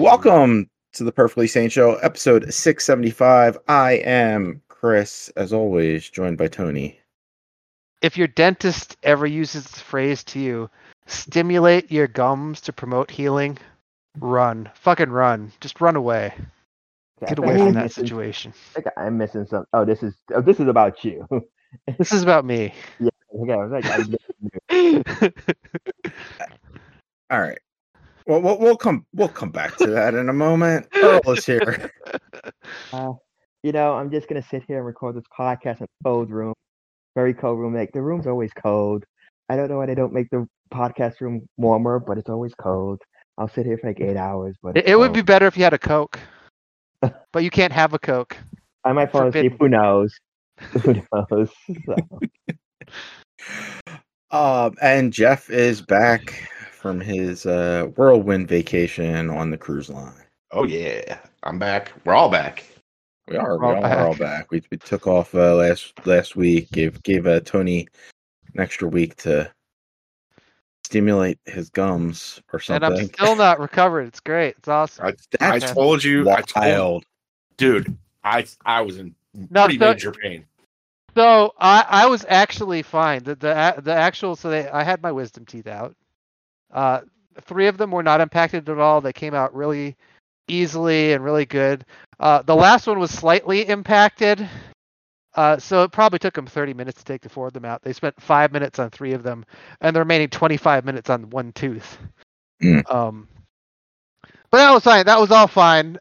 Welcome to the Perfectly Sane Show, episode 675. I am Chris, as always, joined by Tony. If your dentist ever uses this phrase to you, stimulate your gums to promote healing, run. Fucking run. Just run away. Get away from that situation. I think I'm missing something. Oh, this is about you. This is about me. Yeah, okay. I was like, I'm missing you. All right. Well, we'll come back to that in a moment. Earl is here. I'm just gonna sit here and record this podcast in a cold room, very cold room. Like the room's always cold. I don't know why they don't make the podcast room warmer, but it's always cold. I'll sit here for like 8 hours. But it would be better if you had a Coke, but you can't have a Coke. I might fall asleep. Who knows? Who knows? So. And Jeff is back from his whirlwind vacation on the cruise line. Oh yeah, I'm back. We're all back. We are all back. We took off last week. Gave Tony an extra week to stimulate his gums or something. And I'm still not recovered. It's great. It's awesome. I told you. Wild. Dude, I was in pretty major pain. So I was actually fine. The actual I had my wisdom teeth out. 3 of them were not impacted at all. They came out really easily and really good. The last one was slightly impacted. So it probably took them 30 minutes to take the 4 of them out. They spent 5 minutes on 3 of them, and the remaining 25 minutes on 1 tooth. But that was fine. That was all fine.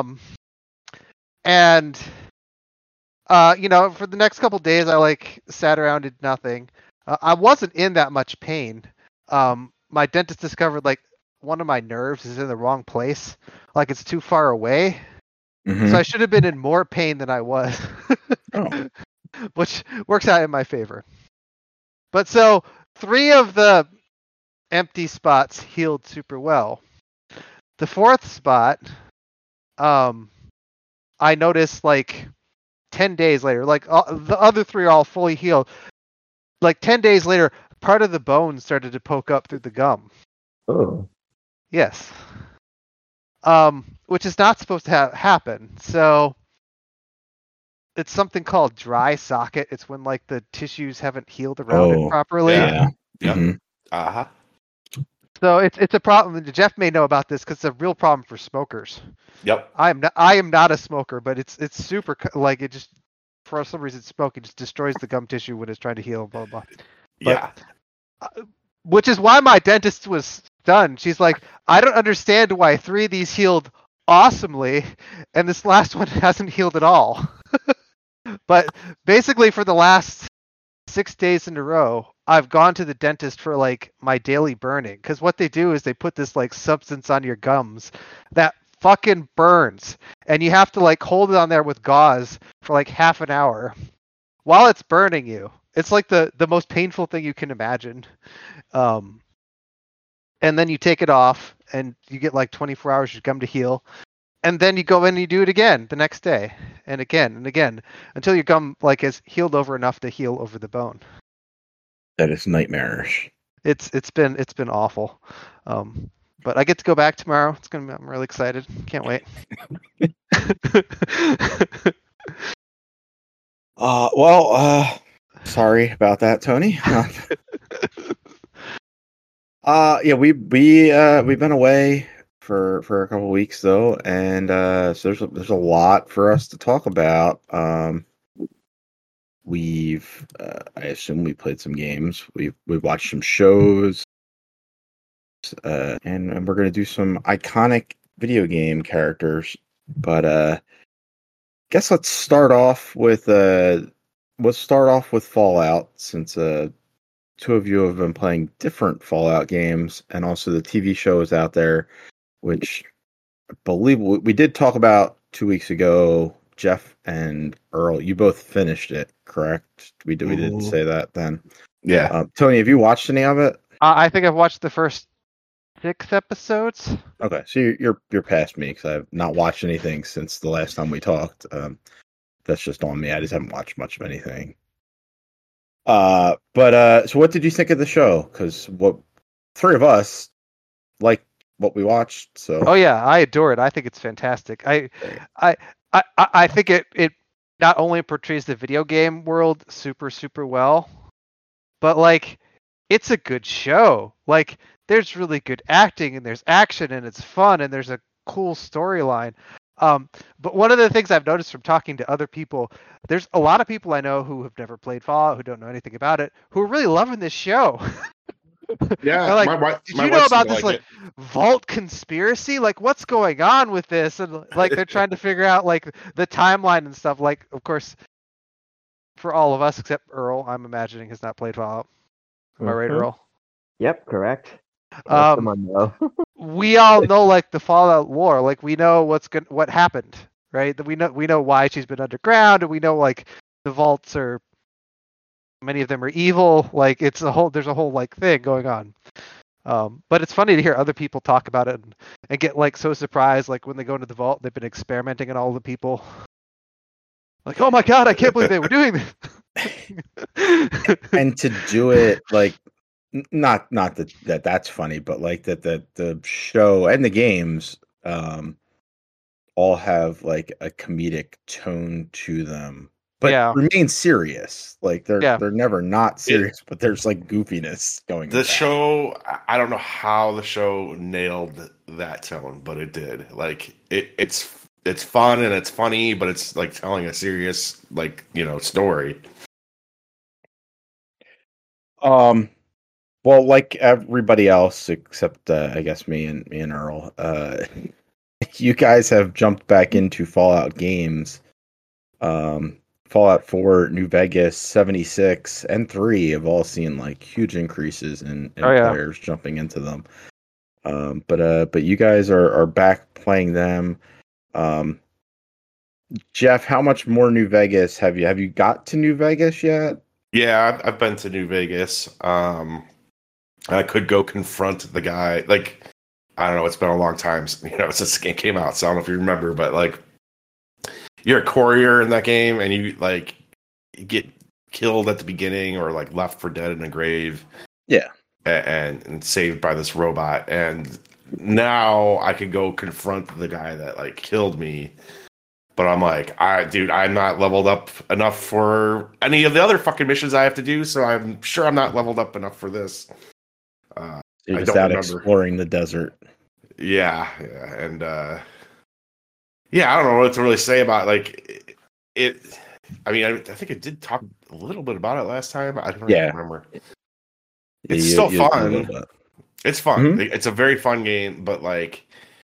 And for the next couple of days, I sat around, did nothing. I wasn't in that much pain. My dentist discovered one of my nerves is in the wrong place, it's too far away. Mm-hmm. So I should have been in more pain than I was, which works out in my favor. But so 3 of the empty spots healed super well. The 4th spot, I noticed 10 days later, the other 3 are all fully healed. 10 days later, part of the bone started to poke up through the gum. Oh. Yes. Which is not supposed to happen. So it's something called dry socket. It's when the tissues haven't healed around it properly. Yeah. Mm-hmm. Uh-huh. So it's a problem. Jeff may know about this because it's a real problem for smokers. Yep. I am not a smoker, but it's super it just for some reason smoking just destroys the gum tissue when it's trying to heal. Blah blah. But, yeah. Which is why my dentist was stunned. She's like, I don't understand why 3 of these healed awesomely, and this last one hasn't healed at all. But basically, for the last 6 days in a row, I've gone to the dentist for my daily burning. Because what they do is they put this substance on your gums that fucking burns, and you have to hold it on there with gauze for half an hour while it's burning you. It's the most painful thing you can imagine. And then you take it off and you get 24 hours for your gum to heal. And then you go in and you do it again the next day and again until your gum is healed over enough to heal over the bone. That is nightmarish. It's been awful. But I get to go back tomorrow. I'm really excited. Can't wait. Sorry about that, Tony. Yeah, we've been away for a couple of weeks though, and so there's a lot for us to talk about. We've I assume we played some games. We've watched some shows, and we're gonna do some iconic video game characters. But guess let's start off with Fallout, since 2 of you have been playing different Fallout games, and also the TV show is out there, which I believe we did talk about 2 weeks ago. Jeff and Earl, you both finished it, correct? We did say that then. Yeah. Tony, have you watched any of it? I think I've watched the first 6 episodes. Okay, so you're past me because I've not watched anything since the last time we talked. That's just on me. I just haven't watched much of anything. So what did you think of the show? Because 3 of us like what we watched. So Oh yeah, I adore it. I think it's fantastic. I think it not only portrays the video game world super well, but like it's a good show. Like there's really good acting and there's action and it's fun and there's a cool storyline. But one of the things I've noticed from talking to other people, there's a lot of people I know who have never played Fallout, who don't know anything about it, who are really loving this show. Yeah, like, did you know about this like vault conspiracy? Like, what's going on with this? And like, they're trying to figure out like the timeline and stuff. Like, of course, for all of us except Earl, I'm imagining has not played Fallout. Am I right, Earl? Yep, correct. We all know like the Fallout lore. Like, we know what happened, right? That we know why she's been underground, and we know like the vaults are. Many of them are evil. Like there's a whole like thing going on. But it's funny to hear other people talk about it and get like so surprised. Like when they go into the vault, they've been experimenting on all the people. Like, oh my god, I can't believe they were doing this. And to do it like not that's funny, but like that the show and the games all have like a comedic tone to them. But remain serious. Like they're never not serious, but there's like goofiness going. The show, I don't know how the show nailed that tone, but it did. Like it's fun and it's funny, but it's like telling a serious story. Well, like everybody else except I guess me and Earl, you guys have jumped back into Fallout games. Fallout 4, New Vegas, 76, and 3 have all seen like huge increases in players jumping into them. But you guys are back playing them. Jeff, how much more New Vegas have you? Have you got to New Vegas yet? Yeah, I've been to New Vegas. I could go confront the guy. Like, I don't know. It's been a long time, since this game came out. So I don't know if you remember, but like. You're a courier in that game, and you like get killed at the beginning, or like left for dead in a grave. Yeah, and saved by this robot. And now I could go confront the guy that like killed me. But I'm like, I'm not leveled up enough for any of the other fucking missions I have to do. So I'm sure I'm not leveled up enough for this. You're just out exploring the desert. Yeah, and. Yeah, I don't know what to really say about like it. I mean, I think I did talk a little bit about it last time. I don't really remember. It's still fun. It's fun. Mm-hmm. It's a very fun game, but like,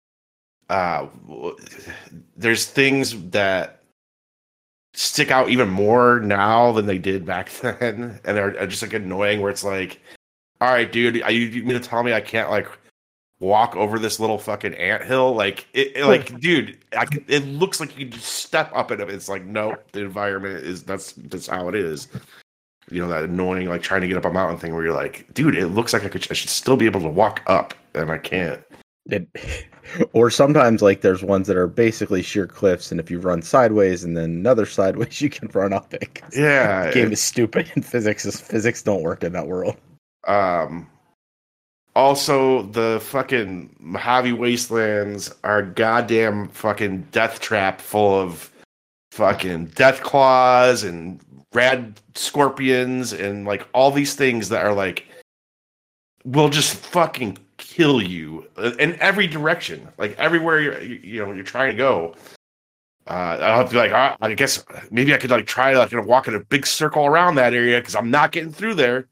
there's things that stick out even more now than they did back then, and they're just like annoying. Where it's like, all right, dude, you mean to tell me I can't like walk over this little fucking anthill? Like dude, it looks like you can just step up it. It's like, no, the environment is that's how it is. That annoying like trying to get up a mountain thing where you're like, dude, it looks like I should still be able to walk up, and I can't. Or sometimes like there's ones that are basically sheer cliffs, and if you run sideways and then another sideways, you can run up it. Yeah, the game is stupid, and physics don't work in that world. Also, the fucking Mojave Wastelands are goddamn fucking death trap full of fucking death claws and rad scorpions and like all these things that are like will just fucking kill you in every direction, like everywhere you're trying to go. I'll have to be like, I guess maybe I could like try like walk in a big circle around that area because I'm not getting through there.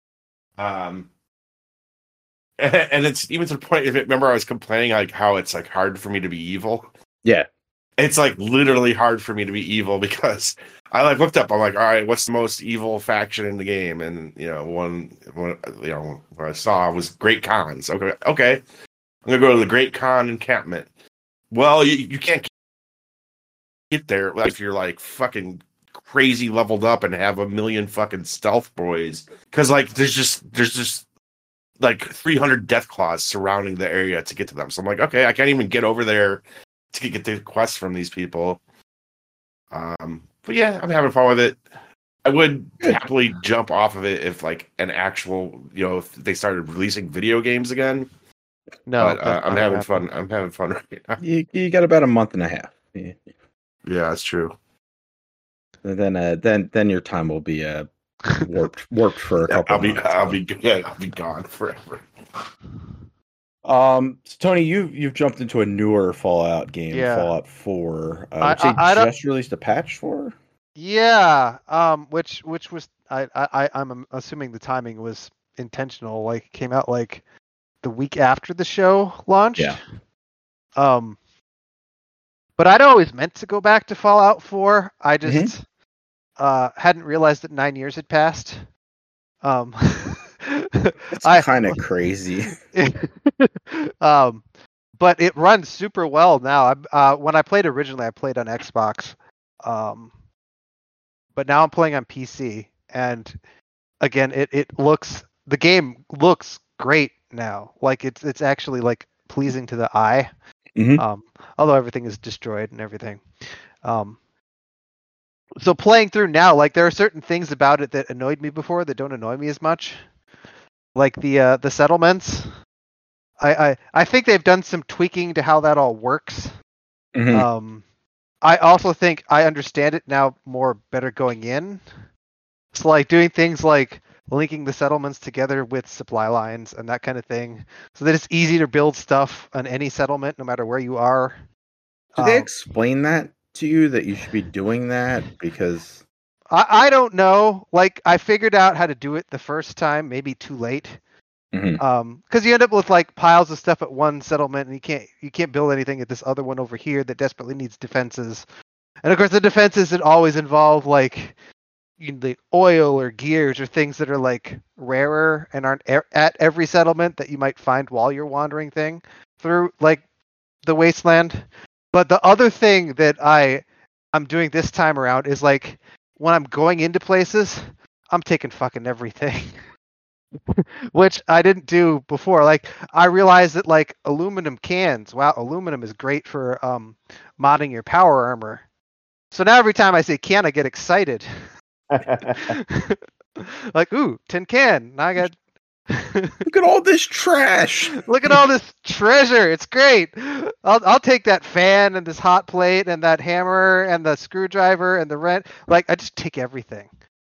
And it's even to the point. Remember, I was complaining like how it's like hard for me to be evil. Yeah, it's like literally hard for me to be evil because I like looked up. I'm like, all right, what's the most evil faction in the game? And one what I saw was Great Khans. Okay, I'm gonna go to the Great Khan encampment. Well, you can't get there if you're like fucking crazy leveled up and have a million fucking stealth boys. Because like there's just like 300 death claws surrounding the area to get to them. So I'm like, okay, I can't even get over there to get the quests from these people. But yeah, I'm having fun with it. I would happily jump off of it if like an actual, if they started releasing video games again. No, but that's I'm not having happening. fun. I'm having fun right now. You got about a month and a half. Yeah. Yeah, that's true. And then your time will be warped for a couple months. I'll be gone forever. So Tony, you've jumped into a newer Fallout game, Yeah. Fallout 4, I which they don't. just released a patch for. Yeah. Which was I'm assuming the timing was intentional. Like it came out like the week after the show launched. Yeah. But I'd always meant to go back to Fallout 4. I just hadn't realized that 9 years had passed. It's kind of crazy. But it runs super well now. When I played originally, I played on Xbox. But now I'm playing on PC, and again, the game looks great now. Like it's actually like pleasing to the eye. Mhm. Although everything is destroyed and everything. So playing through now, like there are certain things about it that annoyed me before that don't annoy me as much. Like the settlements. I think they've done some tweaking to how that all works. Mhm. I also think I understand it now better going in. It's like doing things like linking the settlements together with supply lines and that kind of thing, so that it's easy to build stuff on any settlement, no matter where you are. Do they explain that to you that you should be doing that? Because I don't know. Like I figured out how to do it the first time, maybe too late. Because you end up with like piles of stuff at one settlement, and you can't build anything at this other one over here that desperately needs defenses. And of course, the defenses that always involve like the oil or gears or things that are like rarer and aren't at every settlement that you might find while you're wandering through like the wasteland. But the other thing that I'm doing this time around is like when I'm going into places, I'm taking fucking everything. Which I didn't do before. Like I realized that like aluminum cans, wow, aluminum is great for modding your power armor. So now every time I say can, I get excited. Like, ooh, tin can. Now I got look at all this trash. Look at all this treasure. It's great. I'll take that fan and this hot plate and that hammer and the screwdriver and the wrench. Like I just take everything.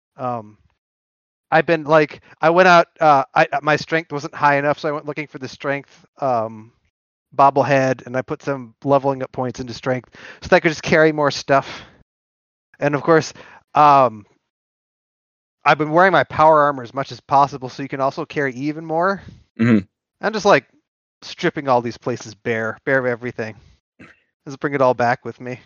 I've been like I went out. My strength wasn't high enough, so I went looking for the strength bobblehead, and I put some leveling up points into strength so that I could just carry more stuff. And of course, I've been wearing my power armor as much as possible, so you can also carry even more. Mhm. I'm just like stripping all these places bare of everything. Just bring it all back with me.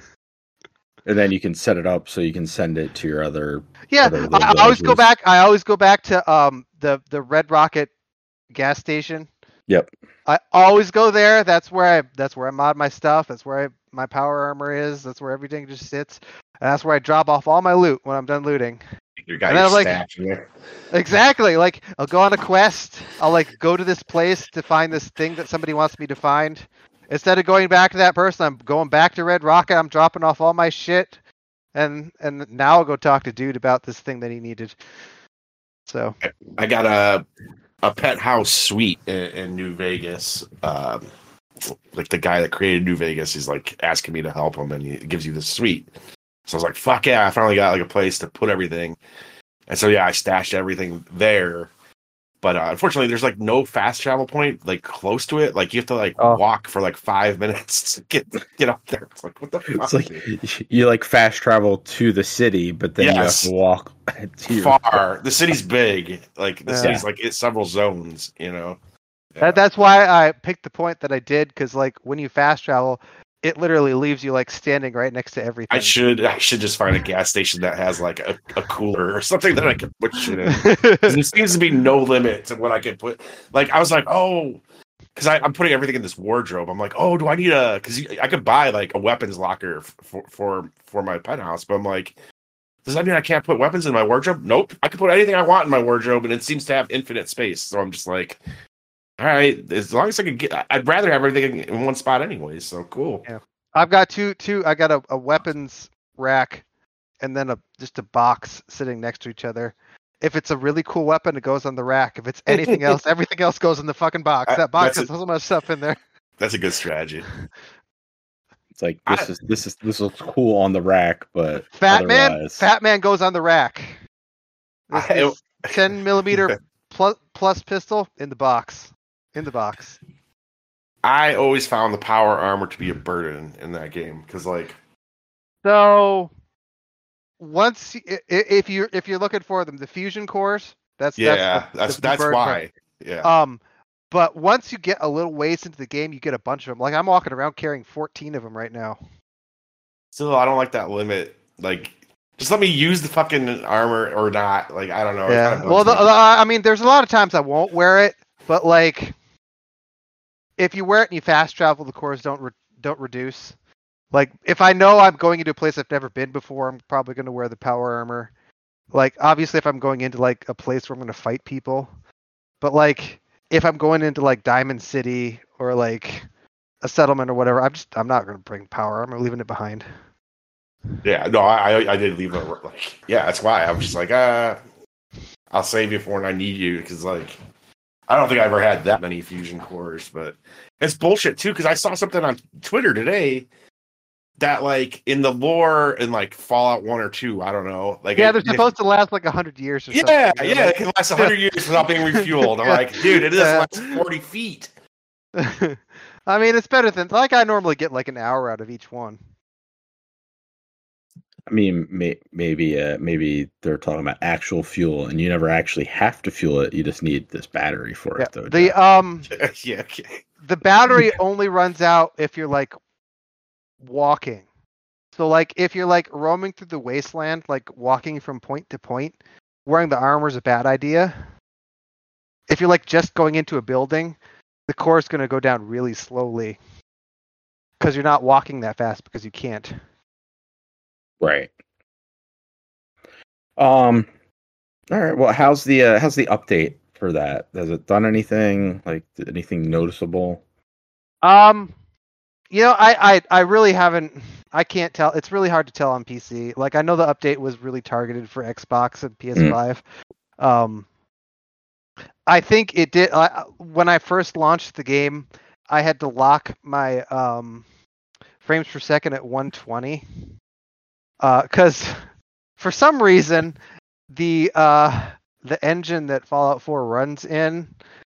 And then you can set it up so you can send it to your other. Yeah, other little I always go villages. back. I always go back to the Red Rocket gas station. Yep. I always go there. That's where I mod my stuff. That's where my power armor is. That's where everything just sits. And that's where I drop off all my loot when I'm done looting. You got And your then, like, stash in there. Exactly. Like I'll go on a quest. I'll like go to this place to find this thing that somebody wants me to find. Instead of going back to that person, I'm going back to Red Rocket. I'm dropping off all my shit, and now I'll go talk to dude about this thing that he needed. So I got a pet house suite in New Vegas. Like the guy that created New Vegas, he's like asking me to help him, and he gives you this suite. So I was like, "Fuck yeah!" I finally got like a place to put everything, and so yeah, I stashed everything there. But unfortunately, there's like no fast travel point like close to it. Like you have to like walk for like 5 minutes to get up there. It's like what the fuck? It's like you like fast travel to the city, but then you have to walk to far. The city's big. Like the city's like it's several zones. You know. Yeah. That's why I picked the point that I did, because like when you fast travel, it literally leaves you like standing right next to everything. I should just find a gas station that has like a cooler or something that I can put shit in. There seems to be no limit to what I can put. Like I was like, oh, because I'm putting everything in this wardrobe. I'm like, oh, do I need because I could buy like a weapons locker for my penthouse, but I'm like, does that mean I can't put weapons in my wardrobe? Nope, I can put anything I want in my wardrobe, and it seems to have infinite space. So I'm just like, all right, as long as I can I'd rather have everything in one spot anyways. So cool. Yeah, I've got two. I got a weapons rack, and then just a box sitting next to each other. If it's a really cool weapon, it goes on the rack. If it's anything else, everything else goes in the fucking box. That box has so much stuff in there. That's a good strategy. It's like this looks cool on the rack, but Fat Man goes on the rack. This 10mm plus pistol in the box. In the box. I always found the power armor to be a burden in that game because, like, so once if you're looking for them, the fusion cores. That's why. Yeah. But once you get a little ways into the game, you get a bunch of them. Like I'm walking around carrying 14 of them right now. Still, I don't like that limit. Like, just let me use the fucking armor or not. Like, I don't know. Yeah. Well, I mean, there's a lot of times I won't wear it, but like, if you wear it and you fast travel, the cores don't reduce. Like, if I know I'm going into a place I've never been before, I'm probably going to wear the power armor. Like, obviously, if I'm going into like a place where I'm going to fight people, but like, if I'm going into like Diamond City or like a settlement or whatever, I'm not going to bring power armor. I'm leaving it behind. Yeah, no, I did leave it. Like, yeah, that's why I was just like, I'll save you for when I need you because like. I don't think I ever had that many fusion cores, but it's bullshit too. Because I saw something on Twitter today that, like, in the lore in like Fallout 1 or 2, I don't know. Like, yeah, they're supposed to last like 100 years or something. Yeah, it can last 100 years without being refueled. I'm like, dude, it doesn't last 40 feet. I mean, it's better than like I normally get like an hour out of each one. I mean, maybe they're talking about actual fuel, and you never actually have to fuel it. You just need this battery for it, though. The the battery only runs out if you're like walking. So like if you're like roaming through the wasteland, like walking from point to point, wearing the armor is a bad idea. If you're like just going into a building, the core is going to go down really slowly because you're not walking that fast because you can't. Right. All right. Well, how's the update for that? Has it done anything noticeable? You know, I really haven't. I can't tell. It's really hard to tell on PC. Like I know the update was really targeted for Xbox and PS5. I think it did. When I first launched the game, I had to lock my frames per second at 120. Because for some reason the engine that Fallout 4 runs in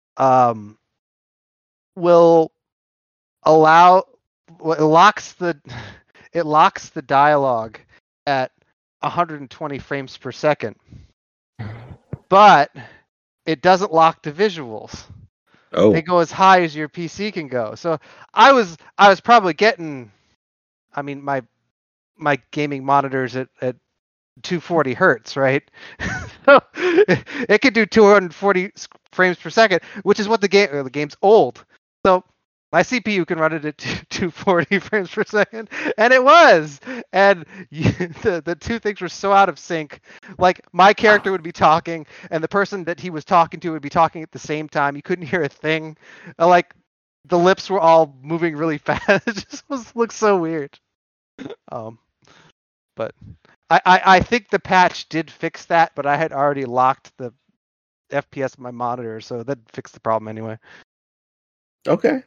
will allow it locks the dialogue at 120 frames per second, but it doesn't lock the visuals. Oh, they go as high as your PC can go. So I was probably getting, I mean my gaming monitors at 240 hertz, right? So it could do 240 frames per second, which is what the game's old. So my CPU can run it at 240 frames per second, and it was. And the two things were so out of sync. Like my character would be talking, and the person that he was talking to would be talking at the same time. You couldn't hear a thing. Like the lips were all moving really fast. It just looked so weird. But I think the patch did fix that, but I had already locked the FPS of my monitor, so that fixed the problem anyway. Okay.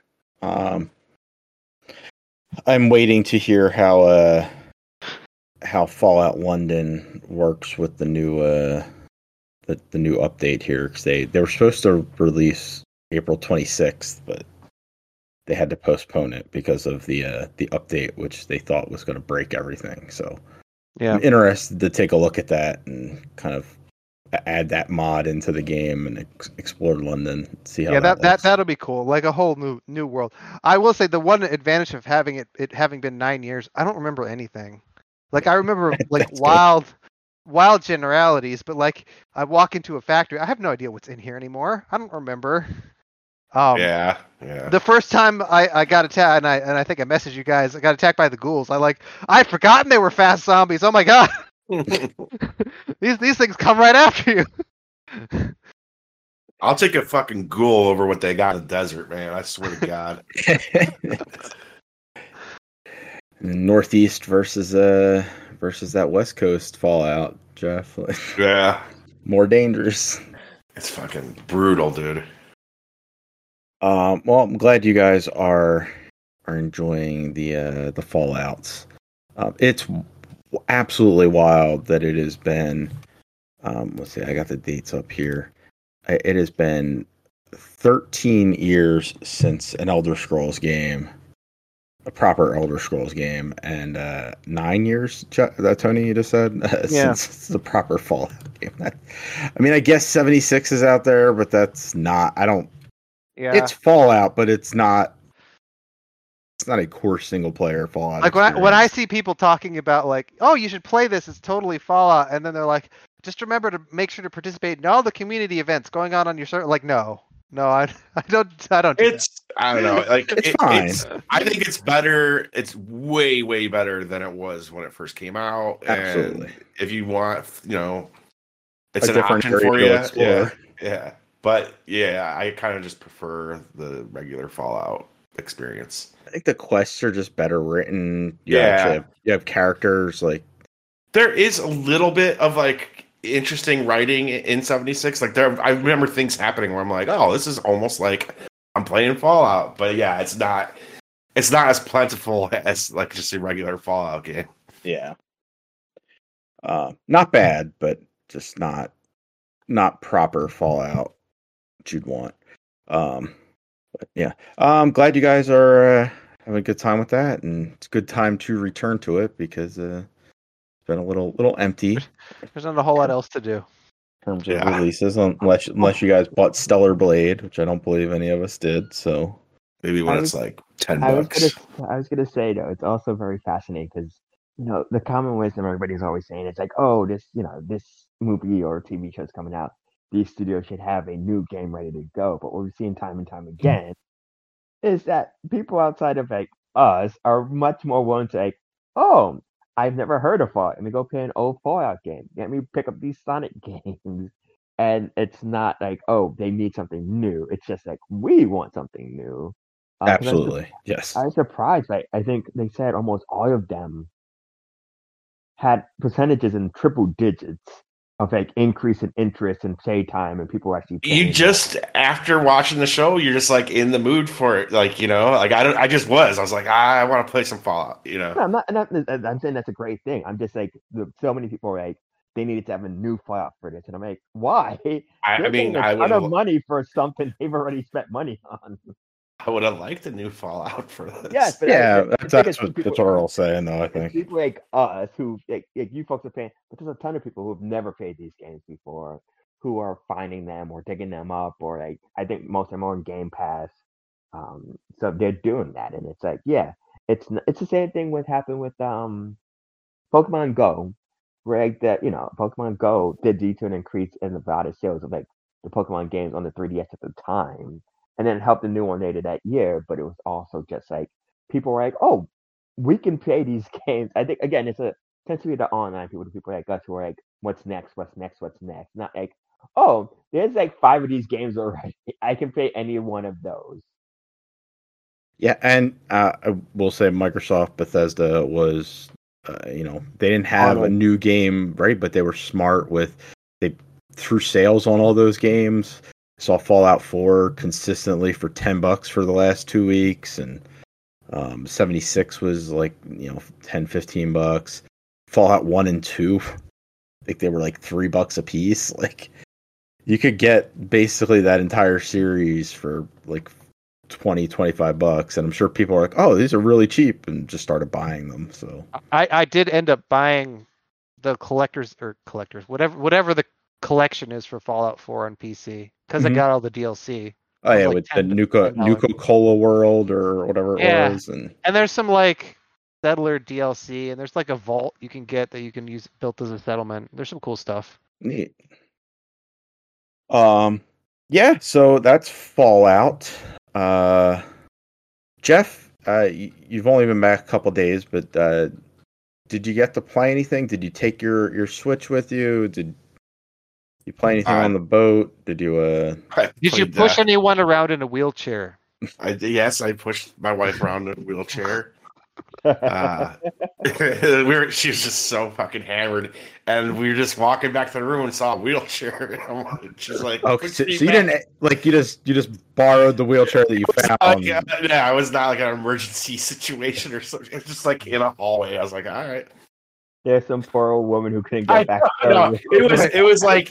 I'm waiting to hear how Fallout London works with the new the new update here, because they were supposed to release April 26th, but they had to postpone it because of the update, which they thought was going to break everything. So yeah, I'm interested to take a look at that and kind of add that mod into the game and explore London. See how that'll be cool. Like a whole new world. I will say the one advantage of having it having been 9 years, I don't remember anything. Like I remember like wild generalities, but like I walk into a factory, I have no idea what's in here anymore. I don't remember. Yeah. The first time I got attacked, and I think I messaged you guys, I got attacked by the ghouls. I'd forgotten they were fast zombies. Oh my god. These things come right after you. I'll take a fucking ghoul over what they got in the desert, man. I swear to God. Northeast versus that West Coast Fallout, Jeff. Yeah. more dangerous. It's fucking brutal, dude. Well, I'm glad you guys are enjoying the Fallouts. It's absolutely wild that it has been. Let's see, I got the dates up here. It has been 13 years since an Elder Scrolls game, a proper Elder Scrolls game, and 9 years, that Tony, you just said, since the proper Fallout game. I mean, I guess 76 is out there, but that's not. I don't. Yeah. It's Fallout, but it's not. It's not a core single player Fallout. Like when I see people talking about like, oh, you should play this, it's totally Fallout, and then they're like, just remember to make sure to participate in all the community events going on your server. Like, no, I don't. I don't know. Like, it's fine. I think it's better. It's way better than it was when it first came out. Absolutely. And if you want, it's a an different option for area to you. explore. Yeah. But yeah, I kind of just prefer the regular Fallout experience. I think the quests are just better written. You have characters like. There is a little bit of like interesting writing in 76. Like I remember things happening where I'm like, oh, this is almost like I'm playing Fallout. But yeah, it's not as plentiful as like just a regular Fallout game. Yeah. Not bad, but just not proper Fallout that you'd want. But yeah. I'm glad you guys are having a good time with that, and it's a good time to return to it because it's been a little empty. There's not a whole lot else to do. In terms of releases, unless you guys bought Stellar Blade, which I don't believe any of us did. So maybe when it's like $10. I was gonna say though, it's also very fascinating because the common wisdom everybody's always saying it's like, oh, this movie or TV show's coming out, these studios should have a new game ready to go. But what we've seen time and time again is that people outside of like us are much more willing to like, oh, I've never heard of Fallout. Let me go play an old Fallout game. Let me pick up these Sonic games. And it's not like, oh, they need something new. It's just like, we want something new. Absolutely. Yes. I was surprised. I think they said almost all of them had percentages in triple digits of like increase in interest and play time, and people actually. You just after watching the show, you're just like in the mood for it, like like I just was. I was like, I want to play some Fallout, No, I'm saying that's a great thing. I'm just like, so many people are like, they needed to have a new Fallout for this, and I'm like, why? I mean, a ton of money for something they've already spent money on. I would have liked a new Fallout for this. Yes, but that's what we're all saying, though. I think people like us who like you folks are paying, but there's a ton of people who have never played these games before, who are finding them or digging them up, or like I think most of them are on Game Pass. So they're doing that, and it's like, yeah, it's the same thing what happened with Pokemon Go, where like that Pokemon Go did lead to an increase in the value of sales of like the Pokemon games on the 3DS at the time. And then it helped the new one later that year, but it was also just like people were like, "Oh, we can play these games." I think again, tends to be the online people like us who are like, "What's next? What's next? What's next?" Not like, "Oh, there's like 5 of these games already. I can play any one of those." Yeah, and I will say Microsoft Bethesda was, they didn't have a new game, right? But they were smart they threw sales on all those games. Saw Fallout 4 consistently for $10 for the last 2 weeks, and 76 was like $10-15. Fallout 1 and 2, I think they were like $3 a piece. Like you could get basically that entire series for like $20-25, and I'm sure people are like, oh, these are really cheap, and just started buying them. So I did end up buying the collectors, whatever the collection is for Fallout 4 on PC, because I got all the DLC. Oh yeah, with the Nuka Cola World or whatever it was, and there's some like settler DLC, and there's like a vault you can get that you can use built as a settlement. There's some cool stuff. Neat. Yeah, so that's Fallout. Jeff, you've only been back a couple days, but did you get to play anything? Did you take your Switch with you? Did you play anything on the boat? Did you push anyone around in a wheelchair? Yes, I pushed my wife around in a wheelchair. She was just so fucking hammered, and we were just walking back to the room and saw a wheelchair. She's like, "Oh, so you didn't like you just borrowed the wheelchair that you found." Yeah, it was not like an emergency situation or something. It was just like in a hallway. I was like, all right. There's some poor old woman who couldn't get back. No, it was by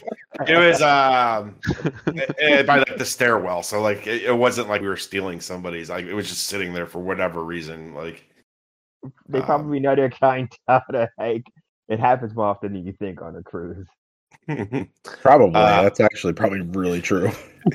like the stairwell. So like it wasn't like we were stealing somebody's. Like it was just sitting there for whatever reason. Like they probably know their clientele to like. It happens more often than you think on a cruise. Probably. That's actually probably really true.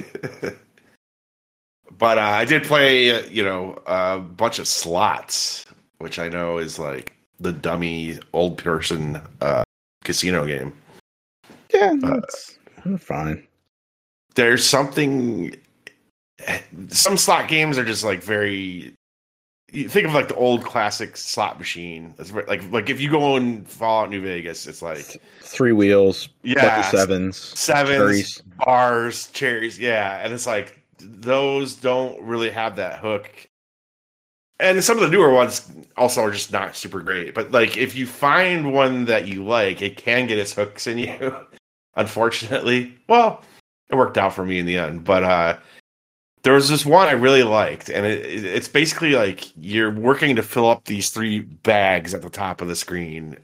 But I did play, a bunch of slots, which I know is like the dummy old person casino game. Yeah, that's fine. There's something. Some slot games are just like very. You think of like the old classic slot machine. That's like if you go in Fallout New Vegas, it's like 3 wheels, yeah, sevens, cherries. Bars, cherries, yeah, and it's like those don't really have that hook. And some of the newer ones also are just not super great. But like if you find one that you like, it can get its hooks in you. Unfortunately, well, it worked out for me in the end. But there was this one I really liked, and it's basically like you're working to fill up these 3 bags at the top of the screen.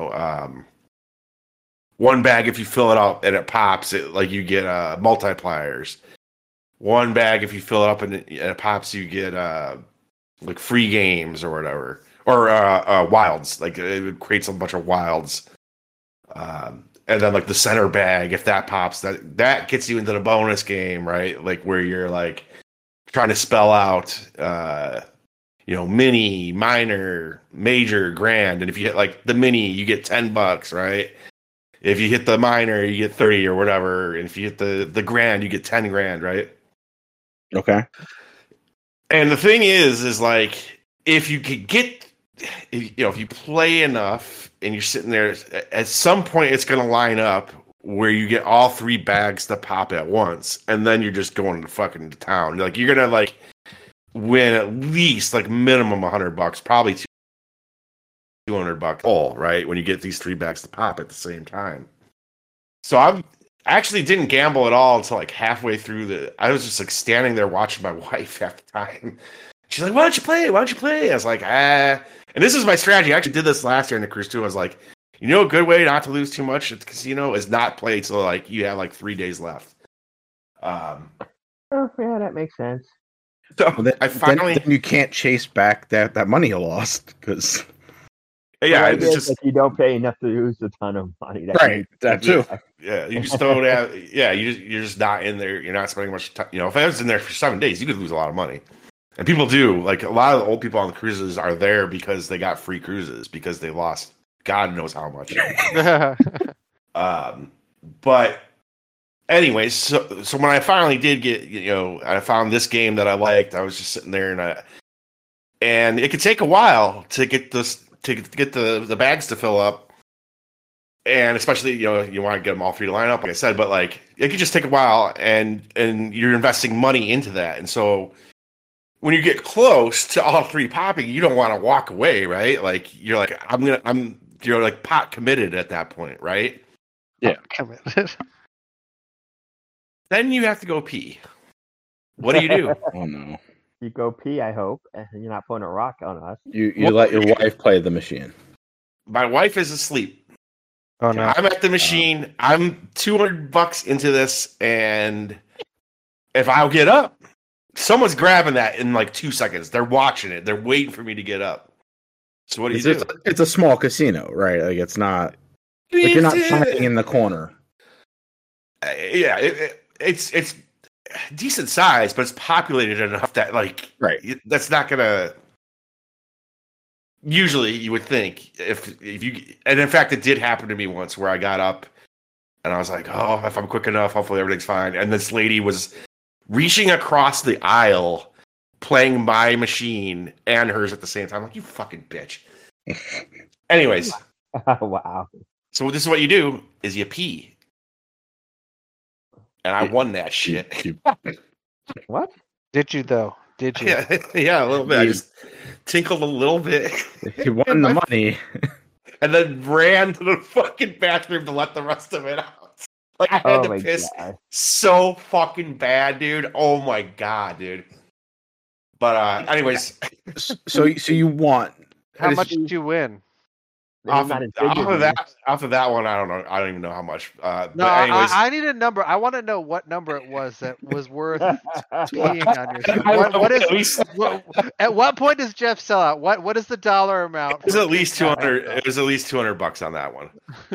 One bag, if you fill it up and it pops, you get multipliers. One bag, if you fill it up and it pops, you get like free games or whatever, or wilds. Like it creates a bunch of wilds. And then like the center bag, if that pops, that gets you into the bonus game, right? Like where you're like trying to spell out, mini, minor, major, grand. And if you hit like the mini, you get $10, right? If you hit the minor, you get 30 or whatever. And if you hit the grand, you get 10 grand, right? Okay. And the thing is like if you could get, if you play enough and you're sitting there, at some point it's going to line up where you get all 3 bags to pop at once, and then you're just going to fucking town. Like you're gonna like win at least like minimum $100, probably $200 all, right? When you get these 3 bags to pop at the same time. So I actually didn't gamble at all until like halfway through I was just like standing there watching my wife at the time. She's like, why don't you play? Why don't you play? I was like, And this is my strategy. I actually did this last year in the cruise too. I was like, a good way not to lose too much at the casino is not play till like you have like 3 days left. Oh yeah, that makes sense. So then you can't chase back that money you lost because yeah, it's just like you don't pay enough to lose a ton of money. Right, that too. Yeah, you just don't have. Yeah, you're just not in there. You're not spending much time. If I was in there for 7 days, you could lose a lot of money. And people do. Like a lot of the old people on the cruises are there because they got free cruises because they lost God knows how much. But anyways, so when I finally did get, I found this game that I liked. I was just sitting there and it could take a while to get the bags to fill up, and especially you want to get them all 3 to line up, like I said. But like it could just take a while, and you're investing money into that, and so. When you get close to all 3 popping, you don't want to walk away, right? Like you're like, you're like pot committed at that point, right? Yeah, committed. Then you have to go pee. What do you do? Oh no. You go pee, I hope, and you're not putting a rock on us. You let your wife play the machine. My wife is asleep. Oh no. I'm at the machine. I'm $200 into this, and if I'll get up, someone's grabbing that in like 2 seconds. They're watching it. They're waiting for me to get up. So what do you do? It's a small casino, right? Like it's not like you're not hiding in the corner. Yeah, it's decent size, but it's populated enough that like that's not gonna. Usually, you would think if you, and in fact, it did happen to me once where I got up and I was like, oh, if I'm quick enough, hopefully everything's fine. And this lady was reaching across the aisle, playing my machine and hers at the same time. I'm like, you fucking bitch. Anyways. Wow. So this is what you do, is you pee. And I won that shit. What? Did you though? Did you? Yeah, a little bit. I just tinkled a little bit. He won the money. And then ran to the fucking bathroom to let the rest of it out. Like, I had to piss so fucking bad, dude. Oh my god, dude. But anyways, so you want How much did you win? Off of that one, I don't know. I don't even know how much. No, but anyways, I need a number. I want to know what number it was that was worth peeing on yourself. At what point does Jeff sell out? What is the dollar amount? It was at least 200. It was at least $200 on that one.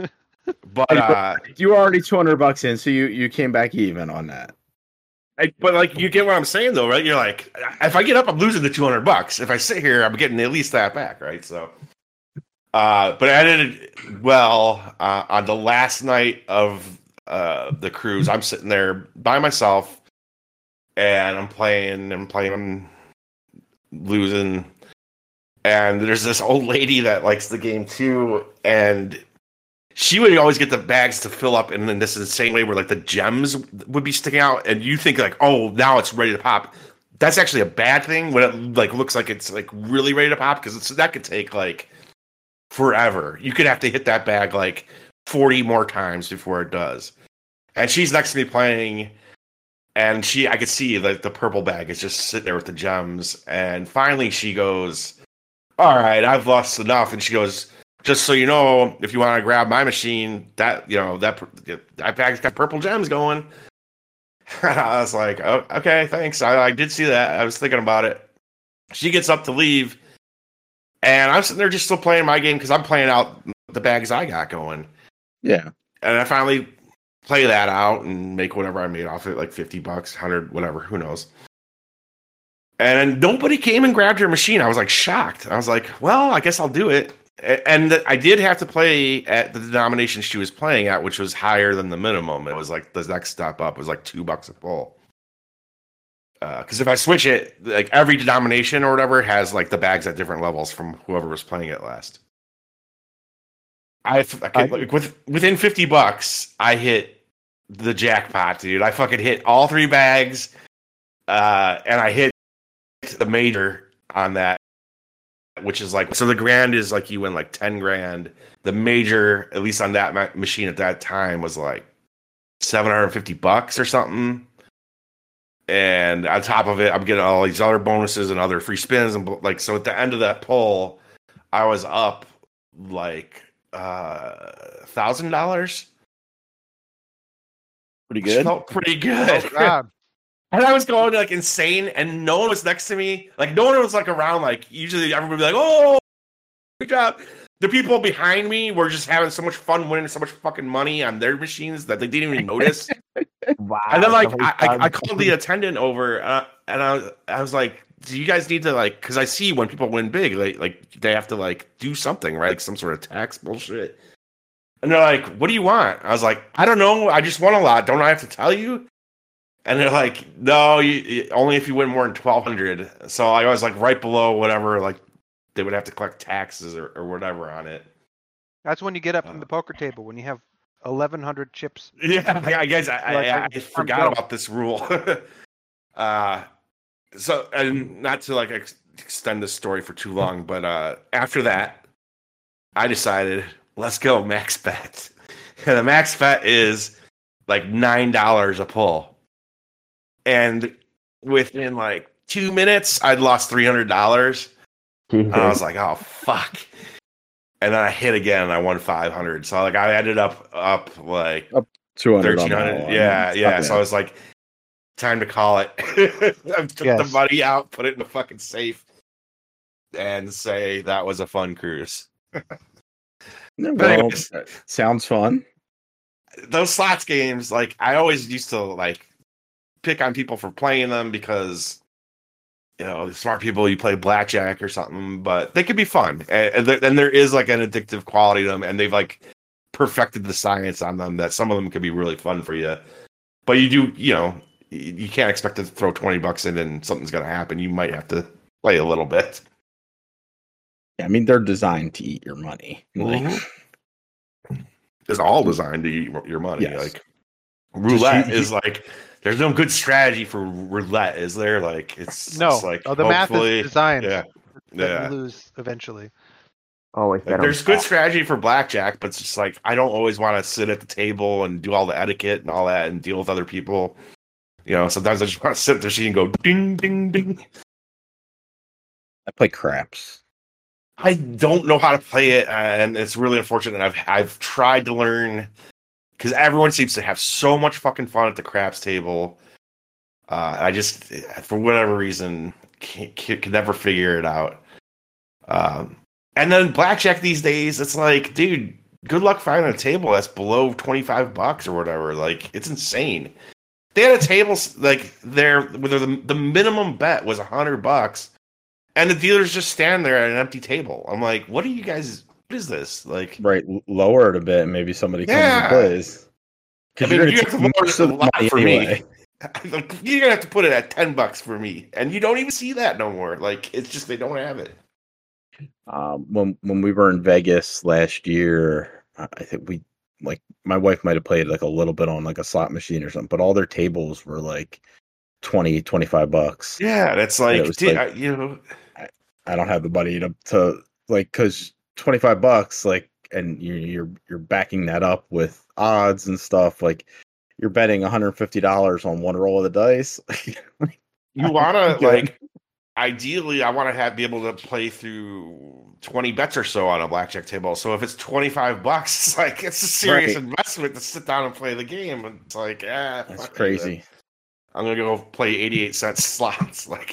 But you were already $200 in, so you came back even on that. But like, you get what I'm saying, though, right? You're like, if I get up, I'm losing the $200. If I sit here, I'm getting at least that back, right? So. But I did well on the last night of the cruise. I'm sitting there by myself, and I'm playing, losing. And there's this old lady that likes the game too, and she would always get the bags to fill up in this insane way where like the gems would be sticking out, and you think like, oh, now it's ready to pop. That's actually a bad thing when it like looks like it's like really ready to pop, because that could take like forever. You could have to hit that bag like 40 more times before it does. And she's next to me playing, and I could see like the purple bag is just sitting there with the gems. And finally she goes, all right, I've lost enough. And she goes, just so you know, if you want to grab my machine, that bag's got purple gems going. I was like, oh, okay, thanks. I did see that. I was thinking about it. She gets up to leave, and I'm sitting there just still playing my game because I'm playing out the bags I got going. Yeah. And I finally play that out and make whatever I made off it, like $50, 100, whatever, who knows. And nobody came and grabbed her machine. I was like shocked. I was like, well, I guess I'll do it. And I did have to play at the denomination she was playing at, which was higher than the minimum. It was like the next step up was like $2 a pull. Because if I switch it, like every denomination or whatever has like the bags at different levels from whoever was playing it last. Within $50, I hit the jackpot, dude. I fucking hit all 3 bags, and I hit the major on that, which is like, so the grand is like you win like 10 grand. The major, at least on that machine at that time, was like $750 or something. And on top of it, I'm getting all these other bonuses and other free spins, and like, so at the end of that pull, I was up like $1,000. Pretty good. Felt pretty good. Oh, God. And I was going like insane, and no one was next to me. Like no one was like around. Like usually everybody would be like, "Oh, good job." The people behind me were just having so much fun winning so much fucking money on their machines that they didn't even notice. Wow. And then like I called the attendant over, and I was like, "Do you guys need to like?" Because I see when people win big, like they have to like do something, right? Like some sort of tax bullshit. And they're like, "What do you want?" I was like, "I don't know. I just won a lot. Don't I have to tell you?" And they're like, "No, you only if you win more than 1,200." So I was like right below whatever, like they would have to collect taxes or whatever on it. That's when you get up from the poker table, when you have 1,100 chips. Yeah, I guess I forgot about this rule. So, and not to like extend this story for too long, but after that, I decided, let's go max bet. And the max bet is like $9 a pull. And within like 2 minutes, I'd lost $300. And I was like, oh, fuck. And then I hit again and I won 500. So like I ended up like up 200. 1,300. Yeah. So I was like, time to call it. I took the money out, put it in the fucking safe, and say that was a fun cruise. Well, sounds fun. Those slots games, like I always used to like pick on people for playing them because, you know, smart people, you play blackjack or something, but they could be fun. And there is like an addictive quality to them, and they've like perfected the science on them that some of them could be really fun for you. But you do, you know, you can't expect to throw $20 in and something's going to happen. You might have to play a little bit. Yeah, I mean, they're designed to eat your money. It's all designed to eat your money. Yes. Like roulette is like there's no good strategy for roulette, is there? Like it's No. just like The math hopefully, is designed yeah, that yeah. you lose eventually. Always bet on There's good top. strategy for blackjack, but it's just like I don't always want to sit at the table and do all the etiquette and all that and deal with other people. You know, sometimes I just want to sit at the machine and go ding, ding, ding. I play craps. I don't know how to play it, and it's really unfortunate. I've tried to learn because everyone seems to have so much fucking fun at the craps table. I just, for whatever reason, can never figure it out. And then blackjack these days, it's like, dude, good luck finding a table that's below $25 or whatever. Like, it's insane. They had a table like there where the minimum bet was $100, and the dealers just stand there at an empty table. I'm like, what are you guys? What is this? Like, Right, lower it a bit, and maybe somebody comes and plays. I Because mean, you're you going have to to take lower most it of a the lot money for anyway. me. You're gonna have to put it at $10 for me, and you don't even see that no more. Like, it's just they don't have it. When we were in Vegas last year, I think we like my wife might have played like a little bit on like a slot machine or something, but all their tables were like $20-$25. Yeah, that's And like, it was dude, like, you know, I don't have the money to like, because $25, like, and you're backing that up with odds and stuff. Like, you're betting $150 on one roll of the dice. you wanna Good. like. Ideally, I want to be able to play through 20 bets or so on a blackjack table. So if it's $25, it's like it's a serious Right. investment to sit down and play the game. And it's like, That's fuck you, crazy. then. I'm gonna go play 88-cent slots. Like,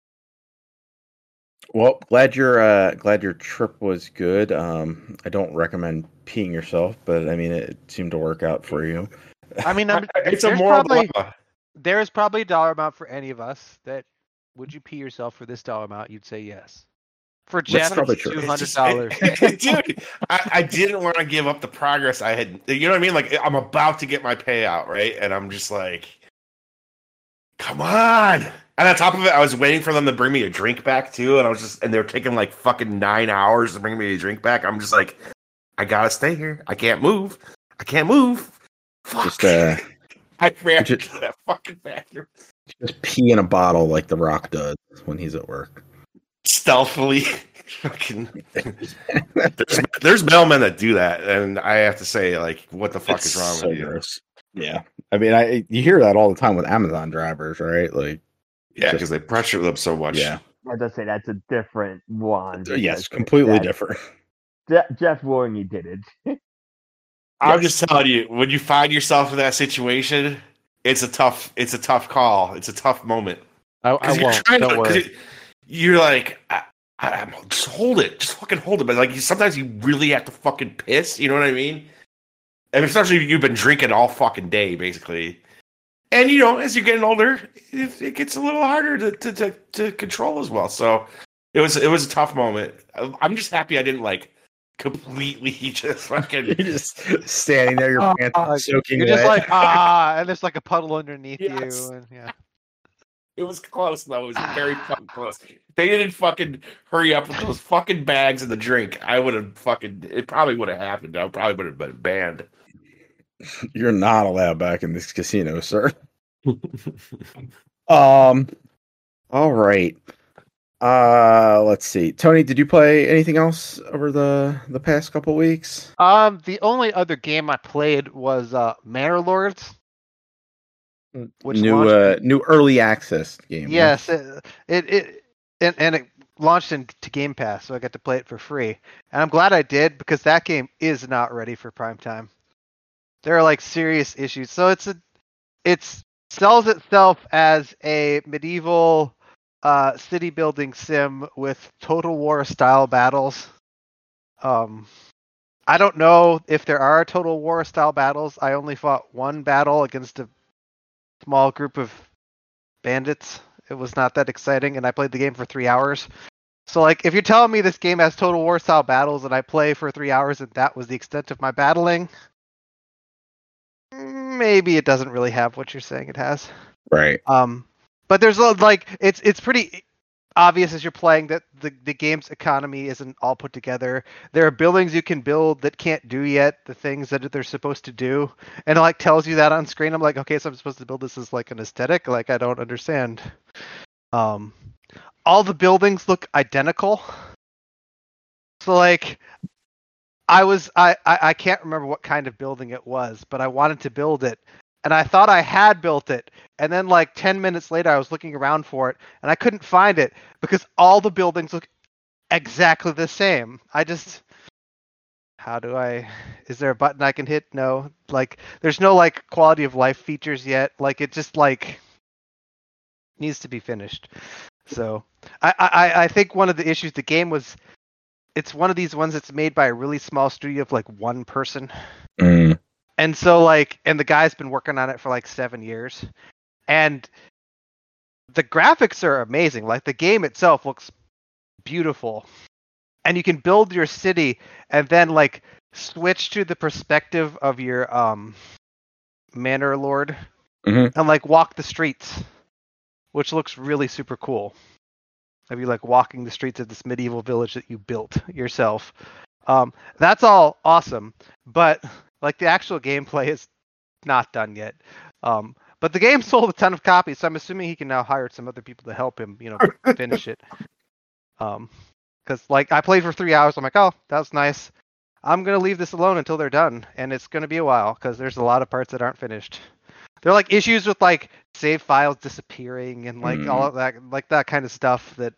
Well, glad your trip was good. I don't recommend peeing yourself, but I mean it seemed to work out for you. I mean, it's a moral dilemma. there is probably a dollar amount for any of us that would you pee yourself for this dollar amount? You'd say yes. For Jeff, probably it's true. $200. Dude, I didn't want to give up the progress I had. You know what I mean? Like, I'm about to get my payout, right? And I'm just like, come on. And on top of it, I was waiting for them to bring me a drink back too. And and they were taking like fucking 9 hours to bring me a drink back. I'm just like, I gotta stay here. I can't move. Fuck. Just I ran just- to that fucking bathroom. just pee in a bottle like The Rock does when he's at work. Stealthily. Fucking. There's mailmen that do that. And I have to say, like, what the fuck is wrong so with you? gross. Yeah. I mean, you hear that all the time with Amazon drivers, right? Like, Yeah, because they pressure them so much. yeah. I just say that's a different one. Yes, because completely that- different. Jeff Willingy did it. I'm Yes. just telling you, when you find yourself in that situation, it's a tough call. It's a tough moment. I You're won't. trying Don't to- 'cause worry. you're like, just hold it. Just fucking hold it. But like, sometimes you really have to fucking piss. You know what I mean? And especially if you've been drinking all fucking day, basically. And you know, as you're getting older, it gets a little harder to control as well. So it was a tough moment. I'm just happy I didn't like completely just fucking. You're just standing there, your pants soaking You're wet. just like, and there's like a puddle underneath Yes. you. And yeah. It was close though. It was very fucking close. They didn't fucking hurry up with those fucking bags and the drink. I would have fucking. It probably would have happened. I probably would have been banned. You're not allowed back in this casino, sir. All right. Let's see. Tony, did you play anything else over the past couple weeks? The only other game I played was Manor Lords. Which launched New early access game. Yes, it launched into Game Pass, so I got to play it for free, and I'm glad I did because that game is not ready for prime time. There are like serious issues, so it sells itself as a medieval city building sim with Total War style battles. I don't know if there are Total War style battles. I only fought one battle against a small group of bandits. It was not that exciting, and I played the game for 3 hours. So, like, if you're telling me this game has Total War style battles and I play for 3 hours and that was the extent of my battling, maybe it doesn't really have what you're saying it has. Right. But there's like it's pretty. obvious as you're playing that the game's economy isn't all put together. There are buildings you can build that can't do yet the things that they're supposed to do, and it like tells you that on screen. I'm like, okay, so I'm supposed to build this as like an aesthetic? Like, I don't understand. All the buildings look identical. So like, I can't remember what kind of building it was, but I wanted to build it. And I thought I had built it. And then like 10 minutes later, I was looking around for it and I couldn't find it because all the buildings look exactly the same. Is there a button I can hit? No. Like, there's no like quality of life features yet. Like, it just like needs to be finished. So I think one of the issues, the game was, it's one of these ones that's made by a really small studio of like one person. Mm. And so like, and the guy's been working on it for like 7 years, and the graphics are amazing. Like, the game itself looks beautiful, and you can build your city and then like switch to the perspective of your manor lord Mhm. and like walk the streets, which looks really super cool. Of you like walking the streets of this medieval village that you built yourself. That's all awesome, but like the actual gameplay is not done yet. But the game sold a ton of copies, so I'm assuming he can now hire some other people to help him, finish it. Because like I played for 3 hours, I'm like, oh, that was nice. I'm gonna leave this alone until they're done, and it's gonna be a while because there's a lot of parts that aren't finished. There are like issues with like save files disappearing and like all of that, like that kind of stuff that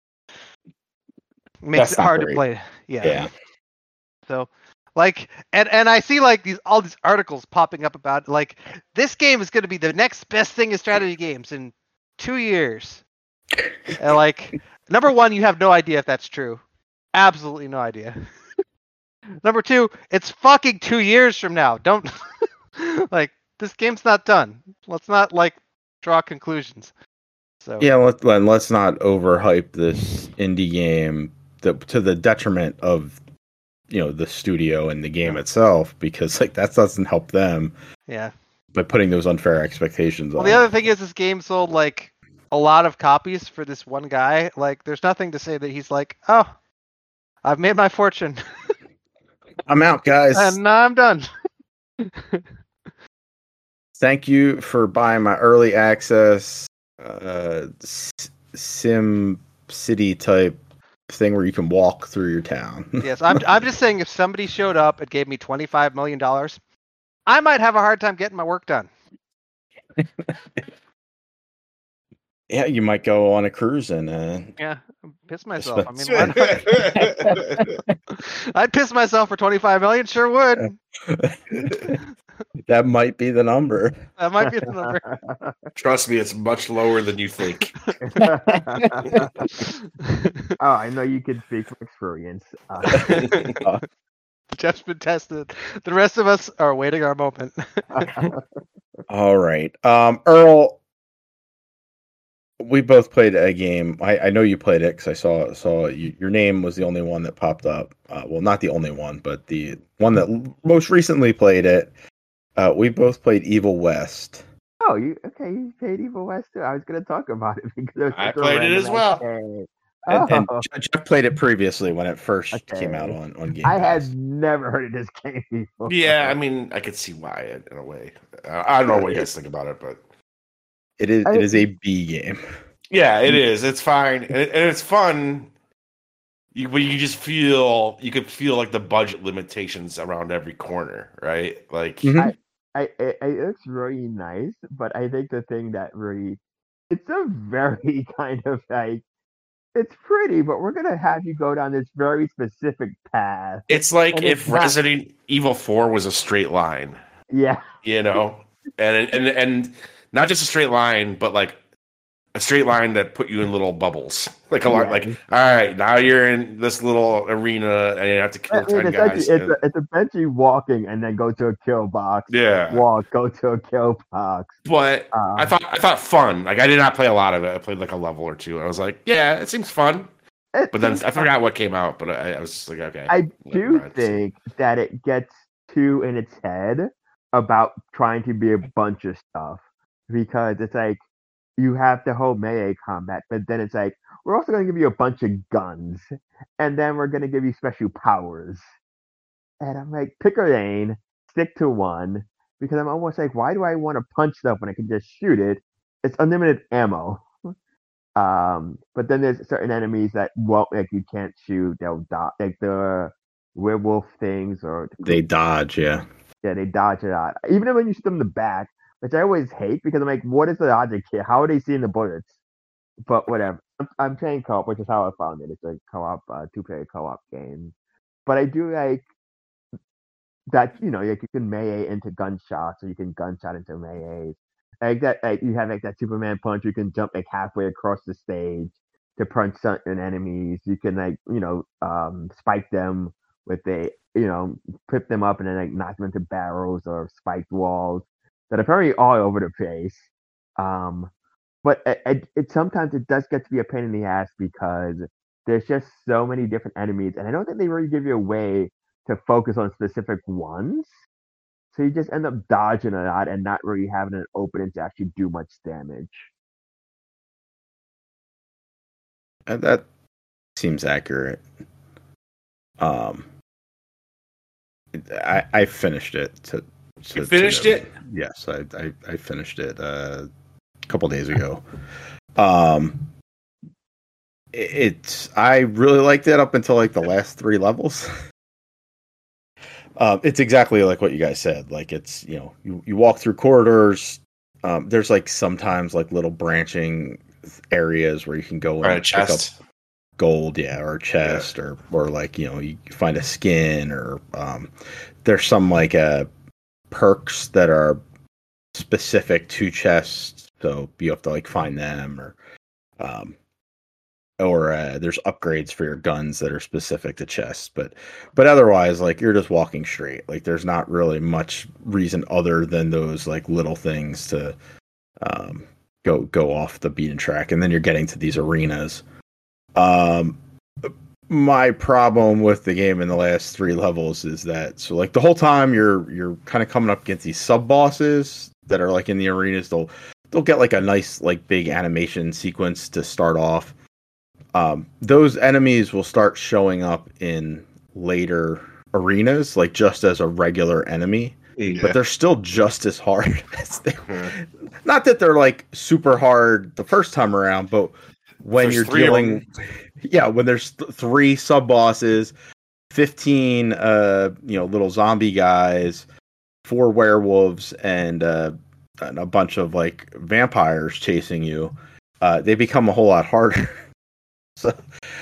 makes That's it not hard great. to play. Yeah. So like, and I see like all these articles popping up about like this game is going to be the next best thing in strategy games in 2 years. And like, number one, you have no idea if that's true. Absolutely no idea. Number two, it's fucking 2 years from now. Don't like, this game's not done. Let's not like draw conclusions. So Yeah, let's not overhype this indie game to the detriment of the studio and the game itself, because like that doesn't help them yeah. by putting those unfair expectations Well, on the it. other thing is this game sold like a lot of copies for this one guy. Like, there's nothing to say that he's like, oh, I've made my fortune. I'm out, guys. And now I'm done. Thank you for buying my early access Sim City type thing where you can walk through your town. Yes, I'm just saying, if somebody showed up and gave me $25 million, I might have a hard time getting my work done. Yeah, you might go on a cruise and Yeah, piss myself. I mean, why not? I'd piss myself for 25 million. Sure would. that might be the number. That might be the number. Trust me, it's much lower than you think. Oh, I know you can speak from experience. Jeff's been tested. The rest of us are waiting our moment. All right, Earl. We both played a game. I know you played it because I saw your name was the only one that popped up. Well, not the only one, but the one that most recently played it. We both played Evil West. Oh, you played Evil West too. I was going to talk about it because I played it as well. And Jeff played it previously when it first came out on Game Pass. I had never heard of this game before. Yeah, I mean, I could see why in a way. I don't know what you guys think about it, but it is a B game. Yeah, it is. It's fine, and it's fun. But you just you could feel like the budget limitations around every corner, right? Like, Mhm. It looks really nice, but I think the thing that really, it's a very kind of like, it's pretty, but we're gonna have you go down this very specific path. it's like And if it's not- Resident Evil 4 was a straight line, Yeah, and not just a straight line, but like a straight line that put you in little bubbles, like a lot. Yeah. Like, all right, now you're in this little arena, and you have to kill 10 guys. It's essentially walking and then go to a kill box. Yeah, Walk, go to a kill box. but I thought fun. Like, I did not play a lot of it. I played like a level or two. I was like, yeah, it seems fun. But then I forgot what came out. But I was just like, okay. I do think that it gets too in its head about trying to be a bunch of stuff, because it's like you have the whole melee combat, but then it's like we're also going to give you a bunch of guns, and then we're going to give you special powers. And I'm like, pick a lane, stick to one, because I'm almost like, why do I want to punch stuff when I can just shoot it? It's unlimited ammo. But then there's certain enemies that won't, like, you can't shoot. They'll die, like the werewolf things, or They dodge, yeah. yeah, they dodge it out. Even when you shoot them in the back, which I always hate because I'm like, what is the logic here? How are they seeing the bullets? But whatever. I'm playing co-op, which is how I found it. It's a co-op, two-player co-op game. But I do like that, like you can melee into gunshots, or you can gunshot into melees. Like that, like you have like that Superman punch. You can jump like halfway across the stage to punch certain enemies. You can like spike them with pip them up and then like knock them into barrels or spiked walls that are very all over the place. But it sometimes it does get to be a pain in the ass because there's just so many different enemies, and I don't think they really give you a way to focus on specific ones. So you just end up dodging a lot and not really having an opening to actually do much damage. And that seems accurate. I finished it. You finished it? Yes, I finished it a couple days ago. I really liked it up until like the last 3 levels. It's exactly like what you guys said. Like it's, you walk through corridors. There's like sometimes like little branching areas where you can go and pick up gold, or a chest, or like, you find a skin, or there's some like perks that are specific to chests, so you have to like find them, or there's upgrades for your guns that are specific to chests, but otherwise, like, you're just walking straight. Like, there's not really much reason other than those like little things to go off the beaten track, and then you're getting to these arenas. My problem with the game in the last 3 levels is that, so like the whole time you're kind of coming up against these sub bosses that are like in the arenas. They'll get like a nice like big animation sequence to start off. Those enemies will start showing up in later arenas, like just as a regular enemy, but they're still just as hard as they were. Not that they're like super hard the first time around, but when there's you're dealing, when there's 3 sub bosses, 15 little zombie guys, 4 werewolves, and a bunch of like vampires chasing you, they become a whole lot harder. So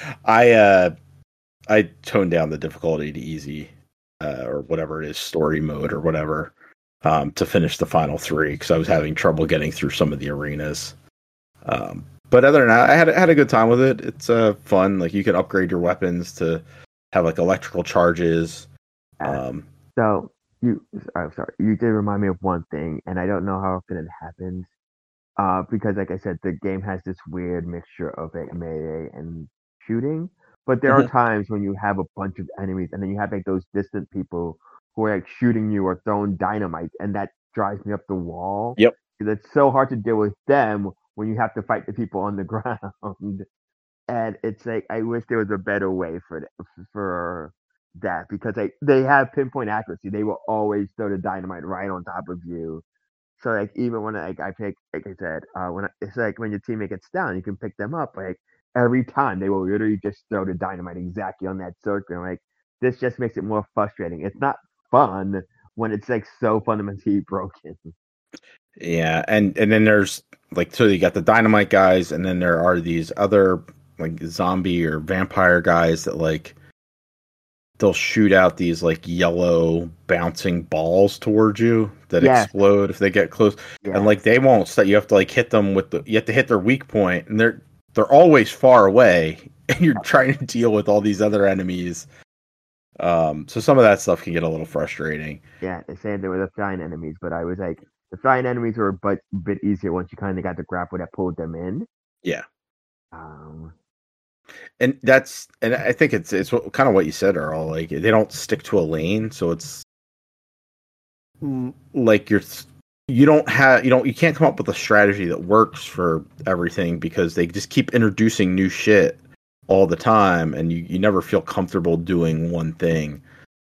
I toned down the difficulty to easy, or whatever it is, story mode or whatever, to finish the final 3 because I was having trouble getting through some of the arenas. But other than that, I had a good time with it. It's fun. Like, you can upgrade your weapons to have like electrical charges. So you did remind me of one thing, and I don't know how often it happens. Because, like I said, the game has this weird mixture of like melee and shooting. But there are times when you have a bunch of enemies, and then you have like those distant people who are like shooting you or throwing dynamite, and that drives me up the wall. Yep. Because it's so hard to deal with them when you have to fight the people on the ground. And it's like, I wish there was a better way for that, because they have pinpoint accuracy. They will always throw the dynamite right on top of you. So like, even when I pick, like I said, it's like when your teammate gets down, you can pick them up. Like, every time they will literally just throw the dynamite exactly on that circle. And like, this just makes it more frustrating. It's not fun when it's like so fundamentally broken. Yeah, and then there's like, so you got the dynamite guys, and then there are these other like zombie or vampire guys that like, they'll shoot out these like yellow bouncing balls towards you that explode if they get close. And like, they won't stop. You have to like hit them you have to hit their weak point, and they're always far away, and you're trying to deal with all these other enemies. So some of that stuff can get a little frustrating. Yeah, they said there were the flying enemies, but I was like, the flying enemies were a bit easier once you kind of got the grapple that pulled them in. Yeah. And I think it's kind of what you said, Earl. Like, they don't stick to a lane, so it's like you can't come up with a strategy that works for everything because they just keep introducing new shit all the time, and you never feel comfortable doing one thing.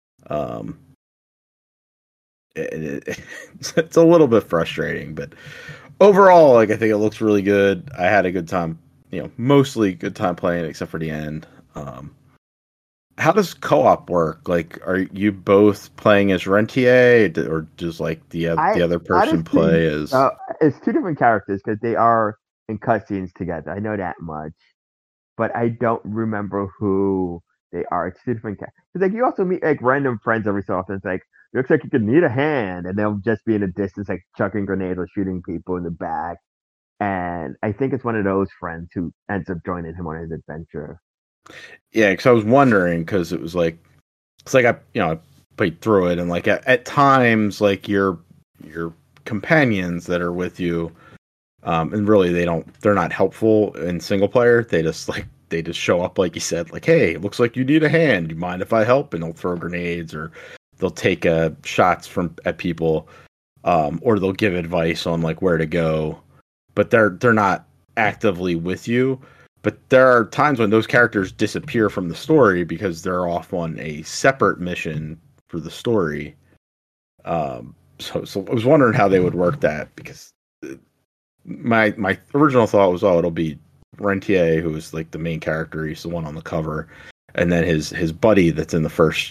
It's a little bit frustrating, but overall, like, I think it looks really good. I had a good time, mostly good time playing, except for the end. How does co-op work? Like, are you both playing as Rentier, or does like the other person play as? It's two different characters because they are in cutscenes together. I know that much, but I don't remember who they are. It's two different characters. Like, you also meet like random friends every so often. It's like, looks like you could need a hand, and they'll just be in a distance, like chucking grenades or shooting people in the back. And I think it's one of those friends who ends up joining him on his adventure. Yeah, because I was wondering, because it's like I played through it, and like at times, like your companions that are with you, and really they're not helpful in single player. They just show up, like you said, like, hey, it looks like you need a hand. Do you mind if I help? And they'll throw grenades, or they'll take shots at people, or they'll give advice on like where to go, but they're not actively with you. But there are times when those characters disappear from the story because they're off on a separate mission for the story. So I was wondering how they would work that, because my original thought was, it'll be Rentier, who is like the main character. He's the one on the cover, and then his buddy that's in the first.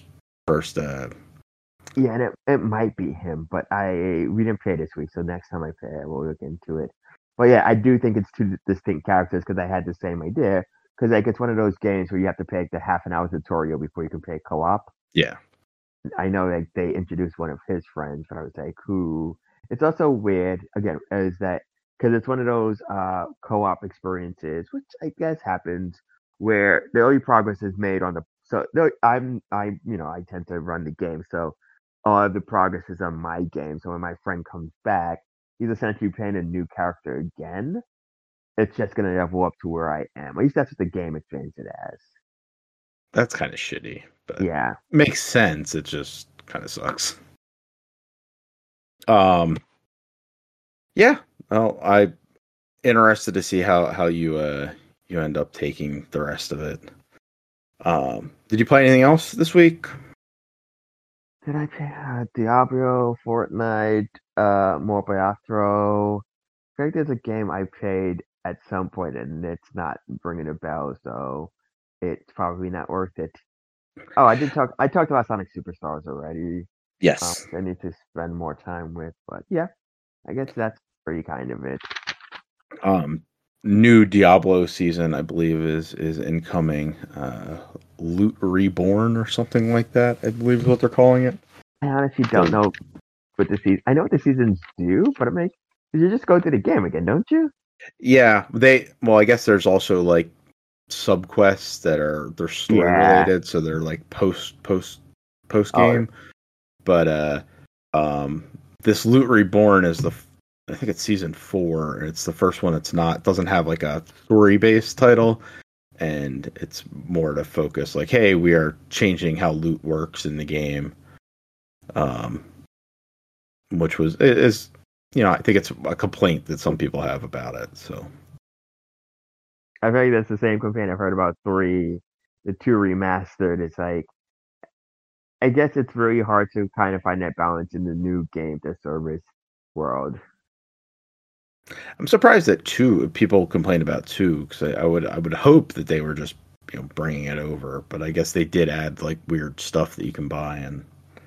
Yeah, and it might be him, but we didn't play this week, so next time I play, I will look into it. But yeah, I do think it's two distinct characters because I had the same idea. Because like, it's one of those games where you have to play like the half an hour tutorial before you can play co-op. Yeah, I know like they introduced one of his friends, but I was like, who? It's also weird again, is that because it's one of those co-op experiences, which I guess happens where the early progress is made on the. So I tend to run the game, so all the progress is on my game. So when my friend comes back, he's essentially playing a new character again. It's just gonna level up to where I am. At least that's what the game explains it as. That's kind of shitty, but yeah, makes sense. It just kind of sucks. Yeah. Well, I'm interested to see how you end up taking the rest of it. Did you play anything else this week? Did I play Diablo, Fortnite, More Teatro? I think there's a game I played at some point and it's not ringing a bell, so it's probably not worth it. Oh, I talked about Sonic Superstars already. Yes. I need to spend more time with, but yeah, I guess that's pretty kind of it. New Diablo season, I believe, is incoming. Loot Reborn or something like that, I believe is what they're calling it. I honestly don't know what the season. I know what the seasons do, but I'm like, you just go through the game again, don't you? Yeah, I guess there's also like subquests they're story related, so they're like post game. But this Loot Reborn is I think it's season 4, and it's the first one. It doesn't have like a story based title, and it's more to focus like, hey, we are changing how loot works in the game. Which is I think it's a complaint that some people have about it. So I feel like that's the same complaint I've heard about 3, the 2 remastered. It's like, I guess it's really hard to kind of find that balance in the new game to service world. I'm surprised that people complain about 2, because I would hope that they were just bringing it over, but I guess they did add like weird stuff that you can buy. And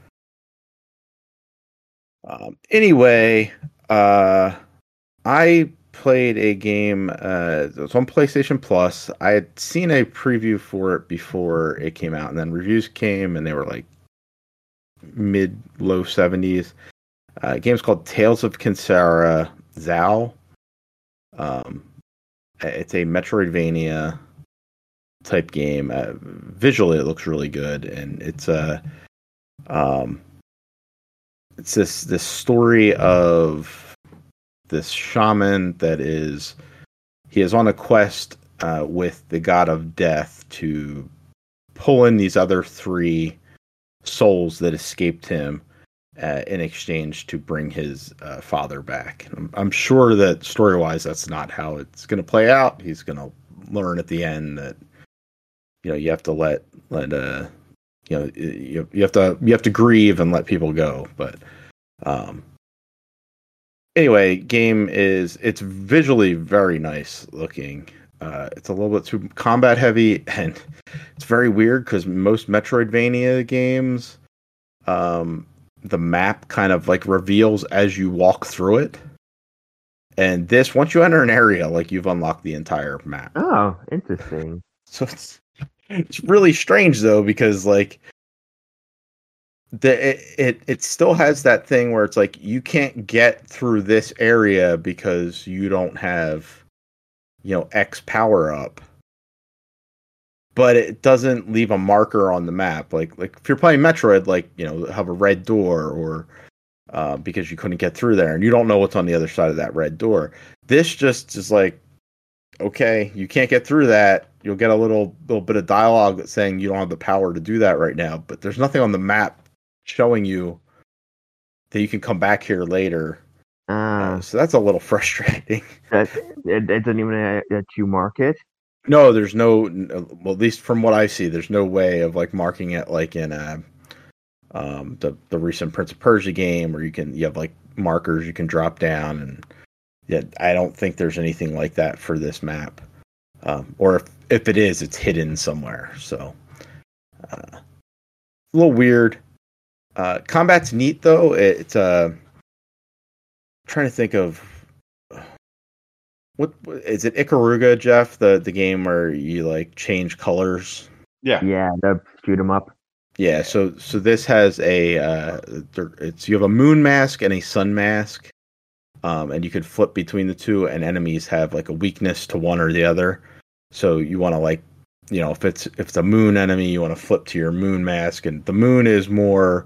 anyway, I played a game. It was on PlayStation Plus. I had seen a preview for it before it came out, and then reviews came, and they were like mid-low 70s. Game's called Tales of Kinsara Zao. It's a Metroidvania type game. Visually, it looks really good, and it's this story of this shaman he is on a quest with the god of death to pull in these other 3 souls that escaped him in exchange to bring his father back. I'm sure that story-wise, that's not how it's going to play out. He's going to learn at the end that you have to let you have to grieve and let people go. But anyway, it's visually very nice looking. It's a little bit too combat heavy, and it's very weird because most Metroidvania games, the map kind of like reveals as you walk through it. And this, once you enter an area, like you've unlocked the entire map. Oh, interesting. So it's really strange though, because like it still has that thing where it's like you can't get through this area because you don't have X power up, but it doesn't leave a marker on the map. Like if you're playing Metroid, like have a red door or because you couldn't get through there and you don't know what's on the other side of that red door. This just is like, okay, you can't get through that. You'll get a little bit of dialogue that's saying you don't have the power to do that right now, but there's nothing on the map showing you that you can come back here later. So that's a little frustrating. It doesn't even let you mark it? No, there's no. Well, at least from what I see, there's no way of like marking it like in the recent Prince of Persia game, where you have like markers you can drop down, and yeah, I don't think there's anything like that for this map. Or if it is, it's hidden somewhere. So a little weird. Combat's neat though. It's trying to think of what is it? Ikaruga, Jeff, the game where you like change colors. Yeah, the shoot 'em up. Yeah, so this has you have a moon mask and a sun mask, and you can flip between the two, and enemies have like a weakness to one or the other. So you want to like, if it's a moon enemy, you want to flip to your moon mask, and the moon is more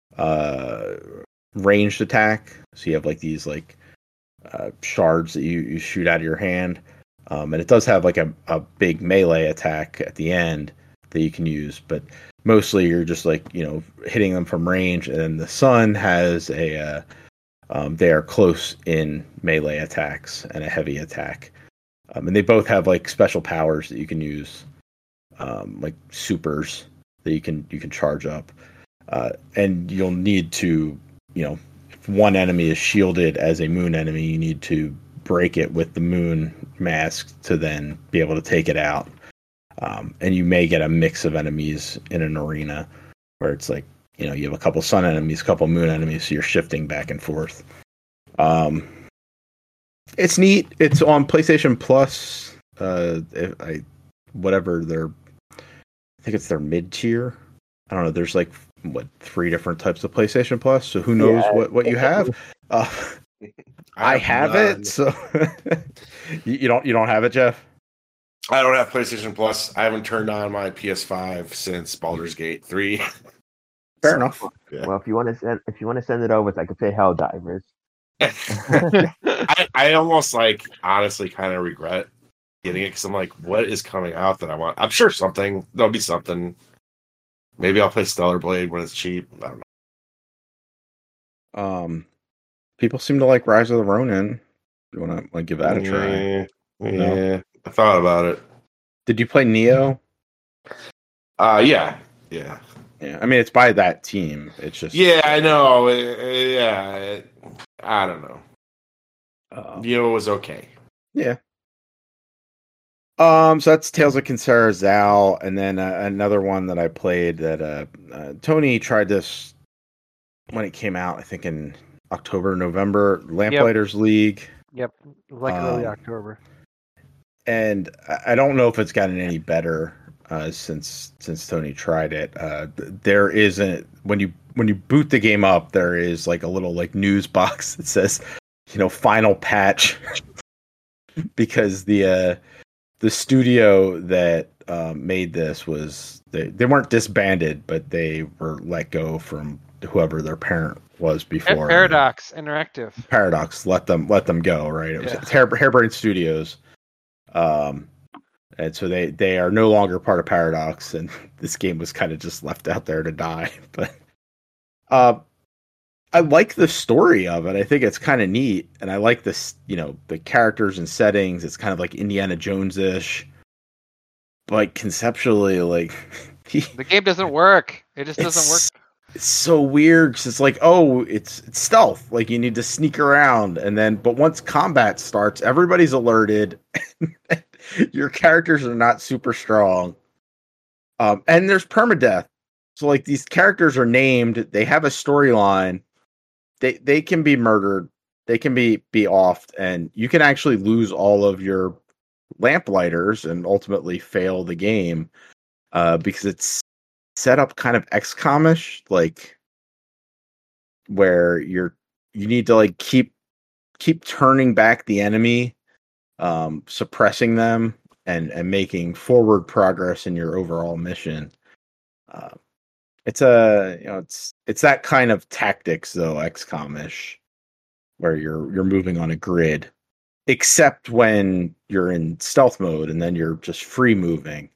ranged attack. So you have like these like shards that you shoot out of your hand, and it does have like a big melee attack at the end that you can use, but mostly you're just like hitting them from range. And then the sun has they are close in melee attacks and a heavy attack, and they both have like special powers that you can use, like supers that you can charge up, and you'll need to if one enemy is shielded as a moon enemy, you need to break it with the moon mask to then be able to take it out. And you may get a mix of enemies in an arena where it's like, you have a couple sun enemies, a couple moon enemies, so you're shifting back and forth. It's neat. It's on PlayStation Plus. I think it's their mid tier. I don't know. There's like 3 different types of PlayStation Plus, so who knows what you have. I have it, so you don't have it, Jeff? I don't have PlayStation Plus. I haven't turned on my PS5 since Baldur's Gate 3. Fair enough. Yeah. Well, if you want to send it over, I could say Helldivers. I almost honestly kind of regret getting it because I'm like, what is coming out that I want? I'm sure there'll be something. Maybe I'll play Stellar Blade when it's cheap. I don't know. People seem to like Rise of the Ronin. You want to give that a try? Yeah, I thought about it. Did you play Neo? Yeah. I mean, it's by that team. It's just I know. I don't know. Neo was okay. Yeah. So that's Tales of Kinsara Zal, and then another one that I played that Tony tried this when it came out. I think in October, November. Lamplighters League. Yep, early October. And I don't know if it's gotten any better since Tony tried it. There isn't when you boot the game up, there is like a little like news box that says, final patch, because the studio that made this was they weren't disbanded, but they were let go from whoever their parent was before. Paradox Interactive. Paradox let them go, right? It was Harebrained Studios. And so they are no longer part of Paradox, and this game was kind of just left out there to die. But I like the story of it. I think it's kind of neat, and I like this. The characters and settings. It's kind of like Indiana Jones ish, but conceptually, like The game doesn't work. It just doesn't work. It's so weird because it's like, oh, it's stealth. Like you need to sneak around, and then but once combat starts, everybody's alerted. Your characters are not super strong, and there's permadeath. So like these characters are named. They have a storyline. They can be murdered. They can be offed, and you can actually lose all of your lamplighters and ultimately fail the game because it's set up kind of XCOM-ish, like where you need to like keep turning back the enemy, suppressing them, and making forward progress in your overall mission. It's it's that kind of tactics though, XCOM-ish, where you're moving on a grid, except when you're in stealth mode and then you're just free moving.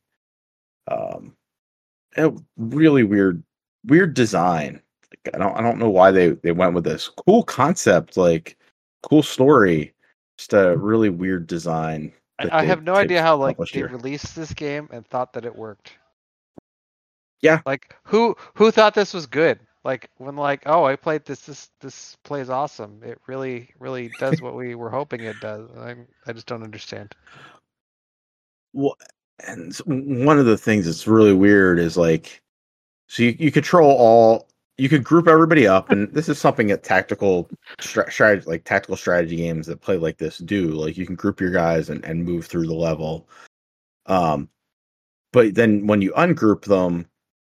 Really weird design. Like, I don't know why they went with this cool concept, like cool story, just a really weird design. I have no idea how like they here. released this game and thought that it worked. Yeah, like who thought this was good? Like when like, oh, I played this plays awesome. It really does what we were hoping it does. I just don't understand. Well, and one of the things that's really weird is like, so you control you could group everybody up, and this is something that tactical strategy, like tactical strategy games that play like this do. Like you can group your guys and move through the level. But then when you ungroup them,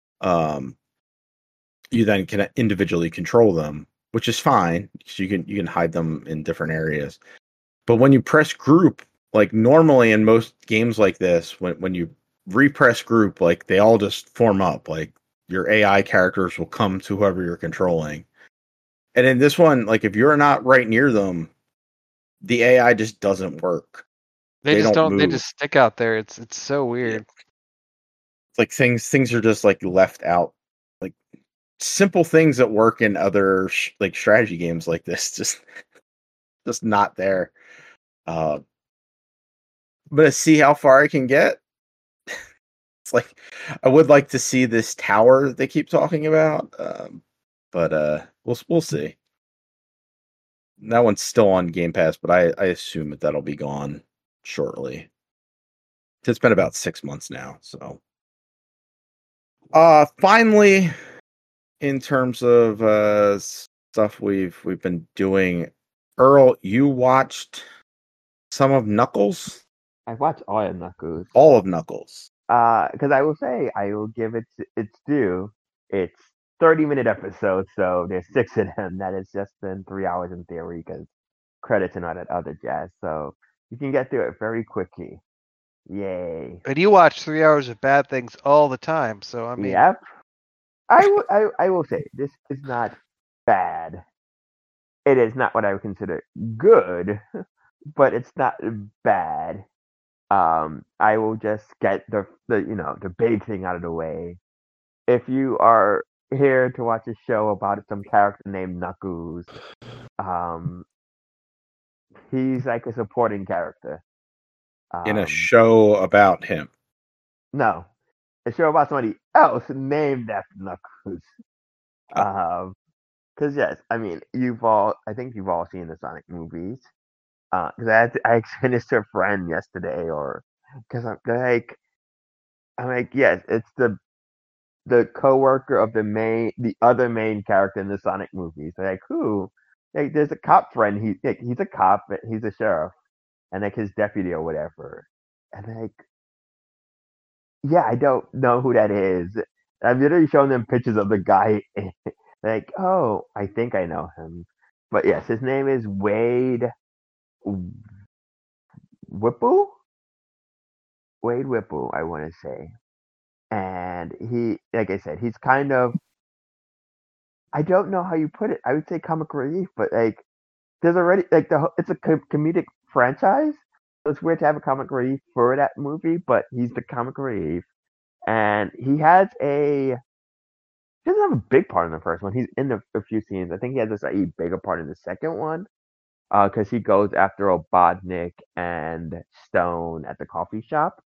you then can individually control them, which is fine because you can hide them in different areas. But when you press group, like normally in most games like this, when you repress group, like they all just form up. Like your AI characters will come to whoever you're controlling. And in this one, like if you're not right near them, the AI just doesn't work. They just don't. move. They just stick out there. It's so weird. It's like things are just like left out. Like simple things that work in other like strategy games like this, just not there. I'm gonna see how far I can get. It's like I would like to see this tower that they keep talking about, but we'll see. That one's still on Game Pass, but I assume that'll be gone shortly. It's been about 6 months now, so. Finally, in terms of stuff we've been doing, Earl, you watched some of Knuckles? I watched all of Knuckles. All of Knuckles. Because I will say, I will give it its due. It's 30-minute episodes, so there's 6 of them. That is just in 3 hours in theory, because credits and all that other jazz. So you can get through it very quickly. Yay. And you watch 3 hours of bad things all the time, so I mean. Yep. I will say, this is not bad. It is not what I would consider good, but it's not bad. I will just get the big thing out of the way. If you are here to watch a show about some character named Knuckles, he's like a supporting character. In a show about him. No. A show about somebody else named after Knuckles. Because yes, I mean, I think you've all seen the Sonic movies. Because I finished a friend yesterday, or because I'm like, yes, it's the coworker of the other main character in the Sonic movies. They're like, who? Like, there's a cop friend. He's a cop. He's a sheriff, and like his deputy or whatever. And like, yeah, I don't know who that is. I've literally shown them pictures of the guy. Like, oh, I think I know him. But yes, his name is Wade Whipple? Wade Whipple, I want to say. And he, like I said, he's kind of, I don't know how you put it. I would say comic relief, but like, there's already, like, it's a comedic franchise. So it's weird to have a comic relief for that movie, but he's the comic relief. And he has He doesn't have a big part in the first one. He's in a few scenes. I think he has this a bigger part in the second one. Because he goes after Robotnik and Stone at the coffee shop.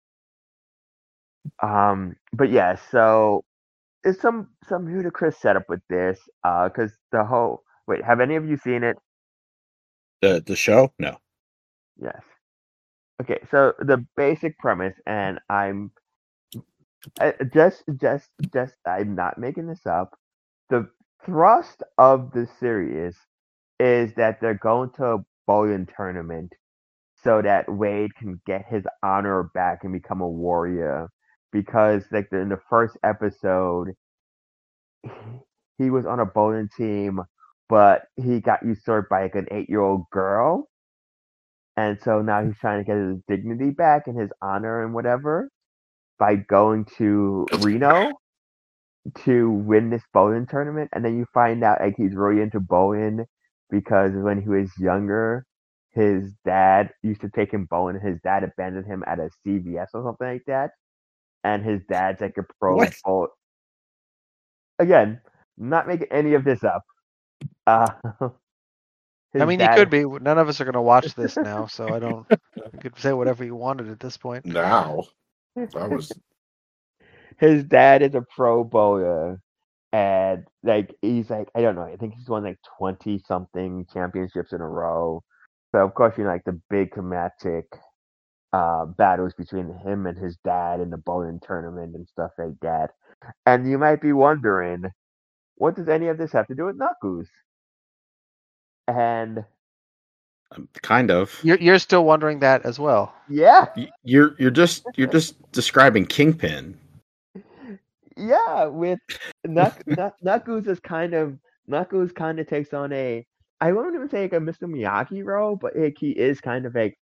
But yeah, so it's some ludicrous setup with this. Because the whole wait, have any of you seen it? The show? No. Yes. Okay, so the basic premise, and just I'm not making this up. The thrust of the series is that they're going to a bowling tournament so that Wade can get his honor back and become a warrior. Because like in the first episode, he was on a bowling team, but he got usurped by like an 8-year-old girl, and so now he's trying to get his dignity back and his honor and whatever by going to Reno to win this bowling tournament. And then you find out like he's really into bowling because when he was younger, his dad used to take him bowling. His dad abandoned him at a CVS or something like that. And his dad's like a pro What? bowl. Again, not making any of this up. Uh, I mean, you could be. None of us are going to watch this now, so I don't. You could say whatever you wanted at this point. Now, that was His dad is a pro bowler, and like he's like I don't know. I think he's won like 20 something championships in a row. So of course, like the big dramatic battles between him and his dad in the bowling tournament and stuff like that. And you might be wondering, what does any of this have to do with Knuckles? And Kind of. You're still wondering that as well. yeah, You're just describing Kingpin. yeah. With Knuckles is Knuckles kind of takes on a I won't even say like a Mr. Miyagi role, but like he is kind of like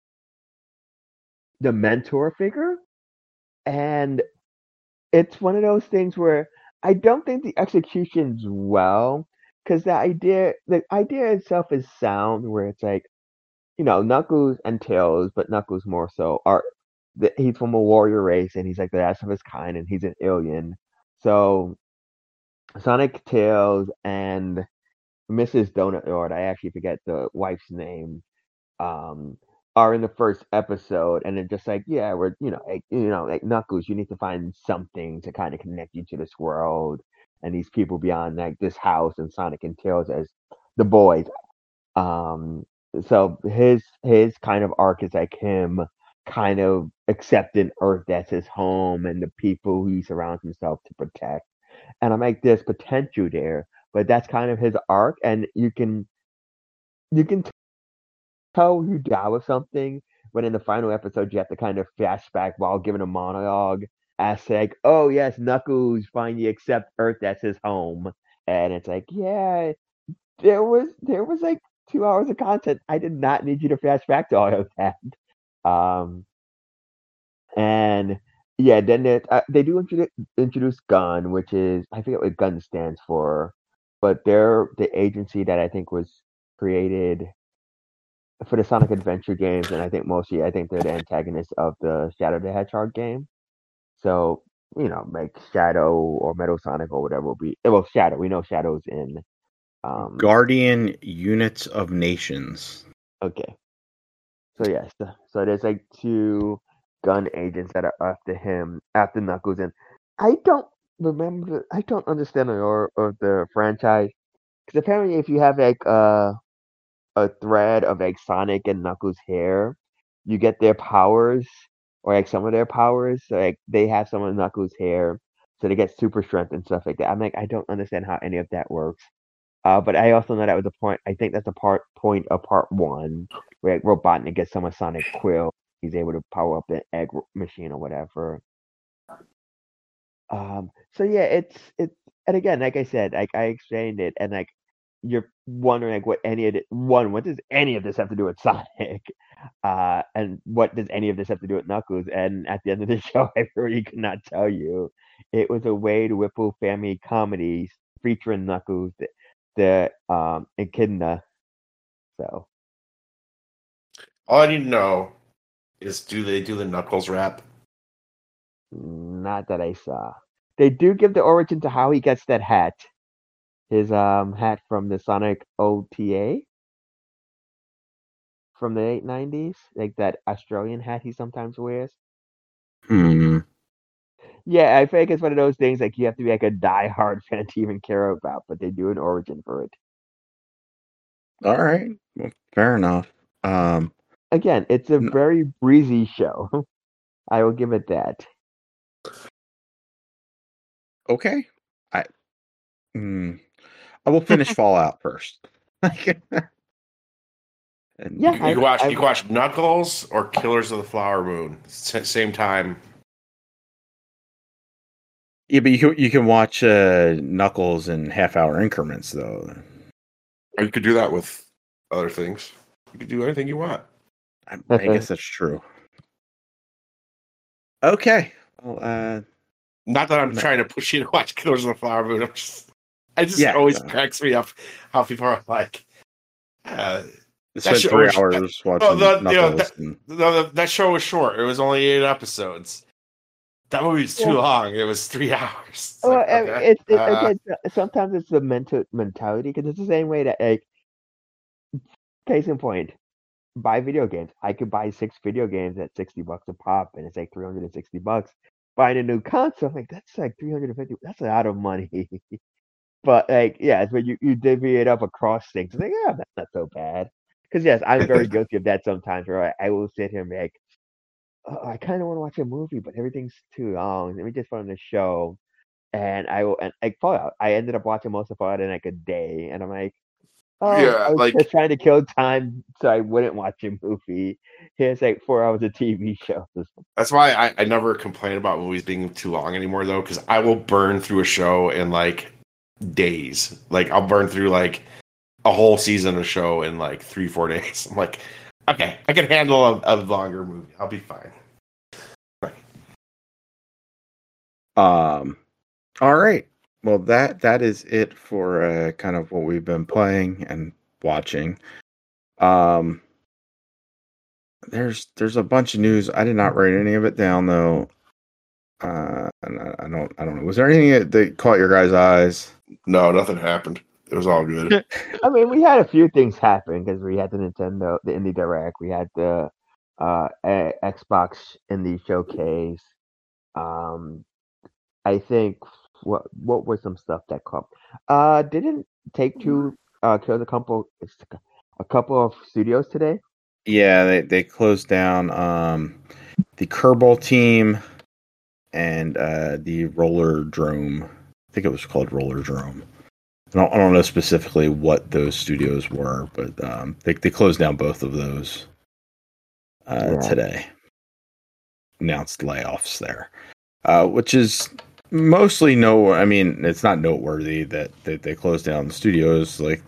the mentor figure, and it's one of those things where I don't think the execution's well, because the idea itself is sound, where it's like Knuckles and Tails, but Knuckles more so he's from a warrior race and he's like the last of his kind and he's an alien. So Sonic, Tails, and Mrs. Donut Lord, I actually forget the wife's name, um, are in the first episode, and they're just like, yeah, we're like Knuckles, you need to find something to kind of connect you to this world and these people beyond like this house, and Sonic and Tails as the boys. Um, so his kind of arc is like him kind of accepting Earth as his home and the people who he surrounds himself to protect. And I'm like, there's potential there, but that's kind of his arc, and you can tell you die with something when in the final episode you have to kind of flashback while giving a monologue as to like, oh yes, Knuckles finally accept Earth as his home, and it's like, yeah, there was like 2 hours of content. I did not need you to flash back to all of that. Um, and yeah, then they do introduce Gun, which is I forget what Gun stands for, but they're the agency that I think was created for the Sonic Adventure games, and I think they're the antagonist of the Shadow the Hedgehog game. So like Shadow or Metal Sonic or whatever will be. Well, Shadow. We know Shadow's in. Guardian Units of Nations. Okay. So yes, so there's like 2 gun agents that are after him, after Knuckles, and I don't I don't understand the lore of the franchise, because apparently if you have like a thread of like Sonic and Knuckles' hair, you get their powers, or like some of their powers. So like they have some of Knuckles' hair, so they get super strength and stuff like that. I'm like, I don't understand how any of that works. But I also know that was a point. I think that's a point of part 1, where like, Robotnik gets some of Sonic Quill. He's able to power up the egg machine or whatever. So yeah, it's and again, like I said, like I explained it, and like you're wondering like what does any of this have to do with Sonic? And what does any of this have to do with Knuckles? And at the end of the show, I really could not tell you. It was a Wade Whipple family comedy featuring Knuckles, the Echidna. So all I need to know is do they do the Knuckles rap? not that I saw. They do give the origin to how he gets that hat. His hat from the Sonic OTA from the late 90s, like that Australian hat he sometimes wears. Hmm. Yeah, I think it's one of those things like you have to be like a die-hard fan to even care about, but they do an origin for it. All right. Well, fair enough. Again, it's a n- very breezy show. I will give it that. okay. I I will finish Fallout first. And Yeah, You can watch Knuckles or Killers of the Flower Moon same time. yeah, but you can watch Knuckles in half-hour increments though. Or you could do that with other things. You could do anything you want. I guess that's true. Okay. Well, Not that I'm No. trying to push you to watch Killers of the Flower Moon. It just Yeah, always no. cracks me up how people are like, spent shit 3 was- hours watching Knuckles. that show was short. It was only 8 episodes. That movie's too long. It was 3 hours. It's Well, like, okay. again, sometimes it's the mentality because it's the same way that, like, case in point, buy video games. I could buy 6 video games at $60 a pop, and it's like $360. Buying a new console, I'm like that's like 350. That's a lot of money. But like, yeah, it's when you divvy it up across things. It's like, yeah, that's not so bad. Because yes, I'm very guilty of that sometimes. Where I will sit here and be like, oh, I kind of want to watch a movie, but everything's too long. Let me just put on the show. And I will, and like Fallout, I ended up watching most of Fallout in like a day, and I'm like, oh, Yeah, I was like- just trying to kill time so I wouldn't watch a movie. Here's like 4 hours of TV shows. That's why I never complain about movies being too long anymore, though, because I will burn through a show in like days. Like I'll burn through like a whole season of show in like 3-4 days. I'm like, okay, I can handle a longer movie. I'll be fine. All right. Well, that is it for kind of what we've been playing and watching. There's a bunch of news. I did not write any of it down though. And I don't know. Was there anything that caught your guys' eyes? No, nothing happened. It was all good. I mean, we had a few things happen because we had the Indie Direct, we had the Xbox Indie Showcase. I think what was some stuff that caught? Didn't Take-Two kill a couple of studios today? Yeah, they closed down the Kerbal team and the Roller Drome. I think it was called Roller Drome. I don't know specifically what those studios were, but they closed down both of those today. Announced layoffs there, which is mostly I mean, it's not noteworthy that they closed down the studios. Like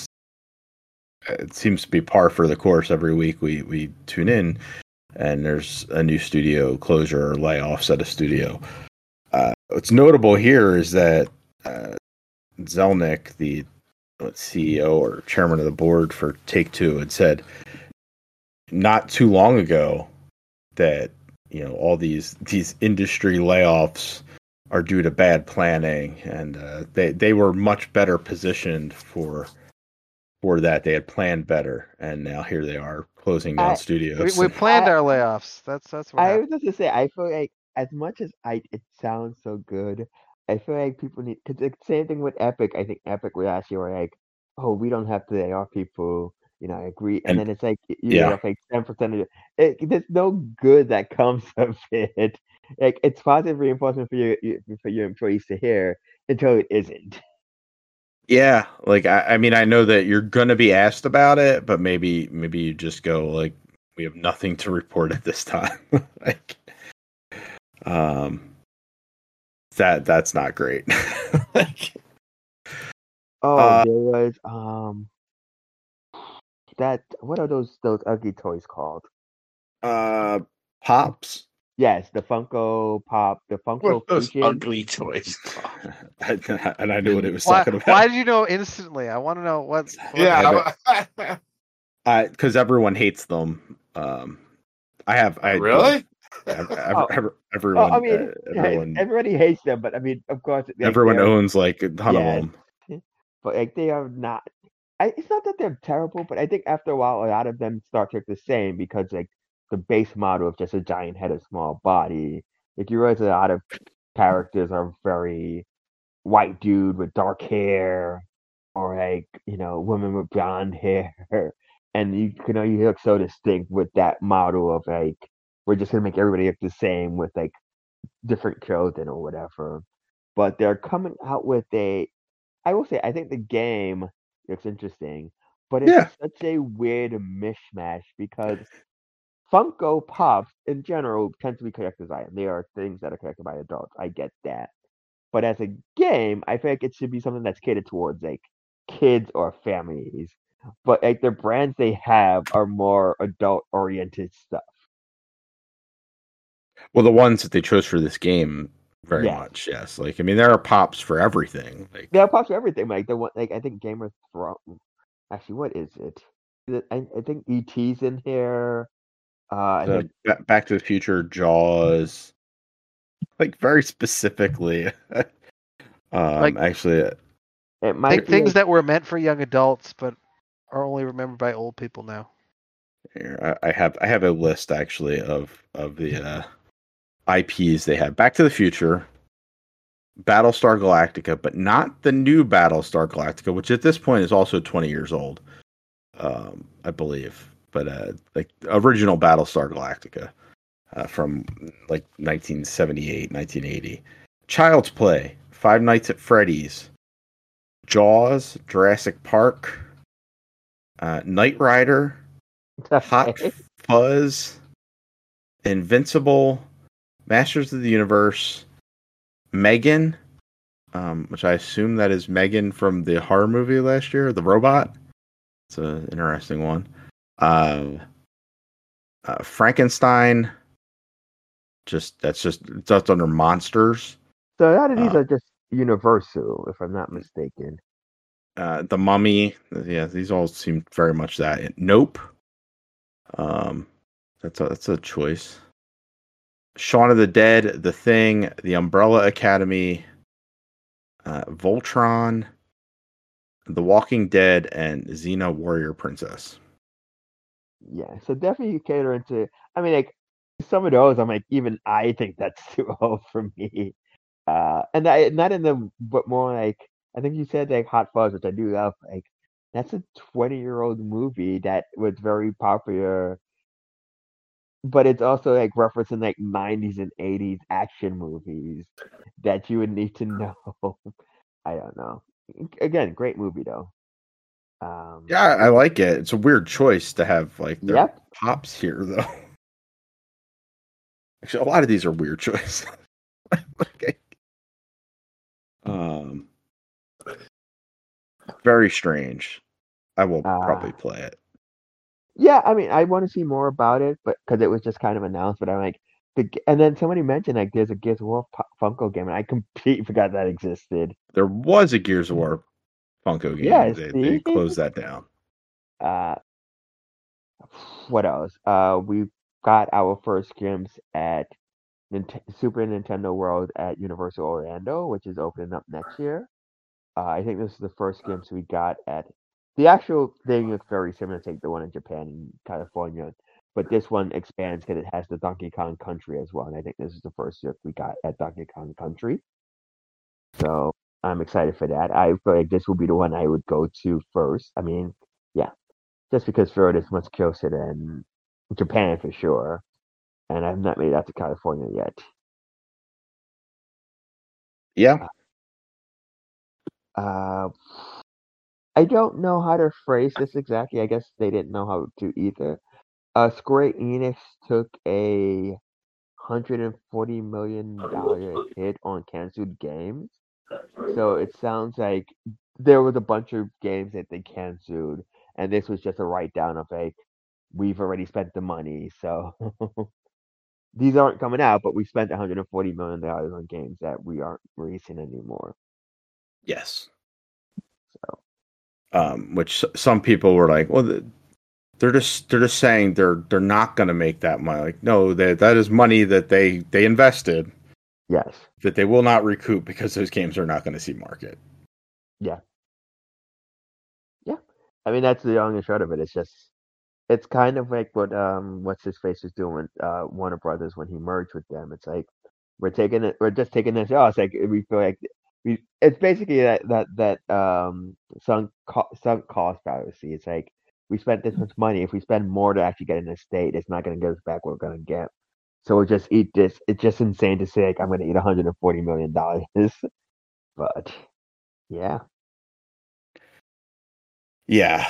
it seems to be par for the course. Every week we tune in, and there's a new studio closure or layoffs at a studio. What's notable here is that Zelnick, the CEO or chairman of the board for Take-Two, had said not too long ago that all these industry layoffs are due to bad planning, and they were much better positioned for that. They had planned better, and now here they are closing down studios. We planned our layoffs. That's what I happened. was just to say, I feel like as much as it sounds so good, I feel like people need, because the same thing with Epic. I think Epic was actually were like, oh, we don't have to lay off people. I agree. And then it's like you lay off like 10% of it. There's no good that comes of it. Like it's positive reinforcement for your employees to hear until it isn't. Yeah, like I mean, I know that you're gonna be asked about it, but maybe you just go like, we have nothing to report at this time. Like, that's not great. Like, there was that. What are those ugly toys called? Pops. Yes, the Funko Pop, the Funko What those Fusion. ugly toys? And I knew what it was Why, talking about. why did you know instantly? I want to know what. Yeah. Because everyone hates them. I Really? Oh, Everyone, I mean, everyone, everybody hates them, but I mean, of course, like everyone they're owns like a ton of yes, them. but like they are not. It's not that they're terrible, but I think after a while, a lot of them start to look the same because like the base model of just a giant head, a small body. Like you realize a lot of characters are very white dude with dark hair, or like women with blonde hair, and you look so distinct with that model of like we're just gonna make everybody look the same with like different clothing or whatever. But they're coming out with I will say, I think the game looks interesting, but it's Yeah. such a weird mishmash because Funko Pops in general tend to be collector's items. They are things that are collected by adults. I get that. But as a game, I feel like it should be something that's catered towards like kids or families. But like the brands they have are more adult oriented stuff. Well, the ones that they chose for this game, very Yes. much, yes. Like, I mean, there are pops for everything. Like, There are pops for everything. Like the one like I think Game of Thrones actually what is it? I think ET's in here. I the think Back to the Future, Jaws, like very specifically. Like Actually, it might be things that were meant for young adults, but are only remembered by old people now. here, I have a list actually of the IPs they have. Back to the Future, Battlestar Galactica, but not the new Battlestar Galactica, which at this point is also 20 years old, I believe. But like original Battlestar Galactica from like 1978, 1980. Child's Play, Five Nights at Freddy's, Jaws, Jurassic Park, Knight Rider, Hot Fuzz, Invincible, Masters of the Universe, Megan, which I assume that is Megan from the horror movie last year, the robot. It's an interesting one. Frankenstein. It's just under monsters. So a lot of these Uh, are just universal, if I'm not mistaken. The Mummy. Yeah, these all seem very much that. Nope. That's a choice. Shaun of the Dead, The Thing, The Umbrella Academy, Voltron, The Walking Dead, and Xena Warrior Princess. Yeah, so definitely you cater into. I mean, like some of those, I'm like, even I think that's too old for me. And I not in the, but more like I think you said like Hot Fuzz, which I do love. Like that's a 20-year-old movie that was very popular, but it's also like referencing like 90s and 80s action movies that you would need to know. I don't know. Again, great movie though. Yeah, I like it. It's a weird choice to have like their Yep. pops here, though. Actually, a lot of these are weird choices. Okay. Very strange. I will probably play it. Yeah, I mean, I want to see more about it, but because it was just kind of announced, but I'm like, and then somebody mentioned like there's a Gears of War Funko game, and I completely forgot that existed. There was a Gears of War Funko game. Yeah, They see? closed that down. What else? We got our first glimpse at Super Nintendo World at Universal Orlando, which is opening up next year. I think this is the first glimpse we got at the actual thing. Looks very similar to like, the one in Japan and California, but this one expands because it has the Donkey Kong Country as well, and I think this is the first look we got at Donkey Kong Country. So I'm excited for that. I feel like this will be the one I would go to first. I mean, yeah, just because Florida is much closer than Japan for sure, and I've not made it out to California yet. Yeah. I don't know how to phrase this exactly. I guess they didn't know how to either. Square Enix took a $140 million hit on canceled games. So it sounds like there was a bunch of games that they canceled, and this was just a write down of like, we've already spent the money, so these aren't coming out, but we spent $140 million on games that we aren't releasing anymore. Yes. So Which some people were like, well, they're just saying they're not going to make that money. Like, no, that is money that they invested. Yes. That they will not recoup because those games are not going to see market. Yeah. Yeah. I mean, that's the long and short of it. It's kind of like what what's his face was doing Warner Brothers when he merged with them. It's like we're just taking this. Oh, it's like we feel like it's basically that sunk cost fallacy. It's like we spent this much money. If we spend more to actually get an estate, it's not going to get us back what we're going to get. So we'll just eat this. It's just insane to say like I'm going to eat $140 million. But yeah. Yeah.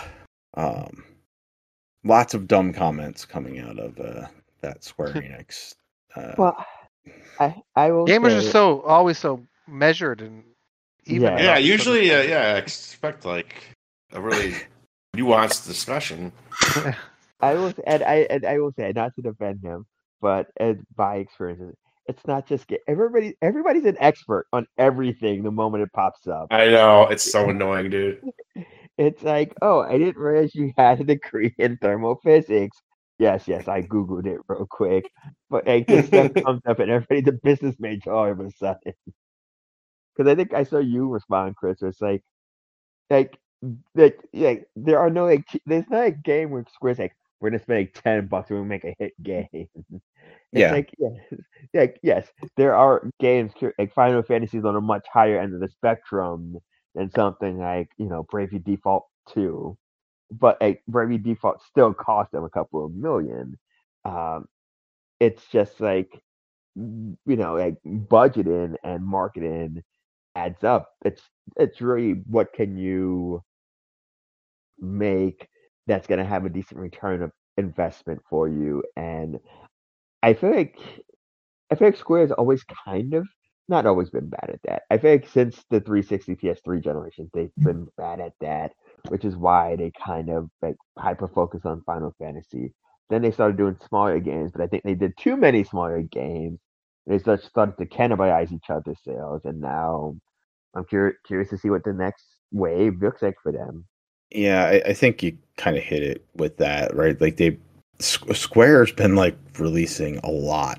Lots of dumb comments coming out of that Square Enix. Well, I will Gamers say, are always so measured and even. Yeah. Yeah, usually, I expect like a really nuanced discussion. I will say, and I will say, not to defend him, but by experience, it's not just everybody's an expert on everything the moment it pops up. I know, it's so annoying, dude. It's like, oh, I didn't realize you had a degree in thermophysics. Yes, I googled it real quick, but like this stuff comes up, and everybody's a business major all of a sudden. Because I think I saw you respond, Chris. Where it's like there are no there's not a game where Square's like we're gonna spend like $10 and we make a hit game. It's Yeah. like yes, there are games like Final Fantasy is on a much higher end of the spectrum than something like Bravely Default 2, but like Bravely Default still cost them a couple of million. It's just like like budgeting and marketing adds up. It's really what can you make that's going to have a decent return of investment for you. And I feel like Square has always kind of not always been bad at that. I feel like since the 360 PS3 generation, they've been bad at that, which is why they kind of like hyper focus on Final Fantasy. Then they started doing smaller games, but I think they did too many smaller games. They started to cannibalize each other's sales, and now I'm curious to see what the next wave looks like for them. Yeah, I think you kind of hit it with that, right? Like Square's been like releasing a lot,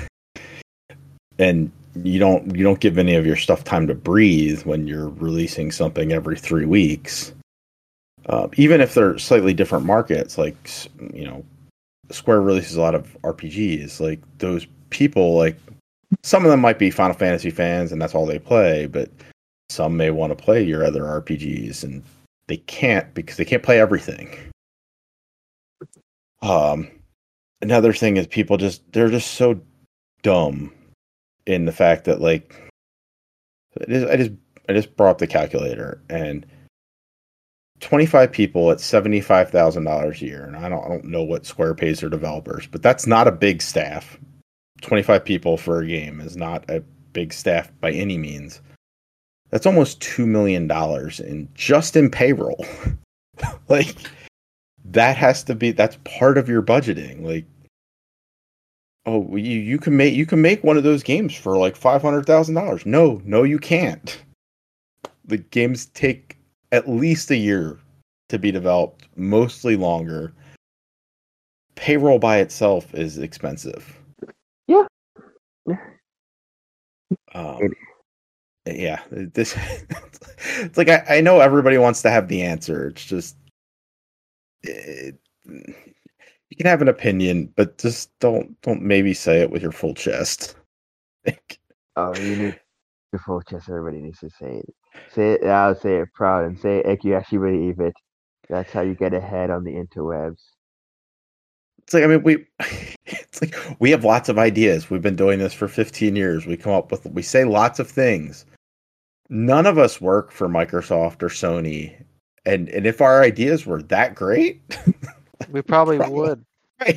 and you don't give any of your stuff time to breathe when you're releasing something every 3 weeks. Even if they're slightly different markets, like Square releases a lot of RPGs. Like those people, like some of them might be Final Fantasy fans, and that's all they play, but some may want to play your other RPGs, and they can't because they can't play everything. Another thing is they're just so dumb in the fact that like I just brought up the calculator, and 25 people at $75,000 a year, and I don't know what Square pays their developers, but that's not a big staff. 25 people for a game is not a big staff by any means. That's almost $2 million in payroll. Like that's part of your budgeting. Like, oh, you can make one of those games for like $500,000. No, you can't. The games take at least a year to be developed, mostly longer. Payroll by itself is expensive. Yeah. Yeah, this it's like I know everybody wants to have the answer. It's just you can have an opinion, but just don't maybe say it with your full chest. Oh, you need your full chest. Everybody needs to say it. Say it loud, say it proud, and say it like you actually believe it. That's how you get ahead on the interwebs. It's like, I mean, we have lots of ideas. We've been doing this for 15 years. We say lots of things. None of us work for Microsoft or Sony. And if our ideas were that great, we probably would. Right.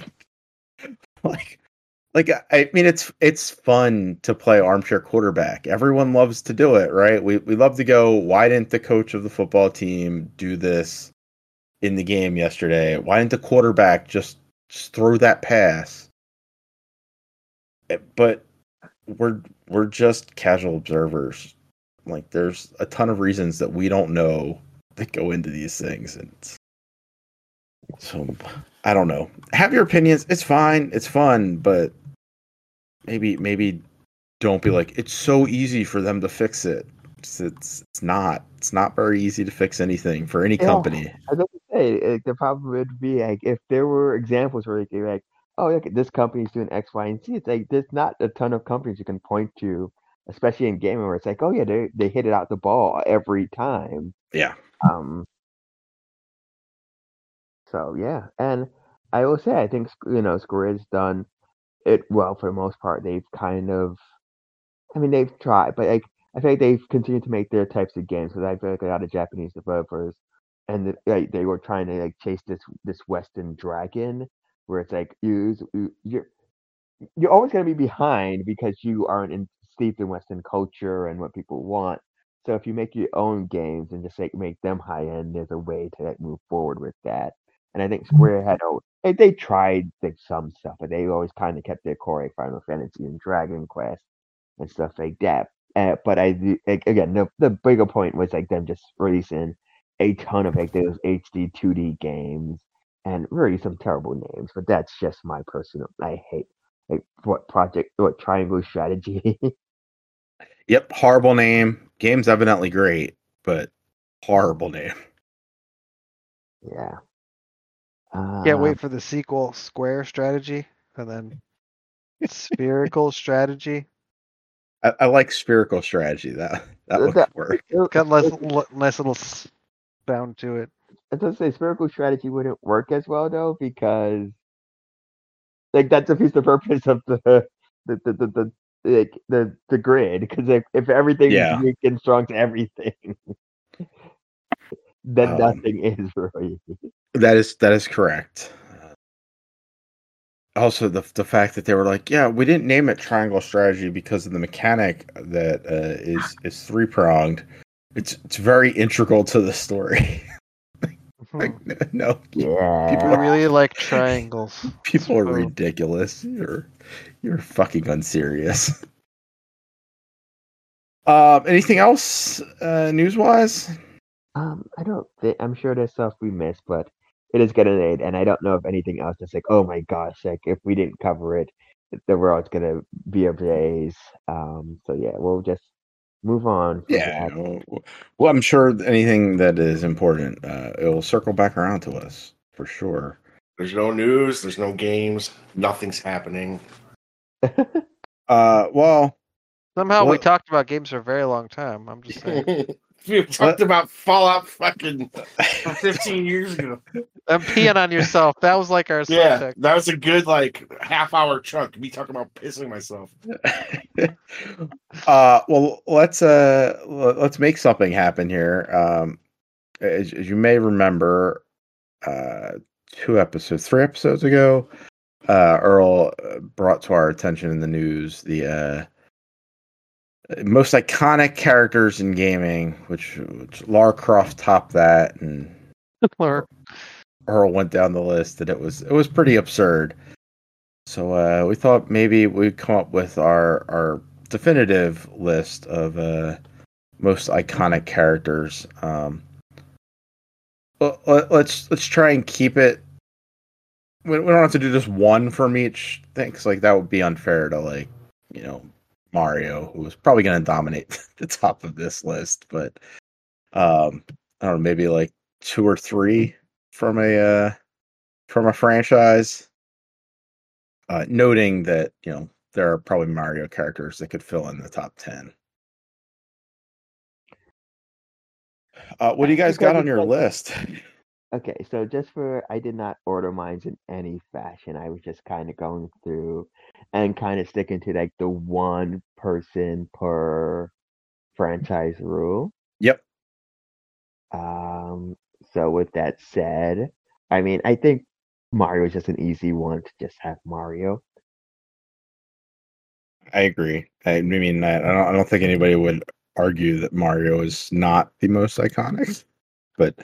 Like I mean, it's fun to play armchair quarterback. Everyone loves to do it, right? We love to go, why didn't the coach of the football team do this in the game yesterday? Why didn't the quarterback just throw that pass? But we're just casual observers. Like there's a ton of reasons that we don't know that go into these things, and So I don't know. Have your opinions. It's fine. It's fun, but maybe don't be like it's so easy for them to fix it. It's not. It's not very easy to fix anything for any Yeah, company. I was about to say like, the problem would be like if there were examples where you could like, oh, look, this company's doing X, Y, and Z. It's like there's not a ton of companies you can point to, especially in gaming, where it's like, oh yeah, they hit it out the ball every time. Yeah. Um, so yeah, and I will say I think Square has done it well for the most part. They've kind of, I mean, they've tried, but like I feel like they've continued to make their types of games because I feel like a lot of Japanese developers and like they were trying to like chase this Western dragon where it's like you're always going to be behind because you aren't steeped in Western culture and what people want. So if you make your own games and just like make them high end, there's a way to like move forward with that. And I think Square had they tried like some stuff, but they always kind of kept their core like Final Fantasy and Dragon Quest and stuff like that. But like, again, the bigger point was like them just releasing a ton of like those HD 2D games and really some terrible names. But that's just my personal. I hate like what Triangle Strategy. Yep. Horrible name. Game's evidently great, but horrible name. Yeah. Can't wait for the sequel, Square Strategy, and then Spherical Strategy. I like spherical strategy. That would work. Got nice little sound to it. I was gonna say Spherical Strategy wouldn't work as well though because like that's a piece of purpose of the grid because if everything's Yeah. weak and strong to everything, then nothing is really. That is correct. Also, the fact that they were like, yeah, we didn't name it Triangle Strategy because of the mechanic that is 3-pronged. It's very integral to the story. Like, no, Yeah. People really like triangles. people are ridiculous. You're fucking unserious. Anything else news wise? I don't think I'm sure there's stuff we missed, but it is getting late, and I don't know if anything else that's like, oh my gosh, like if we didn't cover it, the world's gonna be ablaze. So yeah, we'll just move on from Yeah. that. Well, I'm sure anything that is important, it'll circle back around to us for sure. There's no news. There's no games. Nothing's happening. Well, Somehow we talked about games for a very long time. I'm just saying. We talked about Fallout fucking 15 years ago. I'm peeing on yourself. That was like our subject. That was a good like half-hour chunk. Me talking about pissing myself. Well, let's make something happen here. As you may remember, 3 episodes ago, Earl brought to our attention in the news the most iconic characters in gaming, which Lara Croft topped that, and Earl went down the list, and it was pretty absurd. So we thought maybe we'd come up with our definitive list of most iconic characters. Let's try and keep it. We don't have to do just one from each thing, 'cause like that would be unfair to Mario, who was probably going to dominate the top of this list, but I don't know, maybe like 2 or 3 from a franchise. Noting that there are probably Mario characters that could fill in the top 10. What do you guys got on your list? Okay, so I did not order mine in any fashion. I was just kind of going through and kind of sticking to like the one person per franchise rule. Yep. So with that said, I mean, I think Mario is just an easy one to just have Mario. I agree. I mean, I don't think anybody would argue that Mario is not the most iconic, but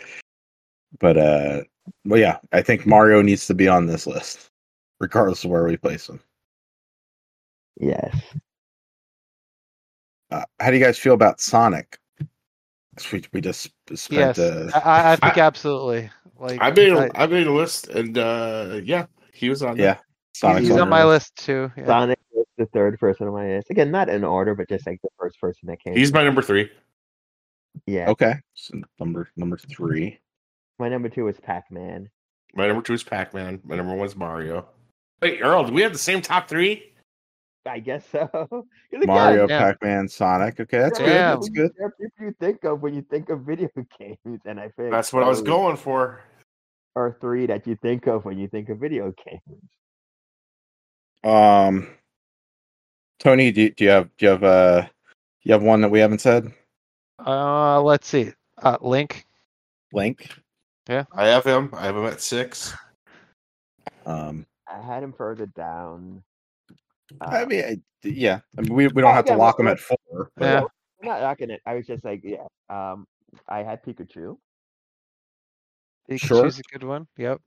yeah, I think Mario needs to be on this list, regardless of where we place him. Yes. How do you guys feel about Sonic? We just spent. Yes, I think absolutely. Like I made a list, and yeah, he was on Yeah, there. Sonic's he's on my there. list too. Yeah. Sonic was the third person on my list. Again, not in order, but just like the first person that came. He's my number 3. Yeah. Okay, so number 3. My number 2 is Pac-Man. My number 2 is Pac-Man. My number 1 is Mario. Wait, Earl, do we have the same top 3? I guess so. 'Cause again, Mario, Yeah. Pac-Man, Sonic. Okay, that's there good. Yeah. are That's people- good. There are people you think of when you think of video games, and I think That's what I was those going for. are 3 that you think of when you think of video games. Tony, do you have one that we haven't said? Let's see. Link. Link. I have him. I have him at 6. Um, I had him further down. I mean, yeah. I mean, we don't have to again, lock him well, at 4. But, Yeah. I'm not knocking it. I was just like, yeah. I had Pikachu. Sure. Pikachu's a good one. Yep.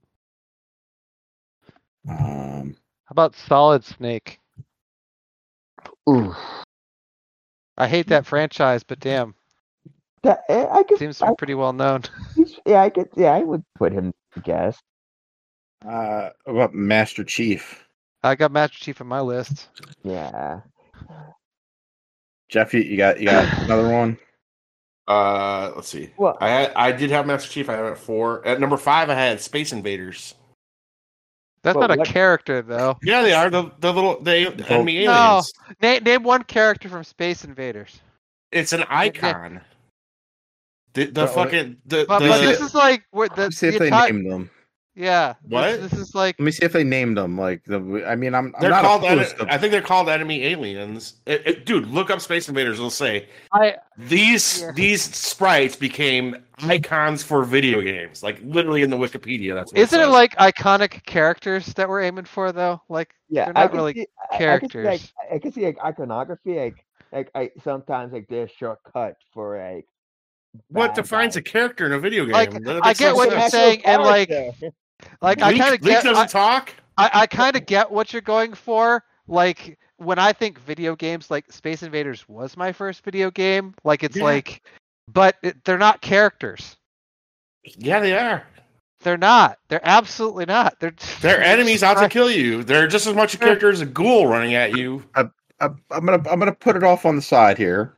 Um, How about Solid Snake? Ooh. I hate that franchise, but damn, I could. seems to be pretty well known. Yeah, I could. Yeah, I would put him. I guess. what about Master Chief? I got Master Chief on my list. Yeah. Jeff, you got another one? Let's see. Well- I did have Master Chief. I have it at 4. At number 5, I had Space Invaders. That's Well, not a what- character though. Yeah, they are the enemy No. aliens. Name one character from Space Invaders. It's an icon. The But- fucking But Let me this is like what the, Let me see if the they entire- named them. Yeah. What? This is like Let me see if they named them. Like I mean, I'm they're not called. opposed to. I think they're called enemy aliens. Dude, look up Space Invaders. It'll say I these Yeah. sprites became icons for video games. Like literally in the Wikipedia. That's what isn't it says. like iconic characters that we're aiming for though? Like Yeah, they're I not could really see, characters. I could see like iconography, like I sometimes like there's shortcut for like. what bad defines guys. a character in a video game? Like, That I makes get no what sense. you're saying, and like Character. I Link, kind of Link get doesn't talk. I kind of get what you're going for. Like when I think video games, like Space Invaders was my first video game. Like it's Yeah. like, but they're not characters. Yeah, they are. They're not. They're absolutely not. They're enemies out to kill you. They're just as much a character as a ghoul running at you. I'm gonna put it off on the side here.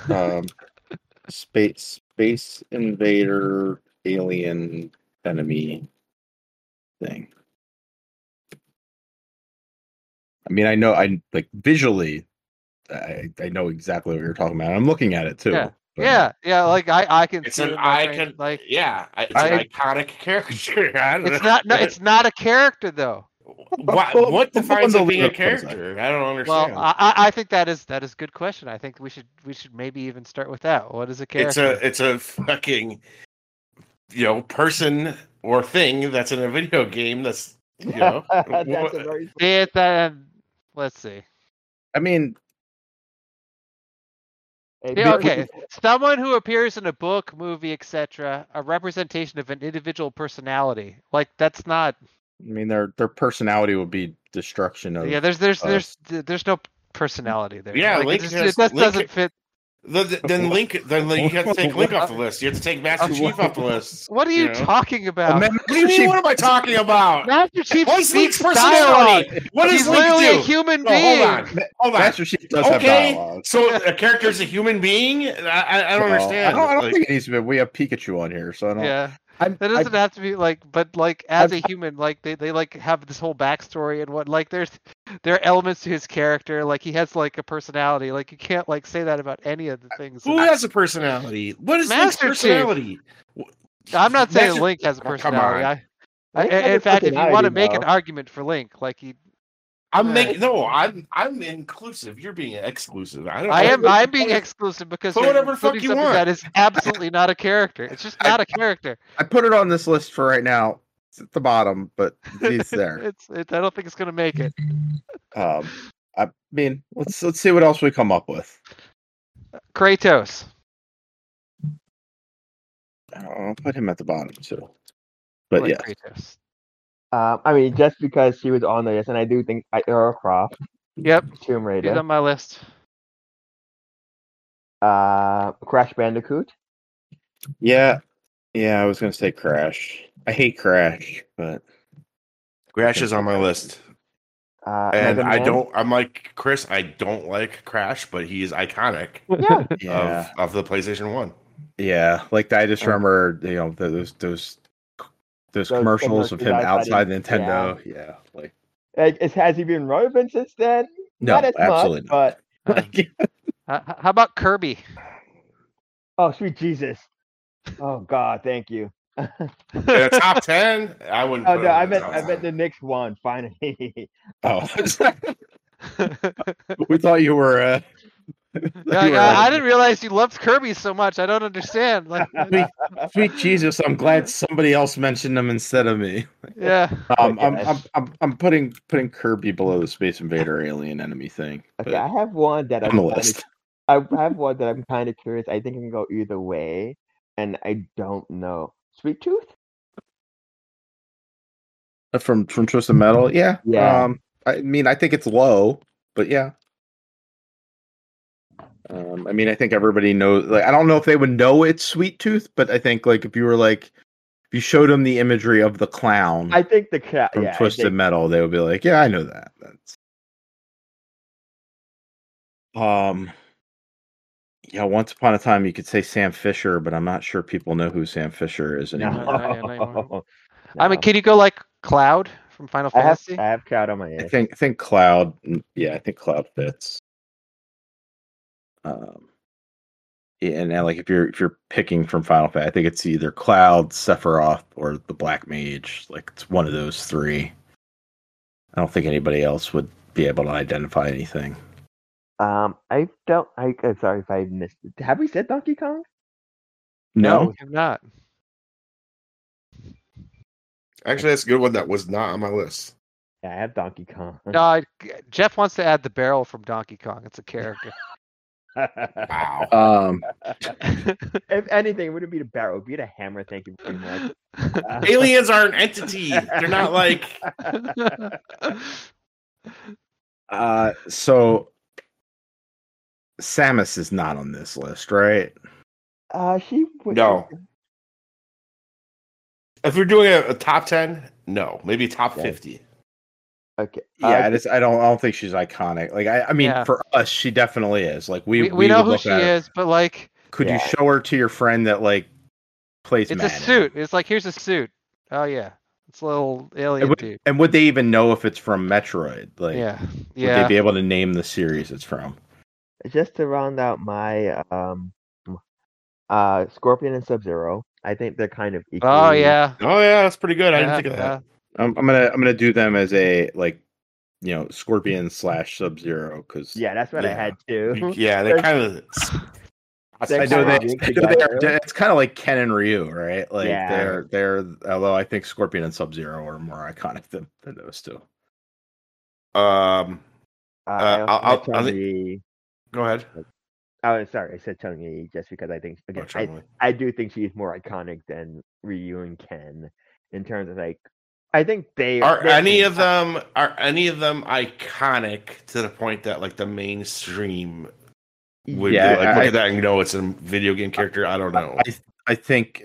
Space invader alien enemy thing. I mean, I like visually. I know exactly what you're talking about. I'm looking at it too. Yeah. but- yeah. Like I can. It's see an it in my brain, icon. Like It's an iconic character. I don't it's know. not. No, it's not a character though. What defines the it being a leader, character? I don't Well, understand. I think that is a good question. I think we should maybe even start with that. What is a character? It's a fucking person or thing that's in a video game. That's That's a very It's let's see. I mean, Yeah, okay. Someone who appears in a book, movie, etc., a representation of an individual personality. Like that's not. their personality would be destruction of. Yeah, there's no personality there. Yeah, like, Link it has- just Link- doesn't fit. Then you have to take Link off the list. You have to take Master Chief off the list. What are you know? talking about? Master What do you mean? Chief- What am I talking about? Master Chief What's Link's speaks dialogue. personality? What He's does Link literally do? a human No, being. hold on. Master Chief does have Okay, dialogue. so a character's a human being? I don't understand. I don't Like, think it needs to be. We have Pikachu on here, so I don't. Yeah. That That doesn't have to be like, but like as a human, like they like have this whole backstory and what like there are elements to his character. Like he has like a personality. Like you can't like say that about any of the things. who has a personality? What is Link's Master Chief. personality? I'm not saying Master- Link has a Come personality. on. Link has a In fact, if you want to personality, make an though. argument for Link, like he, I'm inclusive. You're being exclusive. I'm being exclusive because Put you're whatever the fuck putting you something want. that is absolutely not a character. It's just not a character. I put it on this list for right now. It's at the bottom, but he's there. I don't think it's gonna make it. I mean, let's see what else we come up with. Kratos. I'll put him at the bottom too. But Like yeah, Kratos. I mean, just because she was on the list, and I do think Lara Croft, Yep, Tomb he's Raider, on my list. Crash Bandicoot. yeah. I was gonna say Crash. I hate Crash, but Crash is on my list. And Mega I Man? don't. I'm like Chris. I don't like Crash, but he is iconic Yeah. yeah, of the PlayStation 1. yeah. Like I just remember, those commercials of him outside Nintendo. Yeah, like Has he been relevant since then? no, Not as absolutely much, not. but How about Kirby? oh sweet Jesus! Oh God, thank you. In a top 10, I wouldn't. Oh put no, him I in the meant top I meant 10. the next one. Finally, Oh, we thought you were. I didn't realize you loved Kirby so much. I don't understand. Like, Sweet Jesus! I'm glad somebody else mentioned them instead of me. yeah. I'm putting Kirby below the Space Invader alien enemy thing. okay, But I have one that on the list. I have one that I'm kind of curious. I think it can go either way, and I don't know. Sweet Tooth? From Twisted Metal, yeah. Yeah. I mean, I think it's low, but yeah. I mean, I think everybody knows. Like, I don't know if they would know it's Sweet Tooth, but I think like if you showed them the imagery of the clown I think the cat. from Yeah, Twisted Metal, they would be like, "Yeah, I know that." That's yeah. Once upon a time, you could say Sam Fisher, but I'm not sure people know who Sam Fisher is anymore. No. I mean, can you go like Cloud from Final Fantasy? I have Cloud on my I list. think Cloud. Yeah, I think Cloud fits. Yeah, and like if you're picking from Final Fantasy, I think it's either Cloud, Sephiroth, or the Black Mage. Like it's one of those three. I don't think anybody else would be able to identify anything. I don't. I'm sorry if I missed it. Have we said Donkey Kong? No, we have not. Actually, that's a good one that was not on my list. Yeah, I have Donkey Kong. No, Jeff wants to add the barrel from Donkey Kong. It's a character. Wow. If anything, it wouldn't be the barrel. It would be the hammer. Thank you very much. Aliens are an entity. They're not like. So Samus is not on this list, right? She would. No. If we're doing a top 10, no. Maybe top 50. Okay. Yeah, I don't think she's iconic. Like I mean, Yeah. for us, she definitely is. Like we know would who look she at her. is, but like, Could you Yeah. show her to your friend that like plays it's Madden? a suit. It's like, here's a suit. Oh yeah, it's a little alien dude. And would they even know if it's from Metroid? Like, Yeah, would yeah. they be able to name the series it's from? Just to round out my Scorpion and Sub-Zero, I think they're kind of equal. Oh yeah. Oh, yeah, that's pretty good. I Yeah, didn't think of that. I'm gonna do them as a like, Scorpion / Sub-Zero because Yeah, that's what I Yeah. had too. Yeah, they kind of. They're I know kinda they. linked I know they are, together. it's kind of like Ken and Ryu, right? Like Yeah. they're. Although I think Scorpion and Sub-Zero are more iconic than those two. Um, I also I'll- had Chun-Li. go ahead. Oh, sorry, I said Chun-Li just because I think again, Chun-Li. I do think she's more iconic than Ryu and Ken in terms of like. I think Are any of them iconic to the point that like the mainstream would Yeah, look at that and know it's a video game character? I don't know. I think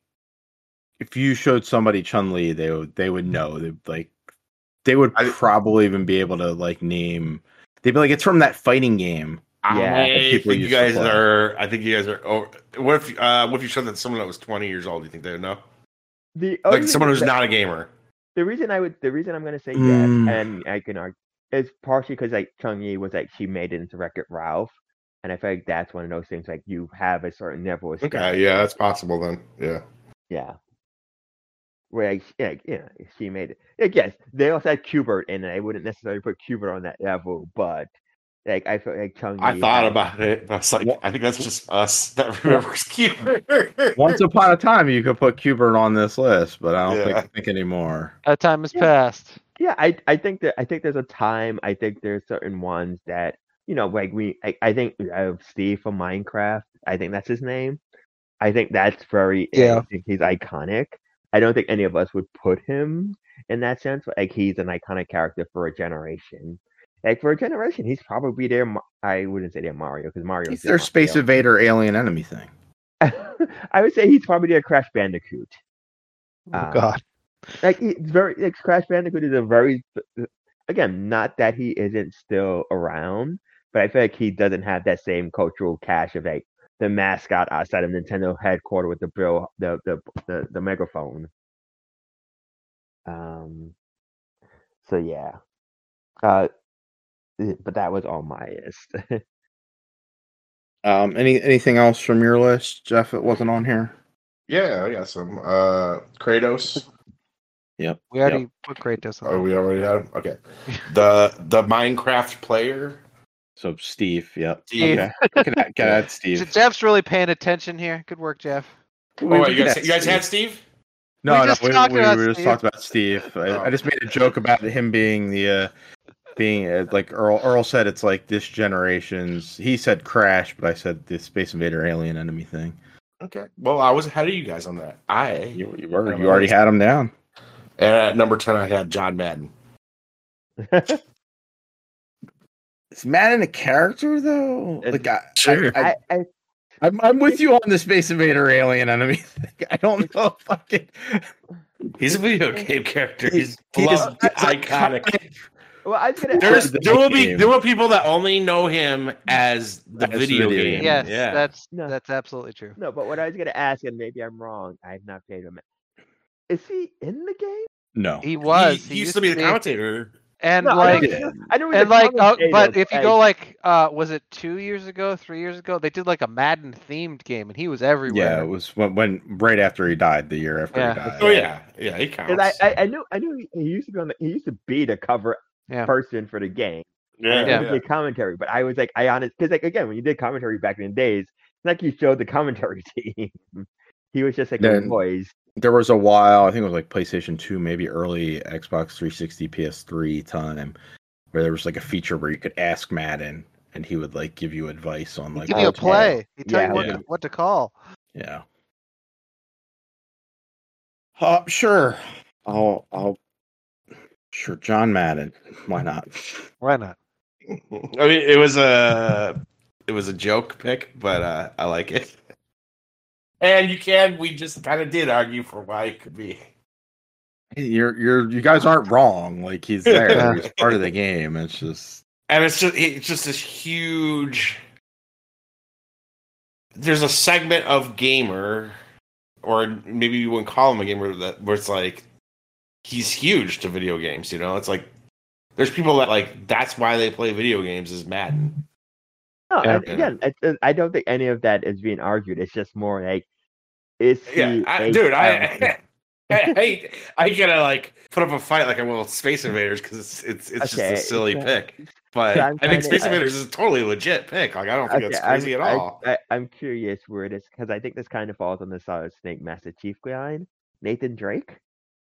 if you showed somebody Chun-Li, they would know. They would probably even be able to like name. They'd be like, it's from that fighting game. Yeah, I think you guys are. Oh, what if you showed that someone that was 20 years old? Do you think they would know? Like someone who's not a gamer. The reason I'm going to say yes, and I can argue, is partially because like Chun-Li was like she made it into Wreck-It Ralph, and I feel like that's one of those things like you have a certain level of Okay, yeah, that's possible then. Yeah. Where she made it. Like, yes, they also had Qbert in it. I wouldn't necessarily put Qbert on that level, but like I feel like Chun-Li. I thought about it, but I was like, I think that's just us that remembers Qbert. Once upon a time, you could put Qbert on this list, but I don't think anymore. That time has passed. Yeah, I think there's a time. I think there's certain ones that like I think Steve from Minecraft. I think that's his name. I think that's very. Yeah. I think he's iconic. I don't think any of us would put him in that sense. But like he's an iconic character for a generation. Like for a generation, he's probably their. I wouldn't say their Mario because Mario. He's their Space Invader alien enemy thing. I would say he's probably their Crash Bandicoot. Oh God. Like it's very like Crash Bandicoot is a very again, not that he isn't still around, but I feel like he doesn't have that same cultural cache of like the mascot outside of Nintendo headquarters with the megaphone. So yeah. But that was on my list. Anything else from your list, Jeff? It wasn't on here. Yeah, I got some. Kratos. Yep. We already put Kratos on. Oh, we already had him. Okay. The Minecraft player. So Steve. Yep. Steve. Okay. Can add Steve. Jeff's really paying attention here. Good work, Jeff. Oh, wait, you guys had Steve? No, we just we talked just talked about Steve. I just made a joke about him being the like Earl said. It's like this generation's. He said Crash, but I said the Space Invader alien enemy thing. Okay. Well, I was ahead of you guys on that. You already had him down. And at number 10, I had John Madden. Is Madden a character though? Like, Sure. I'm with you on the Space Invader alien enemy thing. I don't know if I can. He's a video game character. He's He is iconic. Well, I was gonna There will be people that only know him as the video game. Yes, Yeah. that's absolutely true. No, but what I was gonna ask, and maybe I'm wrong, I've not played him. Is he in the game? No. He was. He used to be the commentator. And No, like, I know and like, but if you go like, was it 2 years ago, 3 years ago? They did like a Madden themed game, and he was everywhere. Yeah, it was when right after he died, the year after he died. Oh yeah, he counts. I knew he used to be he used to be the cover person for the game. Yeah. He did commentary, but I was like, because like again, when you did commentary back in the days, it's like you showed the commentary team. He was just like a voice. There was a while, I think it was like PlayStation 2, maybe early Xbox 360, PS3 time, where there was like a feature where you could ask Madden, and he would like give you advice on like. Give you a play. He'd tell you what to call. Yeah. Sure. Sure, John Madden. Why not? Why not? I mean, it was a joke pick, but I like it. And we just kind of did argue for why it could be. You guys aren't wrong. Like he's there. He's part of the game. It's just this huge. There's a segment of gamer, or maybe you wouldn't call him a gamer, where it's like he's huge to video games. You know, it's like there's people that like that's why they play video games is Madden. No, again, I don't think any of that is being argued. It's just more like, is he? I gotta like put up a fight like I will with Space Invaders because it's just a silly pick. But I think Space Invaders is a totally legit pick. Like I don't think it's crazy at all. I'm curious where it is because I think this kind of falls on the Solid Snake Master Chief line. Nathan Drake.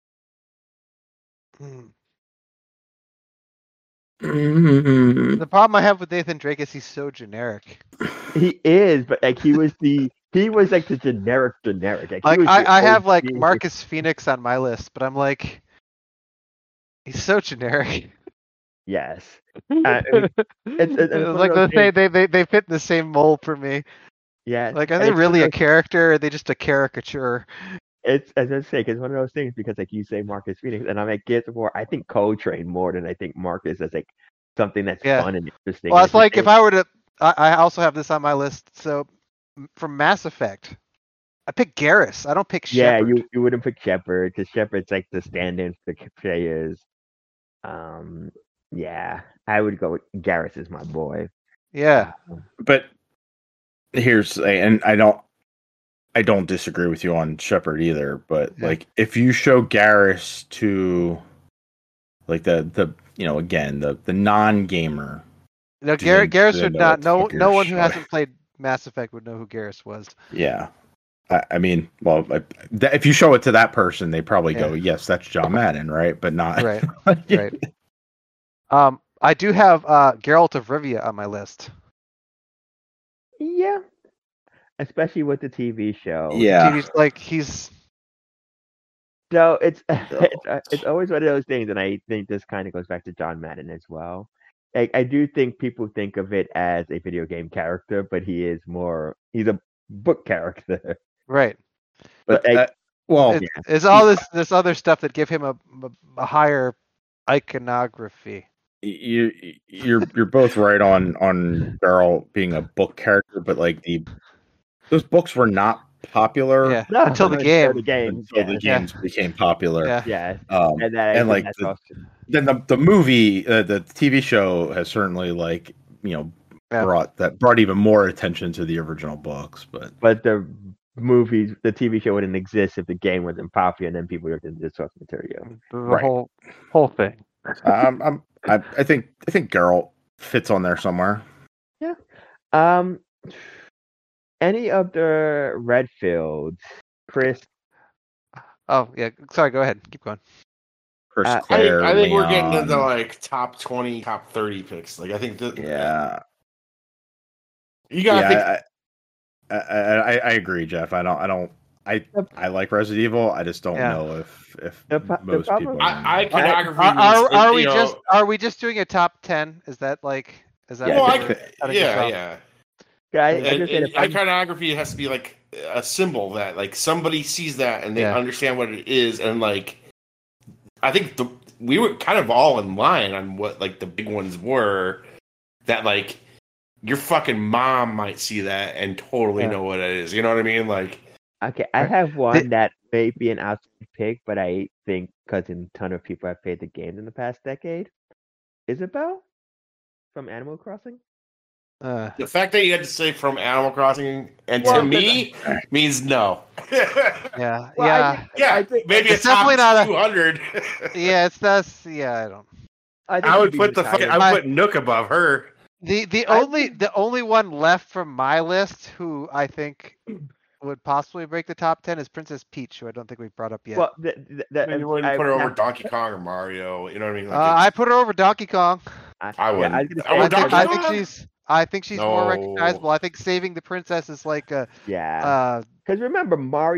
The problem I have with Nathan Drake is he's so generic. He is, but like he was like the generic. Like I have like Marcus Phoenix on my list, but I'm like, he's so generic. Yes, it's like they fit in the same mold for me. Yeah, like are they really a character? Or are they just a caricature? It's as I say, it's one of those things because like you say Marcus Phoenix, and I'm like Gears of War. I think Coltrane more than I think Marcus as like something that's fun and interesting. Well, it's like if I were to, I also have this on my list. So from Mass Effect, I pick Garrus. I don't pick Shepard. Yeah, you wouldn't pick Shepard because Shepard's like the stand-in for players. Yeah, I would go with Garrus is my boy. Yeah, but here's and I don't disagree with you on Shepard either, but like if you show Garrus to like the again the non-gamer. No, Garrus would not. No one who hasn't played Mass Effect would know who Garrus was. Yeah, I mean, well, if you show it to that person, they probably go, "Yes, that's John Madden," right? But not right. Right. I do have Geralt of Rivia on my list. Yeah. Especially with the TV show. Yeah. TV's like he's. So it's always one of those things, and I think this kind of goes back to John Madden as well. Like I do think people think of it as a video game character, but he's a book character. Right. But Well, It's all this other stuff that give him a higher iconography. you're both right on Daryl being a book character, but like those books were not popular Yeah, No, until the until game. the games. until the Yeah. games became popular. Yeah. Yes. Um, And then I and think like that's the, also then the movie, the TV show has certainly like Yeah. brought even more attention to the original books. but the TV show wouldn't exist if the game wasn't popular, and then people looked into the source material. The Right. whole thing. I think Geralt fits on there somewhere. Um, any of the Redfields, Chris? Oh yeah, sorry. Go ahead. Keep going. Chris, I Claire, I think we're getting Leon. into like top 20, top 30 picks. Like I think that Yeah, you gotta think. I agree, Jeff. I like Resident Evil. I just don't Yeah. know if The most problem- people. Iconography. Are we you know, just we just doing a top 10? Is that Yeah, Well, I think yeah. I And just said if I'm- iconography has to be like a symbol that like somebody sees that and they Yeah. understand what it is, and like I think we were kind of all in line on what like the big ones were. That like your fucking mom might see that and totally Yeah. know what it is. You know what I mean? Like Okay, I have one that may be an outside pick, but I think because a ton of people have played the game in the past decade. Isabel from Animal Crossing. the fact that you had to say from Animal Crossing and Well, to me means no. yeah, Well, yeah, I think maybe It's it's top definitely not a- 200. yeah. I don't. think I would it'd be put retired. I would put Nook above her. The I only one left from my list who I think would possibly break the top 10 is Princess Peach, who I don't think we've brought up yet. Well, You wouldn't put her over Donkey Kong or Mario. You know what I mean? Like I put her over Donkey Kong. I wouldn't. I was gonna Oh, say, Donkey I think she's more No. recognizable. I think saving the princess is like a yeah. Because remember,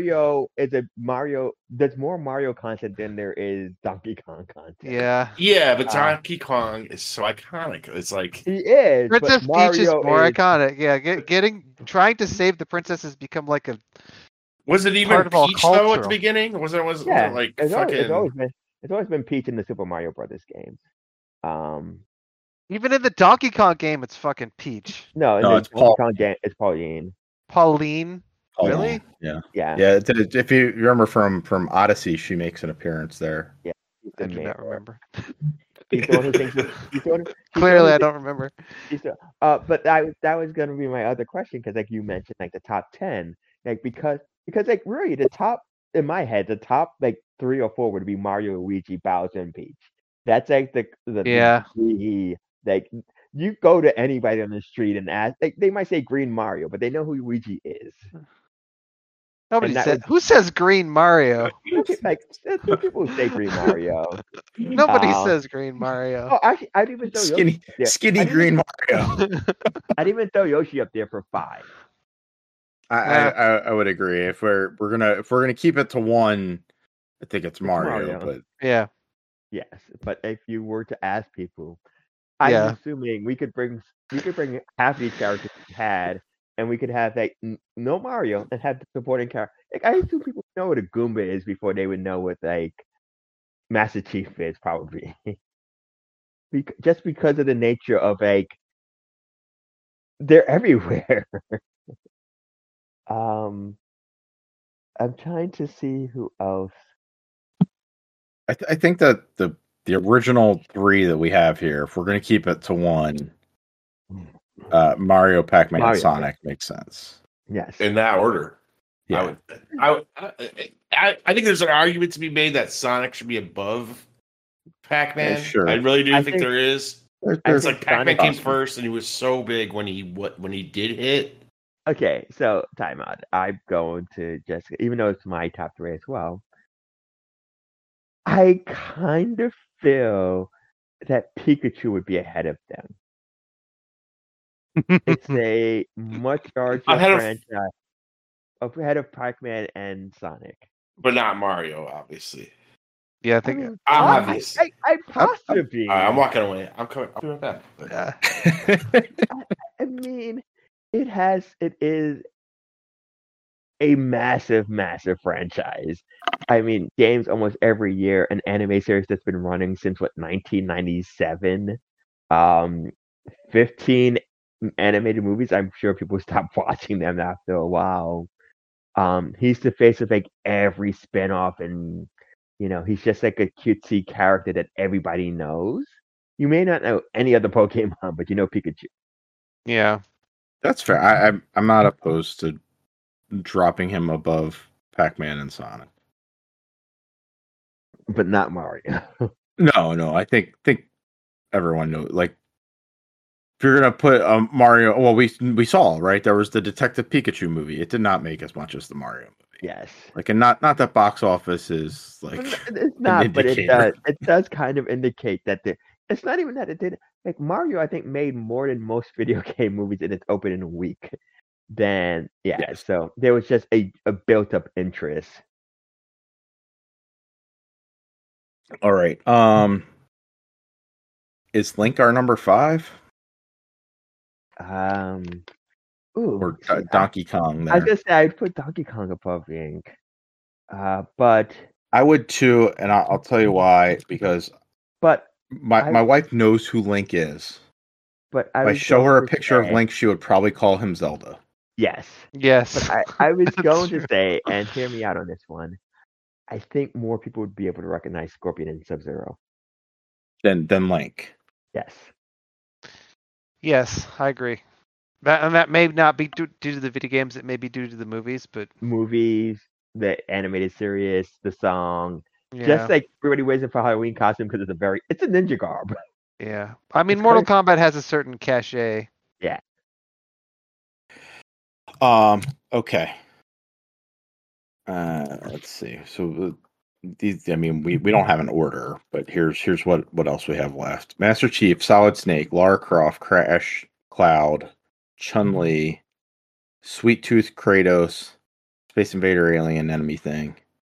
there's more Mario content than there is Donkey Kong content. yeah. Yeah, but Donkey Kong is so iconic. It's like He is. Princess but Peach is Mario more iconic. Yeah, trying to save the princess has become like a was it even part of all Peach though at cultural. the beginning? Was it Yeah, like it's fucking? always been Peach in the Super Mario Brothers games. even in the Donkey Kong game, it's fucking Peach. No, in No, the it's Donkey Kong game, it's Pauline. Pauline. Oh, Really? Yeah. Yeah. Yeah. If you remember from Odyssey, she makes an appearance there. He's I the do main- not remember. He's the one who thinks. He's the one. Clearly, I don't remember. But that was going to be my other question because, like you mentioned, like the top 10, like because like really the top in my head, the top like 3 or 4 would be Mario, Luigi, Bowser, and Peach. That's like the Yeah. like you go to anybody on the street and ask, like they might say Green Mario, but they know who Luigi is. Nobody And that said. Who says Green Mario? Like there's people who say Green Mario. Nobody says Green Mario. Oh, actually, I'd even throw Skinny, Yoshi up there. skinny I didn't- green Mario. I'd even throw Yoshi up there for 5. I would agree. If we're gonna keep it to 1, I think it's Mario. Mario. But Yeah. Yes, but if you were to ask people, I'm Yeah. assuming we could bring half these characters we had, and we could have like no Mario and have the supporting character. Like I assume people know what a Goomba is before they would know what like Master Chief is probably. Just because of the nature of like they're everywhere. I'm trying to see who else. I think that the original 3 that we have here, if we're gonna keep it to 1, Mario, Pac-Man, and Mario, Sonic makes sense. Yes. in that order. Yeah. I think there's an argument to be made that Sonic should be above Pac-Man. Yeah, sure. I really do I think think- there is. There's It's like think Pac-Man Sonic- came first, and he was so big when he did hit. Okay, so time out. I'm going to just, even though it's my top 3 as well, I kind of feel that Pikachu would be ahead of them. It's a much larger Ahead of- franchise, ahead of Pac-Man and Sonic. But not Mario, obviously. Yeah, I I think. mean, Obviously. I possibly. I'm walking away. I'm coming. I'll be right back. Yeah. I mean, it is. a massive, massive franchise. I mean, games almost every year, an anime series that's been running since 1997. 15 animated movies. I'm sure people stopped watching them after a while. He's the face of like every spinoff, and he's just like a cutesy character that everybody knows. You may not know any other Pokemon, but you know Pikachu. Yeah, That's fair. I'm not opposed to dropping him above Pac-Man and Sonic. But not Mario. No. I think everyone knows. Like, if you're gonna put Mario, well, we saw, right? There was the Detective Pikachu movie. It did not make as much as the Mario movie. Yes. Like, and not that box office is like it's not, but indicator. it does kind of indicate that it's not even that it did. Like Mario, I think made more than most video game movies in its opening week. Yes. So there was just a built up interest. All right. Is Link our number 5? Or Donkey Kong there? I was gonna say I'd put Donkey Kong above Link. But I would too, and I'll tell you why. Because my wife knows who Link is. But if I show her a picture of Link, she would probably call him Zelda. Yes. But I was going to say, and hear me out on this one, I think more people would be able to recognize Scorpion and Sub-Zero than Link. Yes. Yes, I agree. That may not be due to the video games. It may be due to the movies, but movies, the animated series, the song, yeah. Just like everybody wears it for Halloween costume because it's a ninja garb. Yeah, I mean, Mortal Kombat has a certain cachet. Yeah. Okay. Let's see. So these, I mean, we don't have an order, but here's what else we have left: Master Chief, Solid Snake, Lara Croft, Crash, Cloud, Chun-Li, Sweet Tooth, Kratos, Space Invader, Alien, Enemy Thing,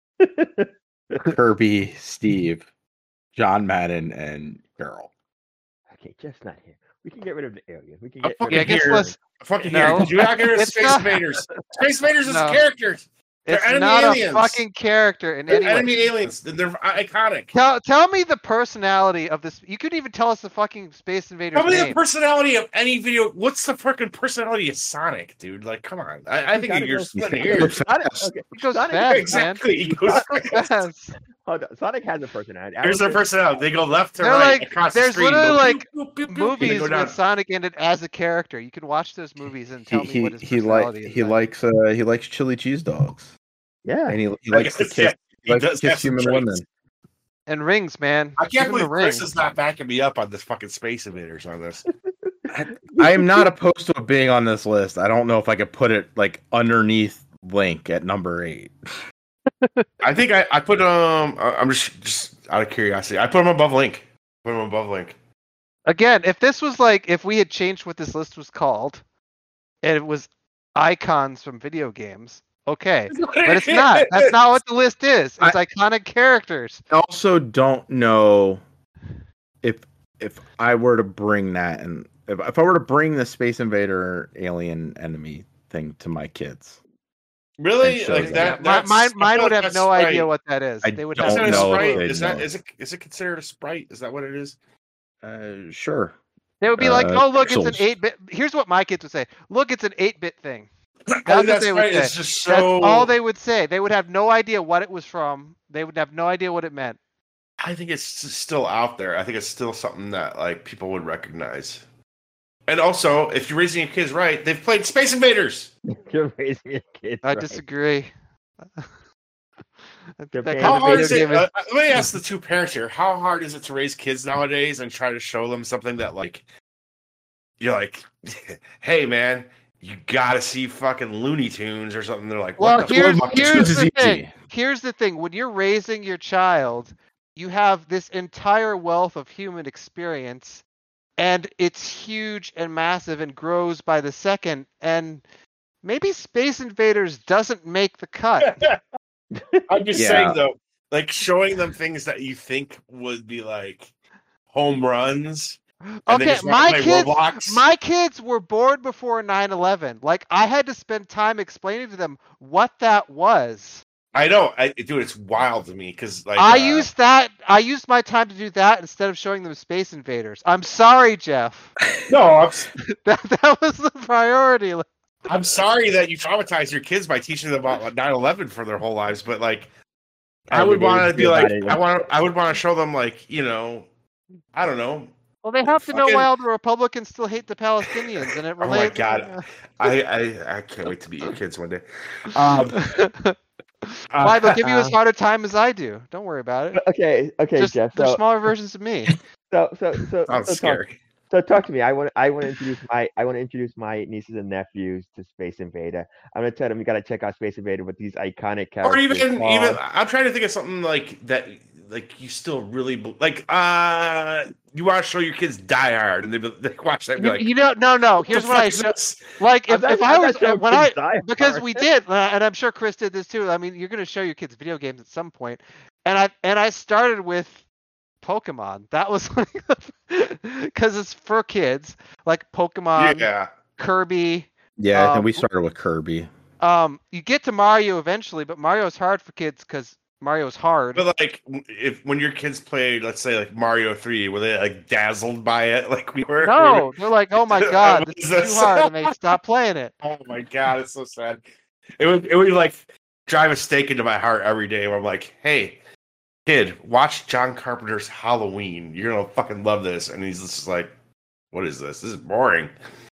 Kirby, Steve, John Madden, and Carol. Okay, just not here. We can get rid of the alien. We can get rid of fucking here. Did you not get rid of Space Invaders? Space Invaders is characters. It's not aliens. A fucking character in any way. Enemy aliens. They're iconic. Tell me the personality of this. You couldn't even tell us the fucking Space Invaders. Tell me the personality of any video. What's the freaking personality of Sonic, dude? Like, come on. I think you're splitting hairs. He goes fast, exactly. Man. He goes fast. Hold on. Sonic has a personality. Here's their personality. They go left to right across the screen. There's literally movies where Sonic ended as a character. You can watch those movies and tell me what his personality is. He likes chili cheese dogs. Yeah, and he likes to kiss. He likes to kiss human women. And rings, man. I can't believe Chris is not backing me up on this fucking Space Invaders on this. I am not opposed to it being on this list. I don't know if I could put it like underneath Link at number 8. I think I put I'm just out of curiosity. I put him above Link. Again, if we had changed what this list was called, and it was icons from video games. Okay, but it's not. That's not what the list is. It's iconic characters. I also don't know if I were to bring that, and if I were to bring the Space Invader Alien Enemy thing to my kids. Really? Like that? Mine would have no idea what that is. They would have no idea. Is it considered a sprite? Is that what it is? Sure. They would be like, oh, look, pixels. It's an 8-bit. Here's what my kids would say. Look, it's an 8-bit thing. That's what they would say. It's just so... That's all they would say. They would have no idea what it was from. They would have no idea what it meant. I think it's still out there. I think it's still something that like people would recognize. And also, if you're raising your kids right, they've played Space Invaders. You're raising your kids I disagree. How hard is it? Let me ask the two parents here. How hard is it to raise kids nowadays and try to show them something that like you're like, hey man, you gotta see fucking Looney Tunes or something. They're like, well, here's the thing. Here's the thing. When you're raising your child, you have this entire wealth of human experience, and it's huge and massive and grows by the second. And maybe Space Invaders doesn't make the cut. I'm just saying though, like showing them things that you think would be like home runs. And they Okay, just wanna play Roblox. my kids were born before 9/11. Like I had to spend time explaining to them what that was. I know, dude. It's wild to me because like I used my time to do that instead of showing them Space Invaders. I'm sorry, Jeff. no, That was the priority. I'm sorry that you traumatize your kids by teaching them about 9/11 for their whole lives, but like, I would want to be like, I would want to show them like, I don't know. Well, they have to know why all the Republicans still hate the Palestinians, and it relates. Oh my god, I can't wait to meet your kids one day. Why? They'll give you as hard a time as I do. Don't worry about it. Okay, Just, Jeff. they're smaller versions of me. Sounds scary. So talk to me. I want to introduce my nieces and nephews to Space Invader. I'm gonna tell them you gotta check out Space Invader with these iconic characters. Or even I'm trying to think of something like that. Like you still really like you want to show your kids Die Hard and they watch that and be like, no. Here's what I like if I was when I because we did and I'm sure Chris did this too. I mean, you're gonna show your kids video games at some point, and I started with Pokemon. That was like because it's for kids, like Pokemon, Kirby. Yeah, and we started with Kirby. You get to Mario eventually, but Mario's hard for kids because Mario's hard. But like, when your kids play, let's say like Mario 3, were they like dazzled by it like we were? No, they're like, oh my god, this is too hard, and they stop playing it. Oh my god, it's so sad. It would like drive a stake into my heart every day where I'm like, hey, kid, watch John Carpenter's Halloween. You're gonna fucking love this. And he's just like, what is this? This is boring.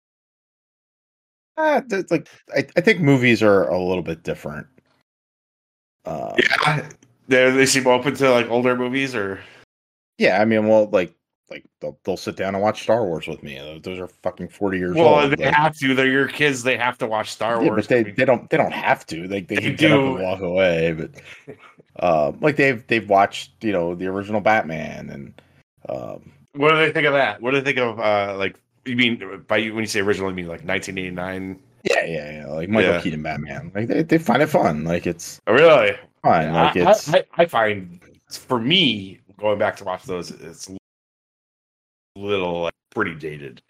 Like I think movies are a little bit different. Yeah, they seem open to like older movies, or yeah, I mean, well, like they'll sit down and watch Star Wars with me. Those are fucking 40 years old. Well, they have to. They're your kids. They have to watch Star Wars. But they don't have to. They can get up and walk away. But like they've watched the original Batman and what do they think of that? What do they think of like? You mean when you say original, you mean like 1989? Yeah. Like Michael Keaton Batman. Like they find it fun. Like it's really fun. Like I find for me going back to watch those, it's a little like pretty dated.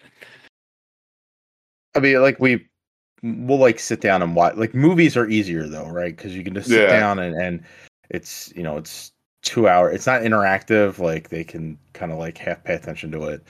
I mean, like we'll like sit down and watch. Like movies are easier though, right? Because you can just sit down and it's it's 2 hours. It's not interactive. Like they can kind of like half pay attention to it.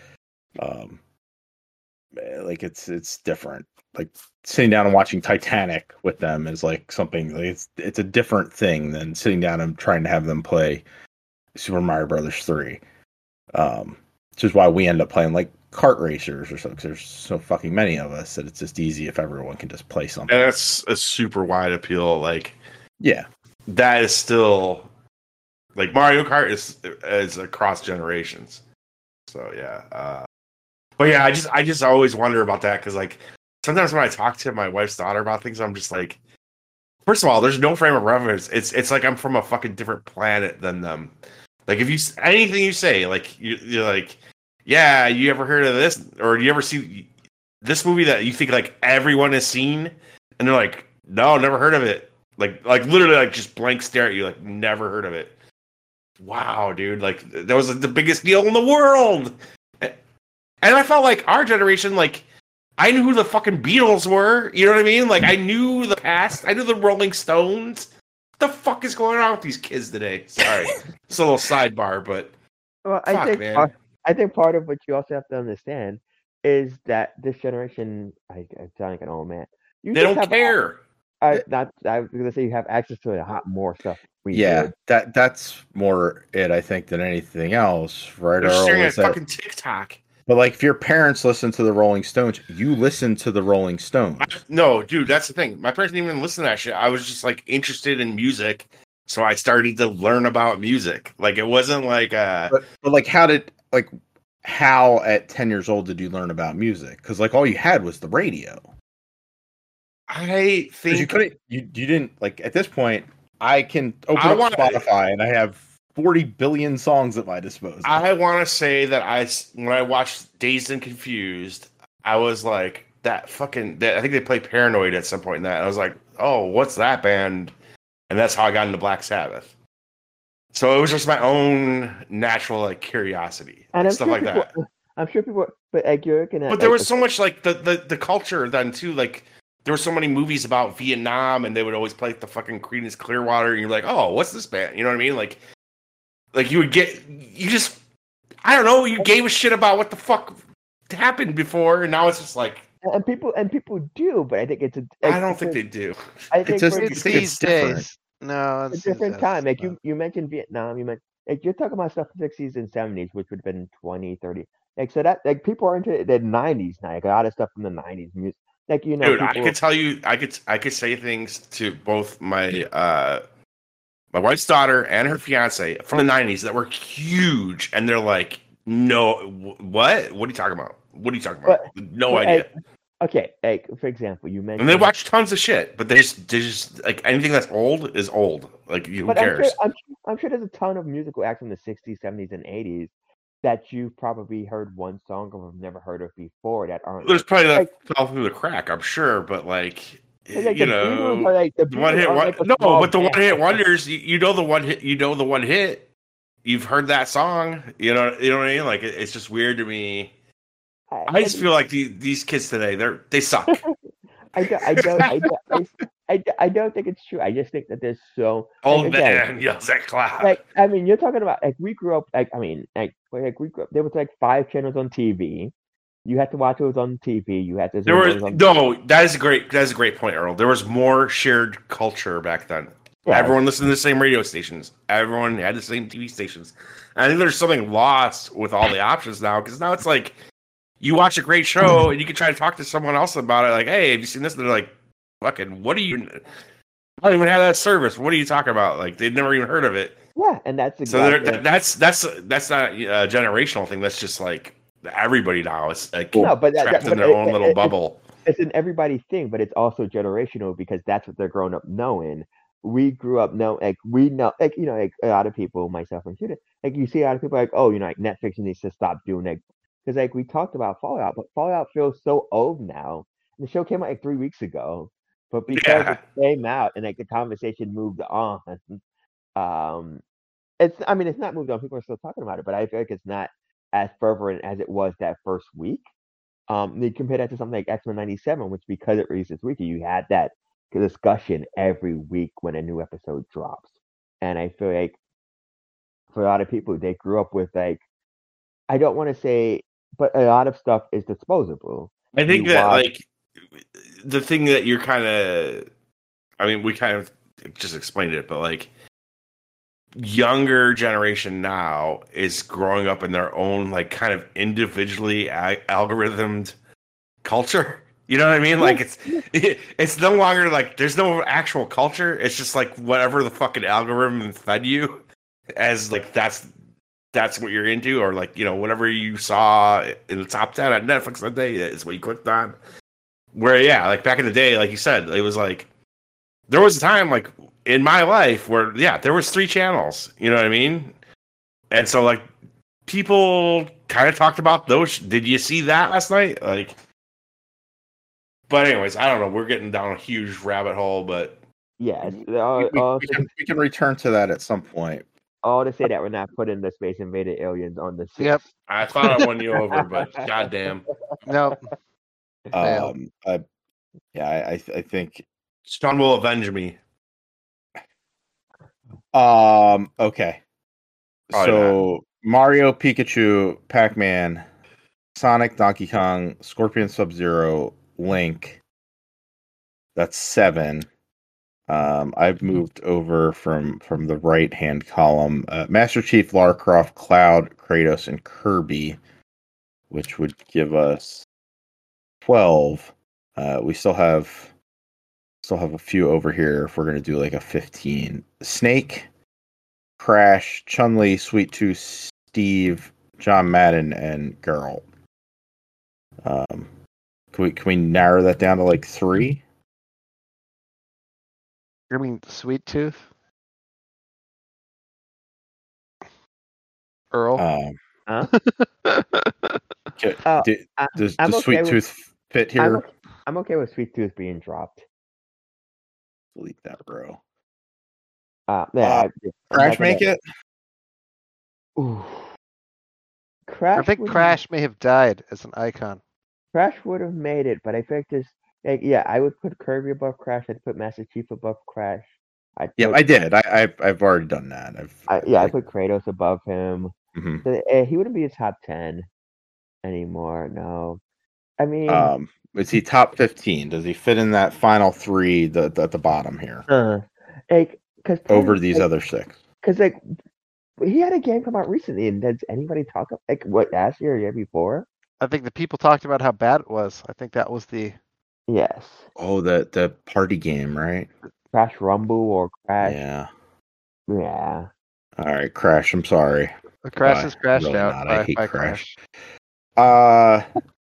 Like it's different. Like sitting down and watching Titanic with them is like something. Like it's a different thing than sitting down and trying to have them play Super Mario Brothers 3. Which is why we end up playing like kart racers or so, because there's so fucking many of us that it's just easy if everyone can just play something. And that's a super wide appeal. Like, yeah, that is still like Mario Kart is across generations. So yeah, but yeah, I just always wonder about that because like sometimes when I talk to my wife's daughter about things, I'm just like, first of all, there's no frame of reference. It's like I'm from a fucking different planet than them. Like if anything you say, like you're like, yeah, you ever heard of this, or you ever see this movie that you think like everyone has seen, and they're like, no, never heard of it. Like literally like just blank stare at you, like never heard of it. Wow, dude, like that was the biggest deal in the world. And I felt like our generation, like I knew who the fucking Beatles were. You know what I mean? Like I knew the past. I knew the Rolling Stones. What the fuck is going on with these kids today? Sorry, it's a little sidebar, but I think part of what you also have to understand is that this generation, I sound like an old man. They don't care. I was gonna say you have access to a lot more stuff. That's more it, I think, than anything else, right? They're staring at fucking TikTok. But like, if your parents listen to the Rolling Stones, you listen to the Rolling Stones. No, dude, that's the thing. My parents didn't even listen to that shit. I was just like interested in music, so I started to learn about music. Like it wasn't like but like how at 10 years old did you learn about music? Because like all you had was the radio. I think you didn't like at this point. I can open up Spotify and I have 40 billion songs at my disposal. I want to say that when I watched Dazed and Confused, I was like I think they played Paranoid at some point in that. I was like, oh, what's that band? And that's how I got into Black Sabbath. So it was just my own natural like curiosity and stuff like that. I'm sure people, but like you're looking at, But there like, was so much like the culture then too. Like there were so many movies about Vietnam, and they would always play like, the fucking Creedence Clearwater, and you're like, oh, what's this band? You know what I mean? Like you would get you just I don't know. You gave a shit about what the fuck happened before, and now it's just like and people do, but I think it's a. I don't think they do. I think just- for It's it's these different. days. No, a it's different that's- time. Like you mentioned Vietnam, you mentioned like you're talking about stuff in the 60s and 70s, which would have been 20, 30. Like so that like people are into the 90s now. Like a lot of stuff from the 90s music. Like you know, Dude, people, I could tell you, I could say things to both my my wife's daughter and her fiance from the '90s that were huge, and they're like, "No, what? What are you talking about? What are you talking about? No but, idea." okay, like for example, you mentioned. And they watch tons of shit, but they just like anything that's old is old. Like, who But cares? I'm sure there's a ton of musical acts from the 60s, 70s, and 80s that you've probably heard one song of or have never heard of before that aren't. There's probably that like- fell through the crack, I'm sure, but like, like you the Beatles know, are like the one Beatles hit, are one, like a no, small but the band. one hit wonders, you know the one hit, you've heard that song, you know what I mean? Like, it's just weird to me. I just feel like these kids today, they suck. I don't think it's true. I just think that there's so. Old again, man yells at cloud. like I mean, you're talking about like we grew up. Like I mean, like we grew up. There was like 5 channels on TV. You had to watch what was on TV. You had to. There was that is a great point, Earl. There was more shared culture back then. Yeah. Everyone listened to the same radio stations. Everyone had the same TV stations. And I think there's something lost with all the options now because now it's like you watch a great show and you can try to talk to someone else about it. Like, hey, have you seen this? And they're like, fucking, what are you? I don't even have that service. What are you talking about? Like, they've never even heard of it. Yeah, and that's exactly. So that's not a generational thing. That's just like everybody now. It's like No, but trapped in their own little bubble. It's an everybody thing, but it's also generational because that's what they're growing up knowing. We grew up knowing, like we know, like you know, like a lot of people, myself included, like you see a lot of people like, oh, you know, like Netflix needs to stop doing it because like we talked about Fallout, but Fallout feels so old now. The show came out like 3 weeks ago, but because it came out and like the conversation moved on, it's not moved on. People are still talking about it, but I feel like it's not as fervent as it was that first week. You compare that to something like X-Men '97, which because it released this week, you had that discussion every week when a new episode drops. And I feel like for a lot of people, they grew up with like, I don't want to say, but a lot of stuff is disposable. I think that like the thing that you're kind of, I mean, we kind of just explained it, but like younger generation now is growing up in their own like kind of individually algorithmed culture. You know what I mean? Like it's no longer like there's no actual culture. It's just like whatever the fucking algorithm fed you as like that's what you're into, or like, you know, whatever you saw in the top 10 on Netflix that day is what you clicked on. Where yeah, like back in the day, like you said, it was like there was a time like in my life where yeah, there was 3 channels. You know what I mean? And so like people kind of talked about those. Did you see that last night? Like. But anyways, I don't know. We're getting down a huge rabbit hole, but yes, we can return to that at some point. All to say that we're not putting the Space Invaded aliens on the ship. Yep. I thought I won you over, but goddamn. Nope. I think. Sean will avenge me. Okay. Probably So Mario, Pikachu, Pac-Man, Sonic, Donkey Kong, Scorpion, Sub-Zero, Link. That's 7. I've moved over from the right hand column. Master Chief, Lara Croft, Cloud, Kratos, and Kirby, which would give us 12. We still have a few over here if we're gonna do like a 15. Snake, Crash, Chun-Li, Sweet Tooth, Steve, John Madden, and Girl. Can we narrow that down to like 3? You mean Sweet Tooth? Earl? Huh? Does I'm Sweet okay Tooth fit here? I'm okay with Sweet Tooth being dropped. Delete that, bro. Yeah, Crash make it? Ooh. Crash. I think would- Crash may have died as an icon. Crash would have made it, but I think just yeah, I would put Kirby above Crash. I'd put Master Chief above Crash. Yeah, I did. I've already done that. I put Kratos above him. Mhm. So, he wouldn't be a top 10 anymore. No, I mean, Is he top 15? Does he fit in that final 3 at the bottom here because over these other 6? Because he had a game come out recently, and does anybody talk what last year or year before? I think the people talked about how bad it was. I think that was the Yes, Oh, the party game, right? Crash Rumble or Crash. Yeah. Yeah. All right, Crash. I'm sorry. Crash Bye. has crashed Really out. not. I by- hate by Crash. So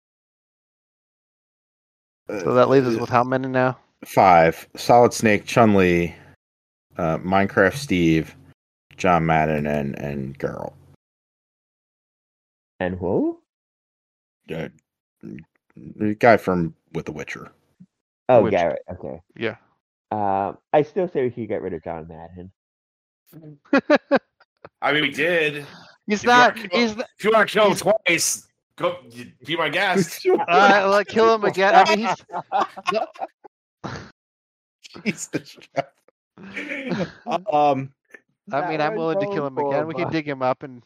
So that leaves us with how many now? 5: Solid Snake, Chun-Li, Minecraft Steve, John Madden, and Geralt. And who? The guy from with The Witcher. Oh, Which- Garrett. Okay. Yeah. I still say we could get rid of John Madden. I mean, we did. He's If you not. wanna He's. If you want to kill him twice, go be my guest. Like kill him again. I mean, he's. Jesus. I mean, I'm willing to kill him again. We can dig him up and.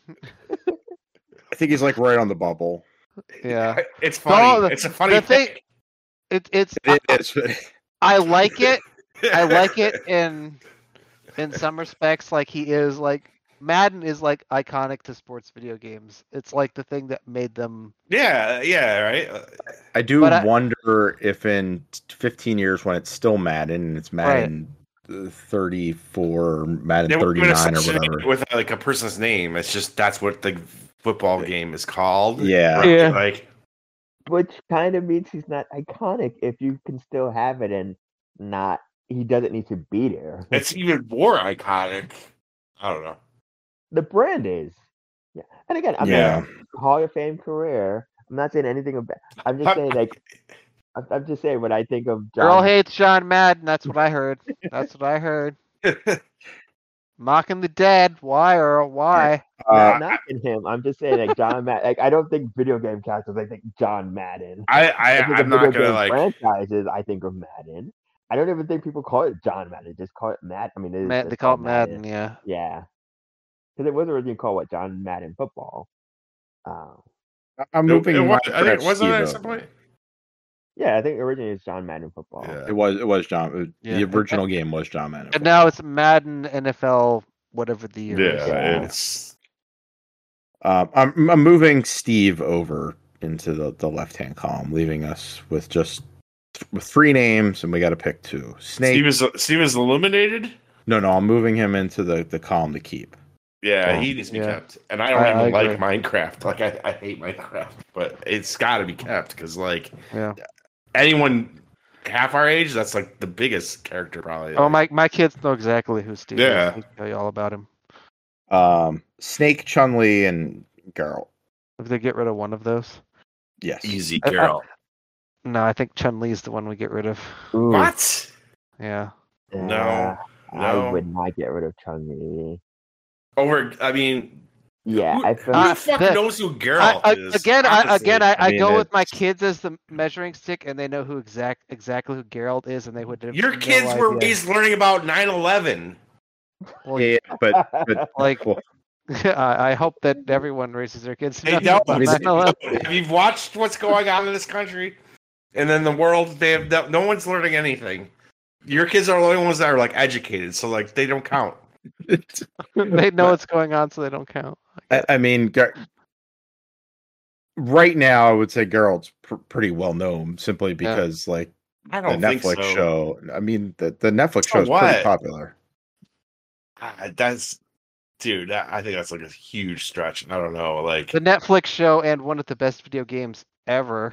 I think he's like right on the bubble. Yeah. It's funny. No, it's a funny the thing. pick. It's. It is. I like it. I like it in some respects. Like he is like Madden is like iconic to sports video games. It's like the thing that made them. Yeah, right. I do But wonder if in 15 years when it's still Madden and it's Madden 34, Madden They wouldn't 39 or associate it whatever. with like a person's name. It's just that's what the football game is called. Yeah. Right? Yeah. Like Which kind of means he's not iconic if you can still have it and not. He doesn't need to be there. it's even more iconic. I don't know. The brand is. Yeah. And again, I'm Yeah. not Hall of Fame career. I'm not saying anything about. I'm just saying I'm just saying what I think of John. Girl hates John Madden. That's what I heard. That's what I heard. Mocking the dead. Why or why? I'm not knocking him. I'm just saying John Madden. I don't think video game characters. I think John Madden. I think I'm of not video gonna game like. franchises. I think of Madden. I don't even think people call it John Madden. Just call it Madden. I mean, it's They call it Madden. Yeah. Yeah, because it was originally called John Madden Football. I'm moving. I think Minecraft it wasn't Steve at some over. point. Yeah, I think originally it's John Madden Football. Yeah. It was John. Yeah. The original game was John Madden. And now it's Madden NFL, whatever the year is. Yeah, it's I'm moving Steve over into the left hand column, leaving us with just with 3 names, and we got to pick 2. Snake. Steve is eliminated. No, I'm moving him into the column to keep. Yeah, Oh, he needs to be yeah. kept. And I don't I even like agree. Minecraft. Like I hate Minecraft, but it's got to be kept because like Yeah. anyone half our age, that's like the biggest character probably. Oh, like, my kids know exactly who Steve Yeah. is. They tell you all about him. Snake, Chun-Li, and Geralt. If they get rid of one of those. Yes. easy I- girl. No, I think Chun Li is the one we get rid of. Ooh, What? Yeah. yeah, No. I would not get rid of Chun-Li. Over? I mean, Yeah, who, I feel. who the fuck the- knows who Geralt is? Honestly, I I mean, go with it's- my kids as the measuring stick, and they know who exactly who Geralt is, and they would. Have Your no kids were idea. raised learning about 9/11. Well, Yeah, but Like- well, I hope that everyone raises their kids. to They know don't. about They 9/11. Have you watched what's going on in this country and then the world? They have no one's learning anything. Your kids are the only ones that are like educated, so like they don't count. They know what's going on, so they don't count. I mean, right now I would say Geralt's pretty well known simply because like I the don't think Netflix so. show. I mean, the Netflix So show is pretty what? popular. That's dude. I think that's like a huge stretch. I don't know. Like The Netflix show and one of the best video games ever.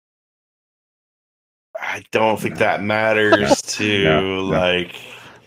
I don't think that matters to No. like.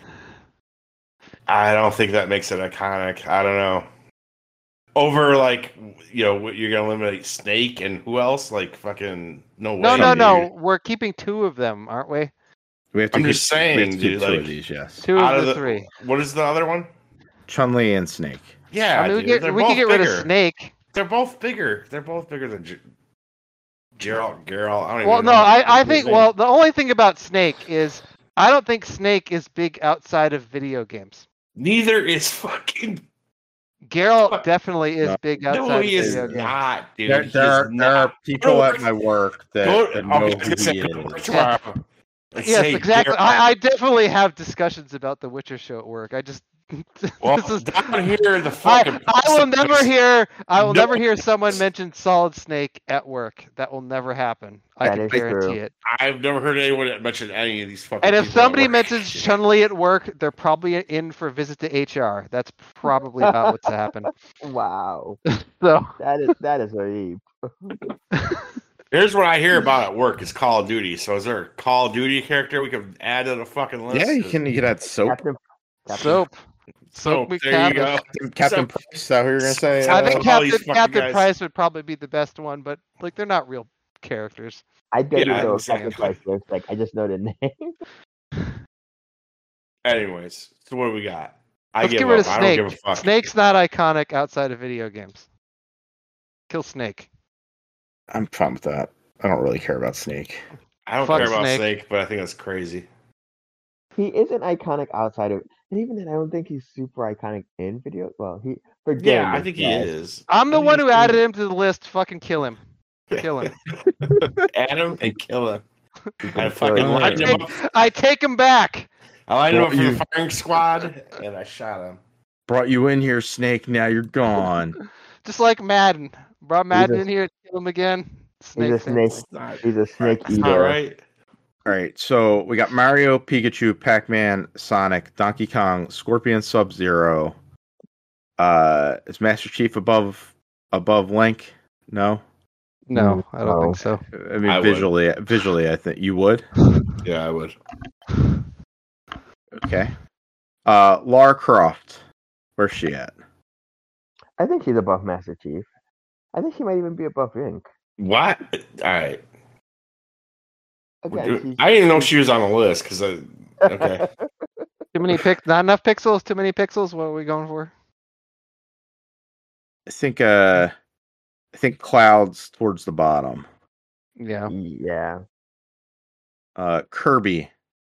I don't think that makes it iconic. I don't know. Over like you're gonna eliminate Snake and who else? Like fucking no way. No. dude. We're keeping 2 of them, aren't we? We have to I'm keep, just we have saying, to keep dude, 2 like- of these. Yes, 2 Out of of the the- 3. What is the other one? Chun-Li and Snake. Yeah, I mean, dude, we could get rid of Snake. They're both bigger. They're both bigger than Geralt. I don't Well, even no, know I his think. name. Well, the only thing about Snake is I don't think Snake is big outside of video games. Neither is fucking. Geralt definitely is No. big No, outside he of is video games. not, dude. There, He there, is are, there not. are people at my work that know Okay, who he is. tomorrow. And Yes, say exactly. Geralt. I definitely have discussions about the Witcher show at work. I just Well, this is, down here, the fucking. I will never hear No. never hear someone mention Solid Snake at work. That will never happen. I That can is guarantee true. it. I've never heard anyone mention any of these fucking. And if people at somebody work. mentions Chun-Li at work, they're probably in for a visit to HR. That's probably about what's happened. Wow, So that is a heap. Here's what I hear about at work is Call of Duty. So is there a Call of Duty character we could add to the fucking list? Yeah, you can add soap. Captain, soap. Soap. Soap There you go. Captain So- Price, is that who you're gonna say? I think all these fucking Captain guys. Price would probably be the best one, but like they're not real characters. I'd go Yeah, to the exactly. Captain Price list. Like I just know the name. Anyways, so what do we got? Let's give get rid up. of I don't give a Snake. fuck. Snake's not iconic outside of video games. Kill Snake. I'm fine with that. I don't really care about Snake. I don't Fuck care about Snake. Snake, but I think that's crazy. He isn't iconic outside of, and even then, I don't think he's super iconic in video. Well, he for Yeah, I gamers, think he yes. is. I'm the I think one he's who added cool. him to the list. Fucking kill him. Kill him. Add him and kill him. He's I gonna fucking kill you. lined him up. I take him back. I lined him up for You- the firing squad, and I shot him. Brought you in here, Snake. Now you're gone. Just like Madden. Brought Madden a- in here to kill him again. He's Snake. a same snake. thing. Not, He's a snake it's not eater. right. All right, so we got Mario, Pikachu, Pac-Man, Sonic, Donkey Kong, Scorpion, Sub-Zero. Is Master Chief above Link? No. No, I don't No. think so. I mean, I would. visually, I think you would. Yeah, I would. Okay. Lara Croft, where's she at? I think she's above Master Chief. I think she might even be above Link. What? All right. Again, she's, I didn't even know she was on the list because I. Okay. Too many not enough pixels. Too many pixels. What are we going for? I think Cloud's towards the bottom. Yeah. yeah. Kirby.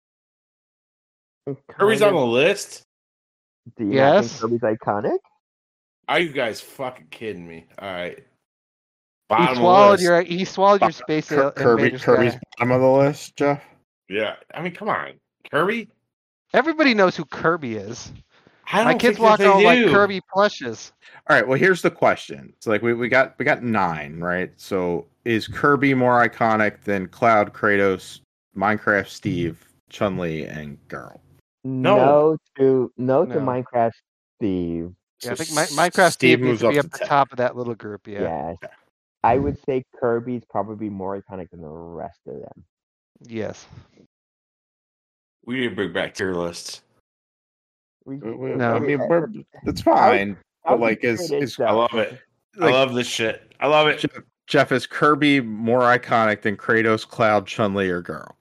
Kirby's Kind on of- the list? Do you not Yes. think Kirby's iconic? Are you guys fucking kidding me? All right. He Bottom of the swallowed list. your space invaders Kirby's guy. bottom of the list, Jeff. Yeah. I mean, come on. Kirby? Everybody knows who Kirby is. I don't My kids think that walk they around like do. Kirby plushes. All right. Well, here's the question. It's like we got 9, right? So is Kirby more iconic than Cloud, Kratos, Minecraft, Steve, Chun-Li, and Girl? No to No. Minecraft Steve. Yeah, I think So Minecraft Steve needs moves to be up up to the 10. top of that little group. Yeah. Yes. I would say Kirby's probably more iconic than the rest of them. Yes. We need to bring back tier lists. No. I mean, it's fine. I'll But like, be is good, is I love it. Like- I love this shit. I love it. Jeff, is Kirby more iconic than Kratos, Cloud, Chun-Li, or Girl?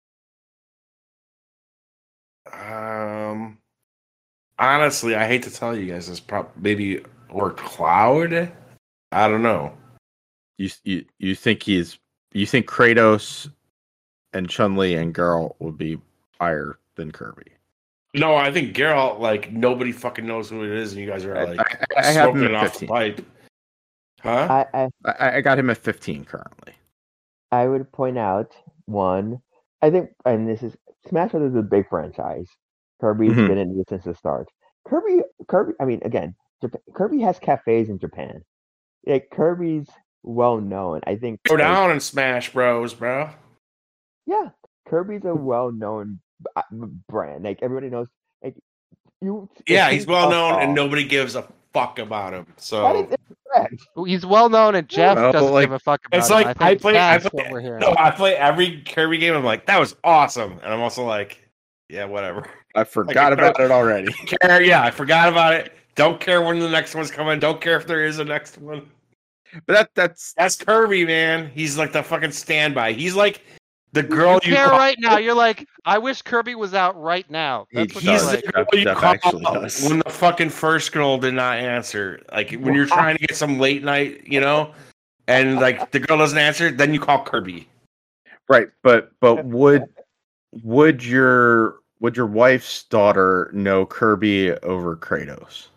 Honestly, I hate to tell you guys this, maybe or Cloud. I don't know. You think you think Kratos and Chun-Li and Girl would be higher than Kirby? No, I think Geralt. Like nobody fucking knows who it is, and you guys are like I have him smoking at off the 15. pipe. Huh? I got him at 15 currently. I would point out one. I think, and this is Smash Bros. Is a big franchise. Kirby's Mhm. been in it since the start. Kirby. I mean, again, Kirby has cafes in Japan. Like Kirby's well known. I think. Go like, down and Smash Bros, bro. Yeah, Kirby's a well known brand. Like everybody knows. Like you. Yeah, he's well known, and no. nobody gives a fuck about him. That So is incorrect. He's well known, and Jeff Well, doesn't like, give a fuck about it's him. like I think I that's play. what we're hearing. No, I play every Kirby game. I'm like, that was awesome, and I'm also like, yeah, whatever. I forgot about it already. Care? Yeah, I forgot about it. Don't care when the next one's coming. Don't care if there is a next one. But that's That's Kirby, man. He's like the fucking standby. He's like The girl You you care call, right now. You're like, I wish Kirby was out right now. That's what you're he's like. the girl you Jeff call actually does. when the fucking first girl did not answer. Like when you're trying to get some late night, and like the girl doesn't answer, then you call Kirby. Right, but would your wife's daughter know Kirby over Kratos?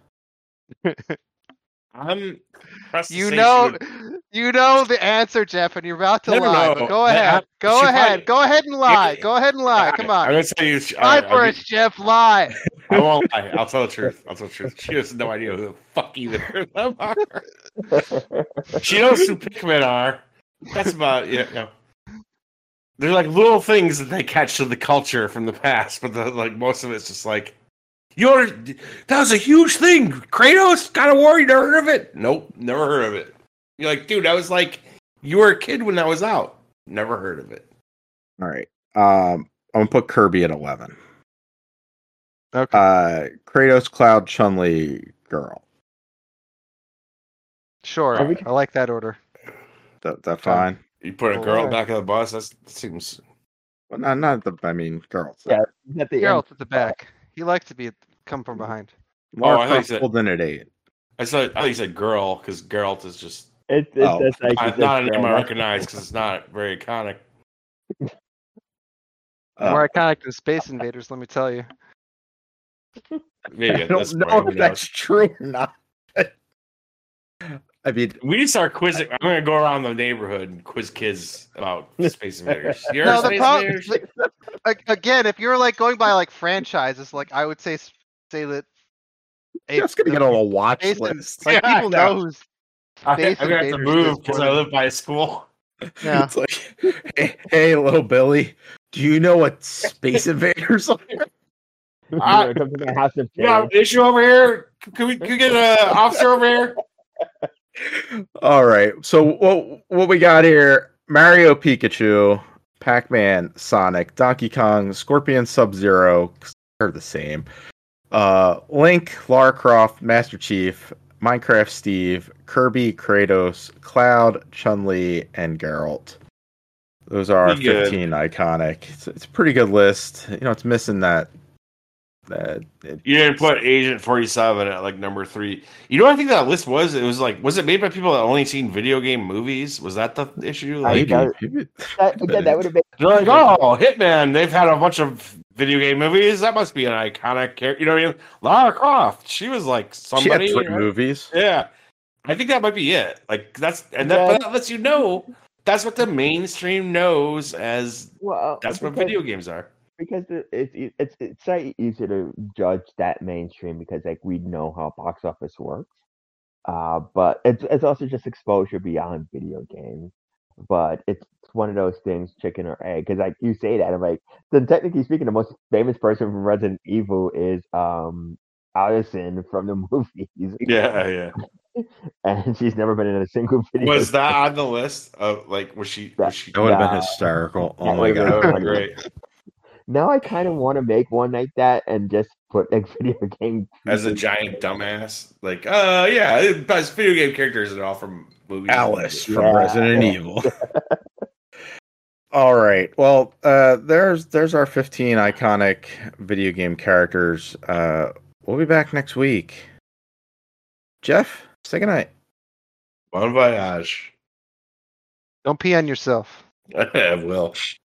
I'm pressed to You say know, she would- you know the answer, Jeff, and you're about to No, no, lie. no. But go That- ahead. Go she ahead. probably- Go ahead and lie. Yeah. Go ahead and lie. Come on. I'm gonna tell you. Lie for us, Jeff. Lie. I won't lie. I'll tell the truth. She has no idea who the fuck either of them are. She knows who Pikmin are. That's about They're like little things that they catch to the culture from the past, but most of it's just like, that was a huge thing. Kratos, God of War, you never heard of it? Nope, never heard of it. You're like, dude, that was like, you were a kid when that was out. Never heard of it. All right. I'm gonna put Kirby at 11. Okay. Kratos, Cloud, Chun-Li, girl. Sure. Alright. I like that order. That fine? You put a Oh, girl yeah. back of the bus. That seems. Well, not the. I mean, girls. Yeah, at the end. Geralt at the back. He likes to come from behind. Lara I thought you Croft said- pulled in at 8. I thought you said girl because Geralt is just It's Oh, just like not a name I recognize because it's not very iconic. More iconic than Space Invaders, let me tell you. Maybe I at don't this know point, who if that's knows? true or not. I mean, We need to start quizzing. I'm going to go around the neighborhood and quiz kids about Space Invaders. You No, heard the Space problem- Invaders? Again, if you're like going by like franchises, like I would say that just gonna get on a watch Space list. like Yeah, people I know. know who's I'm Space going to have to Invaders move is because more I than- live by a school. Yeah. It's like, hey, little Billy, do you know what Space Invaders are? Come to my house of You have an issue over here? Can we get an officer over here? All right. So what we got here? Mario, Pikachu, Pac-Man, Sonic, Donkey Kong, Scorpion, Sub-Zero. They're the same. Link, Lara Croft, Master Chief, Minecraft Steve, Kirby, Kratos, Cloud, Chun-Li, and Geralt. Those are our Pretty good. 15 iconic. It's a pretty good list. It's missing that. You didn't put Agent 47 at like number 3. You know what I think that list was? It was like, was it made by people that only seen video game movies? Was that the issue? Like, got- maybe- that would have been. they're like, oh, Hitman, they've had a bunch of video game movies. That must be an iconic character. You know what I mean? Lara Croft, she was like she had somebody. 3 movies. Yeah. I think that might be it. Like, but that lets you know that's what the mainstream knows as Well, that's what because- video games are. because it's so easy to judge that mainstream because like we know how box office works. But it's also just exposure beyond video games. But it's one of those things, chicken or egg. Because like you say that, I'm like, then technically speaking, the most famous person from Resident Evil is Allison from the movies. Yeah. And she's never been in a single video. Was that on the list of like was she That would have Nah. been hysterical. Oh That my would've been god. Oh, funny. great. Now I kind of want to make one like that and just put like video game As a giant dumbass. Like, yeah, best video game characters are all from movies. Alice from Yeah. Resident Evil. All right. Well, there's our 15 iconic video game characters. We'll be back next week. Jeff, say goodnight. Bon voyage. Don't pee on yourself. I will.